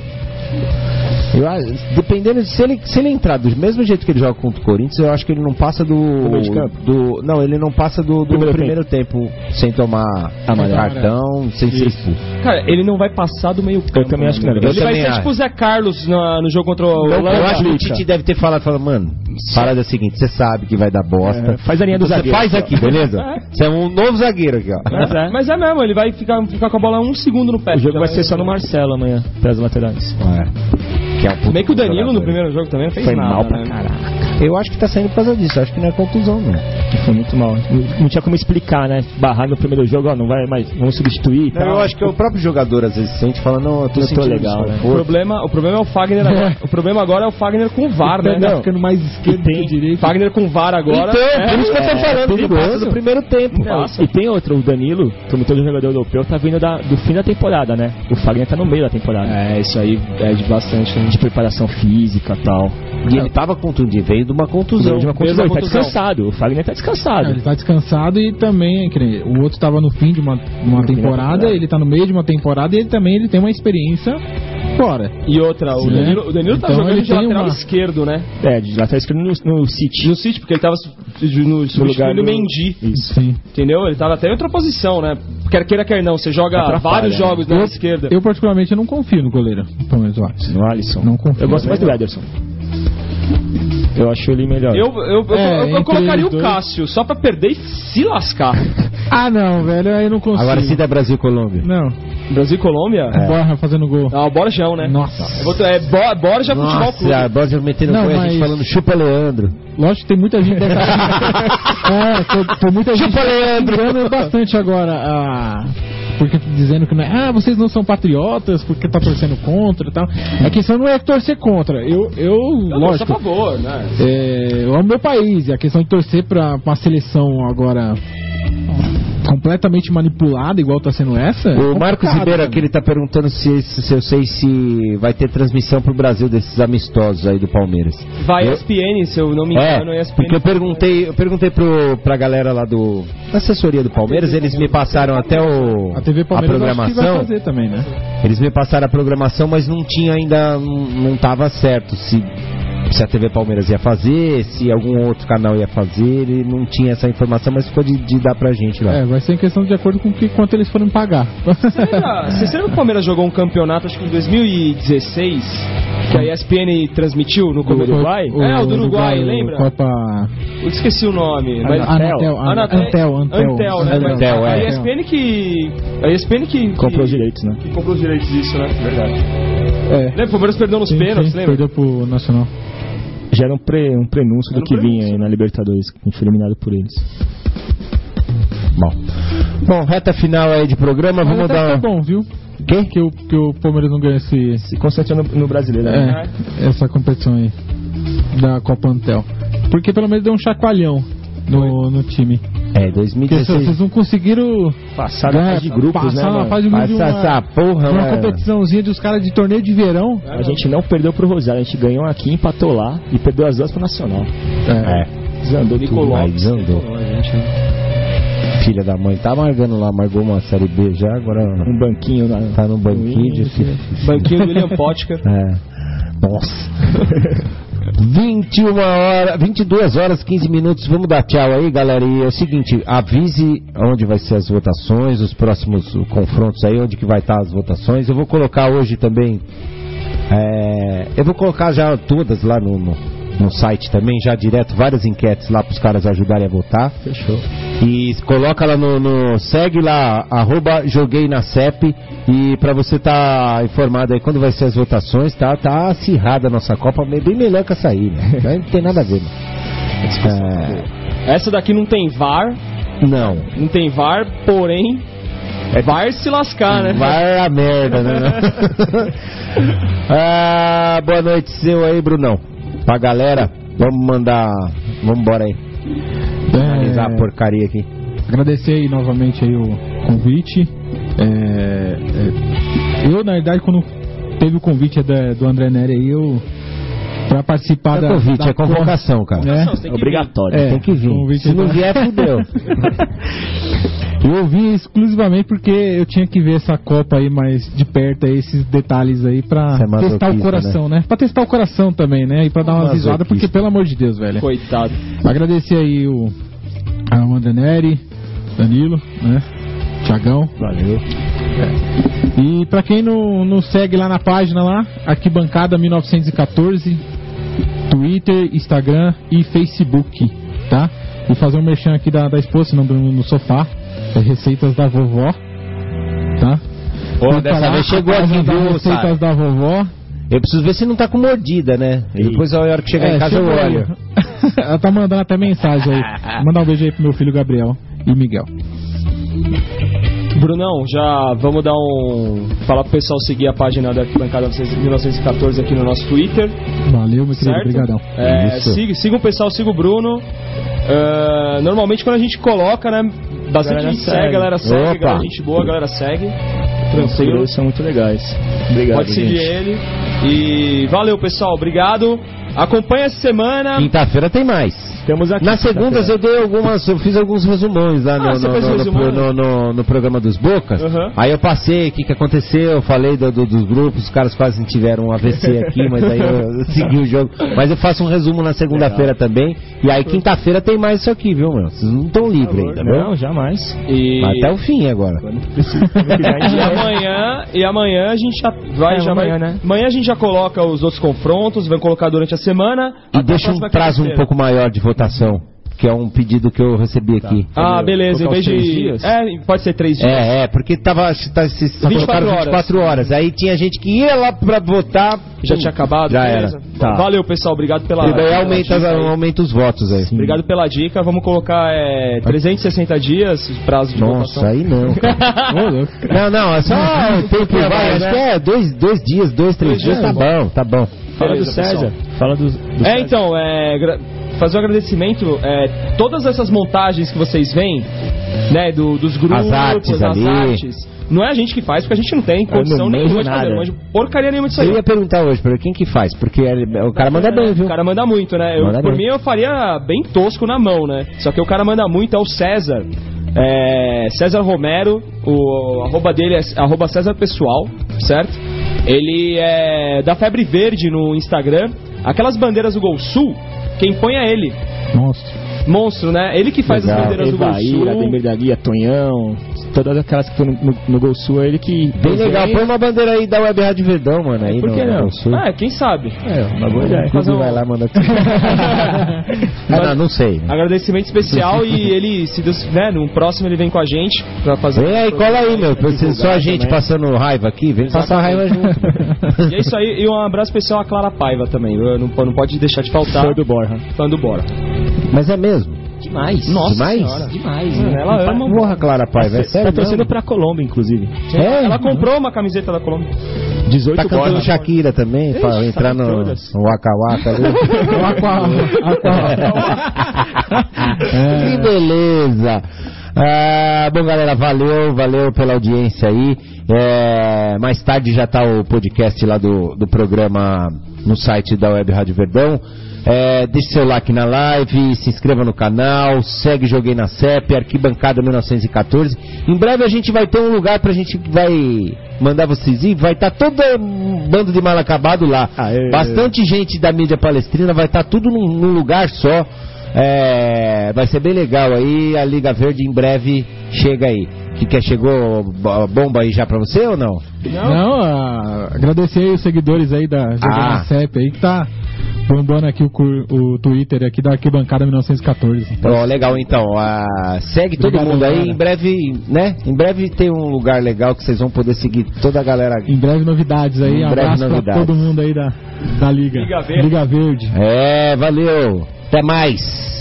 dependendo de se ele entrar do mesmo jeito que ele joga contra o Corinthians, eu acho que ele não passa do meio de campo. Não, ele não passa do primeiro tempo sem tomar cartão, sem ser expulso. Cara, ele não vai passar do meio campo. Eu também acho que não. Ele vai ser tipo o Zé Carlos no jogo contra o Holanda. Eu acho que o Tite deve ter falado, mano, parada é a seguinte, você sabe que vai dar bosta. Faz a linha do zagueiro. Você faz aqui, beleza? Você é um novo zagueiro aqui, ó. Mas é mesmo, ele vai ficar com a bola 1 segundo no pé. O jogo vai ser só no Marcelo amanhã, pelas laterais. Meio que o Danilo no primeiro jogo também não fez nada. Foi mal pra caraca. Eu acho que tá saindo por causa disso, acho que não é contusão, não. Foi muito mal. Não tinha como explicar, né? Barrar no primeiro jogo, ó, não vai mais, vamos substituir. Não, eu acho que o próprio jogador às vezes sente e fala, não, eu tô sentindo legal, né? O problema é o Fagner agora. O problema agora é o Fagner com VAR, né? Tá ficando mais esquerdo que direito. Fagner com VAR agora. Então, por isso que eu tô falando, ele passa do primeiro tempo. Não, e tem outro, o Danilo, como todo jogador europeu, tá vindo do fim da temporada, né? O Fagner tá no meio da temporada. Isso aí é de bastante, né? De preparação física e tal. E ele tava contundido, veio de uma contusão. Ele tá descansado, o Fagner tá descansado. Ele tá descansado e também, o outro tava no fim de uma temporada, ele tá no meio de uma temporada e ele tem uma experiência fora. E outra, o Danilo tá jogando de lateral esquerdo, né? De lateral esquerdo no City. No City, porque ele tava no lugar do Mendy. Isso. Sim. Entendeu? Ele tava até em outra posição, né? Quer queira, quer não. Você joga vários jogos na esquerda. Eu particularmente não confio no goleiro, no Alisson. Não confio. Eu gosto mais do Ederson. Eu acho ele melhor. Eu colocaria o Cássio só pra perder e se lascar. Ah, não, velho, aí eu não consigo. Agora se der Brasil e Colômbia. Não. Brasil e Colômbia? Borja fazendo gol. Ah, o Borjão, né? Nossa. Borja Futebol Clube. Borja metendo gol e a gente falando chupa Leandro. Lógico que tem muita gente dessa... tem muita gente... Chupa Leandro! Bastante agora porque dizendo que não é, vocês não são patriotas porque tá torcendo contra e tal. A questão não é torcer contra. Eu lógico, sou a favor, né? Eu amo meu país. A questão de torcer pra uma seleção agora completamente manipulada, igual tá sendo essa. O Marcos Ribeiro aqui, ele tá perguntando se eu sei se vai ter transmissão pro Brasil desses amistosos aí do Palmeiras. Vai ESPN, se eu não me engano, ESPN. Porque eu perguntei pra galera lá da assessoria do Palmeiras, eles me passaram até a TV Palmeiras, a programação. Vai fazer também, né? Eles me passaram a programação, mas não tinha ainda, não tava certo se a TV Palmeiras ia fazer, se algum outro canal ia fazer, ele não tinha essa informação, mas ficou de dar pra gente lá. Vai ser em questão de acordo com quanto eles forem pagar. Você lembra que o Palmeiras jogou um campeonato, acho que em 2016, que a ESPN transmitiu no Uruguai? O do Uruguai, lembra? Copa... Eu esqueci o nome. Antel, né? A ESPN que comprou os direitos, né? Que comprou os direitos disso, né? Verdade. Lembra? O Palmeiras perdeu nos pênaltis, lembra? Perdeu pro Nacional. Já era um prenúncio do que vinha aí na Libertadores, que foi eliminado por eles. Bom, reta final aí de programa, vamos dar... Tá bom, viu? Que o Palmeiras não ganha se concentra no brasileiro, né? Essa competição aí da Copa Antel. Porque pelo menos deu um chacoalhão no time. 2016. Vocês não conseguiram passar na fase de grupos, né? Essa porra, uma competiçãozinha dos caras de torneio de verão. A gente não perdeu pro Rosário, a gente ganhou aqui, empatou lá e perdeu as duas pro Nacional. Desandou tudo. Desandou. Filha da mãe, tá amargou uma Série B já, agora... Um banquinho lá. Tá no banquinho. Banquinho do William Potker. Nossa. 22 horas 15 minutos. Vamos dar tchau aí, galera. E é o seguinte, avise onde vai ser as votações, os próximos confrontos aí, onde que vai estar as votações. Eu vou colocar hoje também, eu vou colocar já todas lá no site também, já direto, várias enquetes lá para os caras ajudarem a votar. Fechou. E coloca lá segue lá, @jogueinacep, e pra você tá informado aí quando vai ser as votações, tá acirrada a nossa Copa, bem melhor que essa aí, né? Não tem nada a ver, né? Essa daqui não tem VAR. Não tem VAR, porém VAR se lascar, né? VAR a merda, né? Boa noite seu aí, Brunão. Pra galera, vamos embora aí. Finalizar a porcaria aqui. Agradecer aí novamente aí o convite. Eu, na verdade, quando teve o convite do André Neri aí, pra participar da... convite, é convocação, cara. É obrigatório. Tem que vir. Se não vier, fudeu. Eu vim exclusivamente porque eu tinha que ver essa Copa aí mais de perto, aí, esses detalhes aí pra testar o coração, né? Pra testar o coração também, né? E pra dar uma risada, porque pelo amor de Deus, velho. Coitado. Agradecer aí ao André Neri, Danilo, né? Thiagão. Valeu. E pra quem não segue lá na página lá, Arquibancada 1914, Twitter, Instagram e Facebook, tá? Vou fazer um merchan aqui da esposa no sofá. Receitas da vovó, tá? Dessa vez chegou aqui, viu? Receitas da vovó. Eu preciso ver se não tá com mordida, né? E depois a hora que chegar em casa eu olho. Ela tá mandando até mensagem aí. Mandar um beijo aí pro meu filho Gabriel e Miguel. Brunão, já vamos dar falar pro pessoal seguir a página da Arquibancada 1914 aqui no nosso Twitter. Valeu, meu querido, obrigadão. Siga o pessoal, siga o Bruno. Normalmente quando a gente coloca, né, bastante gente segue, a galera segue, galera, gente boa, a galera segue. Tranquilo. Eles são muito legais. Obrigado, pode seguir ele. E valeu, pessoal, obrigado. Acompanha essa semana. Quinta-feira tem mais. Temos aqui. Nas segundas eu fiz alguns resumões lá no programa dos Bocas. Aí eu passei o que aconteceu, falei dos grupos, os caras quase não tiveram um AVC aqui, mas aí eu segui o jogo. Mas eu faço um resumo na segunda-feira também. E aí quinta-feira tem mais isso aqui, viu, meu? Vocês não estão livres ainda, viu? Não, jamais. Até o fim agora. E amanhã a gente já vai. Né? Amanhã a gente já coloca os outros confrontos, vai colocar durante a semana. E deixa um prazo um pouco maior de votação, que é um pedido que eu recebi aqui. Beleza, em vez de... pode ser 3 dias. Porque tava 24 horas. Aí tinha gente que ia lá pra votar. Já tinha acabado? Já era. Tá. Valeu, pessoal, obrigado pela... E daí aumenta os votos aí. Sim. Obrigado pela dica, vamos colocar 360 dias de prazo de votação. Nossa, aí não, cara. não, é só o tempo que vai, acho que é 2 dias, 3 dias, tá bom. Fala do César. Fala do César. Então, fazer um agradecimento, todas essas montagens que vocês veem, né, dos grupos, as artes, não é a gente que faz, porque a gente não tem condição nenhuma de fazer, não manjo porcaria nenhuma disso aí. Eu ia perguntar hoje, quem que faz? Porque o cara manda bem, viu? O cara manda muito, né? Por mim eu faria bem tosco na mão, né? Só que o cara manda muito, é o César. César Romero, o arroba dele é @César Pessoal, certo? Ele é da Febre Verde no Instagram. Aquelas bandeiras do Gol Sul, quem põe é ele. Monstro, né? Ele que faz as bandeiras do Gol Sul. Ademir da Guia, Tonhão, todas aquelas que estão no Gol Sul, é ele que... Bem legal, põe uma bandeira aí da Web Rádio Verdão, mano, aí. Por que não? Quem sabe? Uma boa ideia. Vai lá, manda... não sei. Agradecimento especial e ele, se Deus, né, no próximo ele vem com a gente pra fazer... Vem aí, cola aí, meu. Só a gente passando raiva aqui, vem passar raiva junto. E é isso aí, e um abraço especial a Clara Paiva também, não pode deixar de faltar. Fã do Borja. Mas é mesmo? Demais. Nossa Senhora. Demais. Ela ama. Porra, Clara Paiva, é sério. Tá torcendo pra Colômbia, inclusive. Ela comprou uma camiseta da Colômbia. 18 tá cantando Shakira também, pra entrar no Waka Waka ali. Que beleza. Bom, galera, valeu pela audiência aí. Mais tarde já tá o podcast lá do programa no site da Web Rádio Verdão. Deixe seu like na live, se inscreva no canal, segue Joguei na CEP, Arquibancada 1914. Em breve a gente vai ter um lugar pra gente vai mandar vocês ir, vai estar todo bando de mal acabado lá. Bastante gente da mídia palestrina, vai estar tudo num lugar só. Vai ser bem legal aí, a Liga Verde em breve chega aí. Chegou a bomba aí já pra você ou não? Não, agradecer aí os seguidores aí da Joguei na CEP aí que tá bombando aqui o Twitter aqui da Arquibancada 1914. Legal, então. Segue todo mundo aí. Em breve, né? Em breve tem um lugar legal que vocês vão poder seguir toda a galera. Em breve novidades aí. Abraço pra todo mundo aí da Liga. Liga Verde. Valeu. Até mais.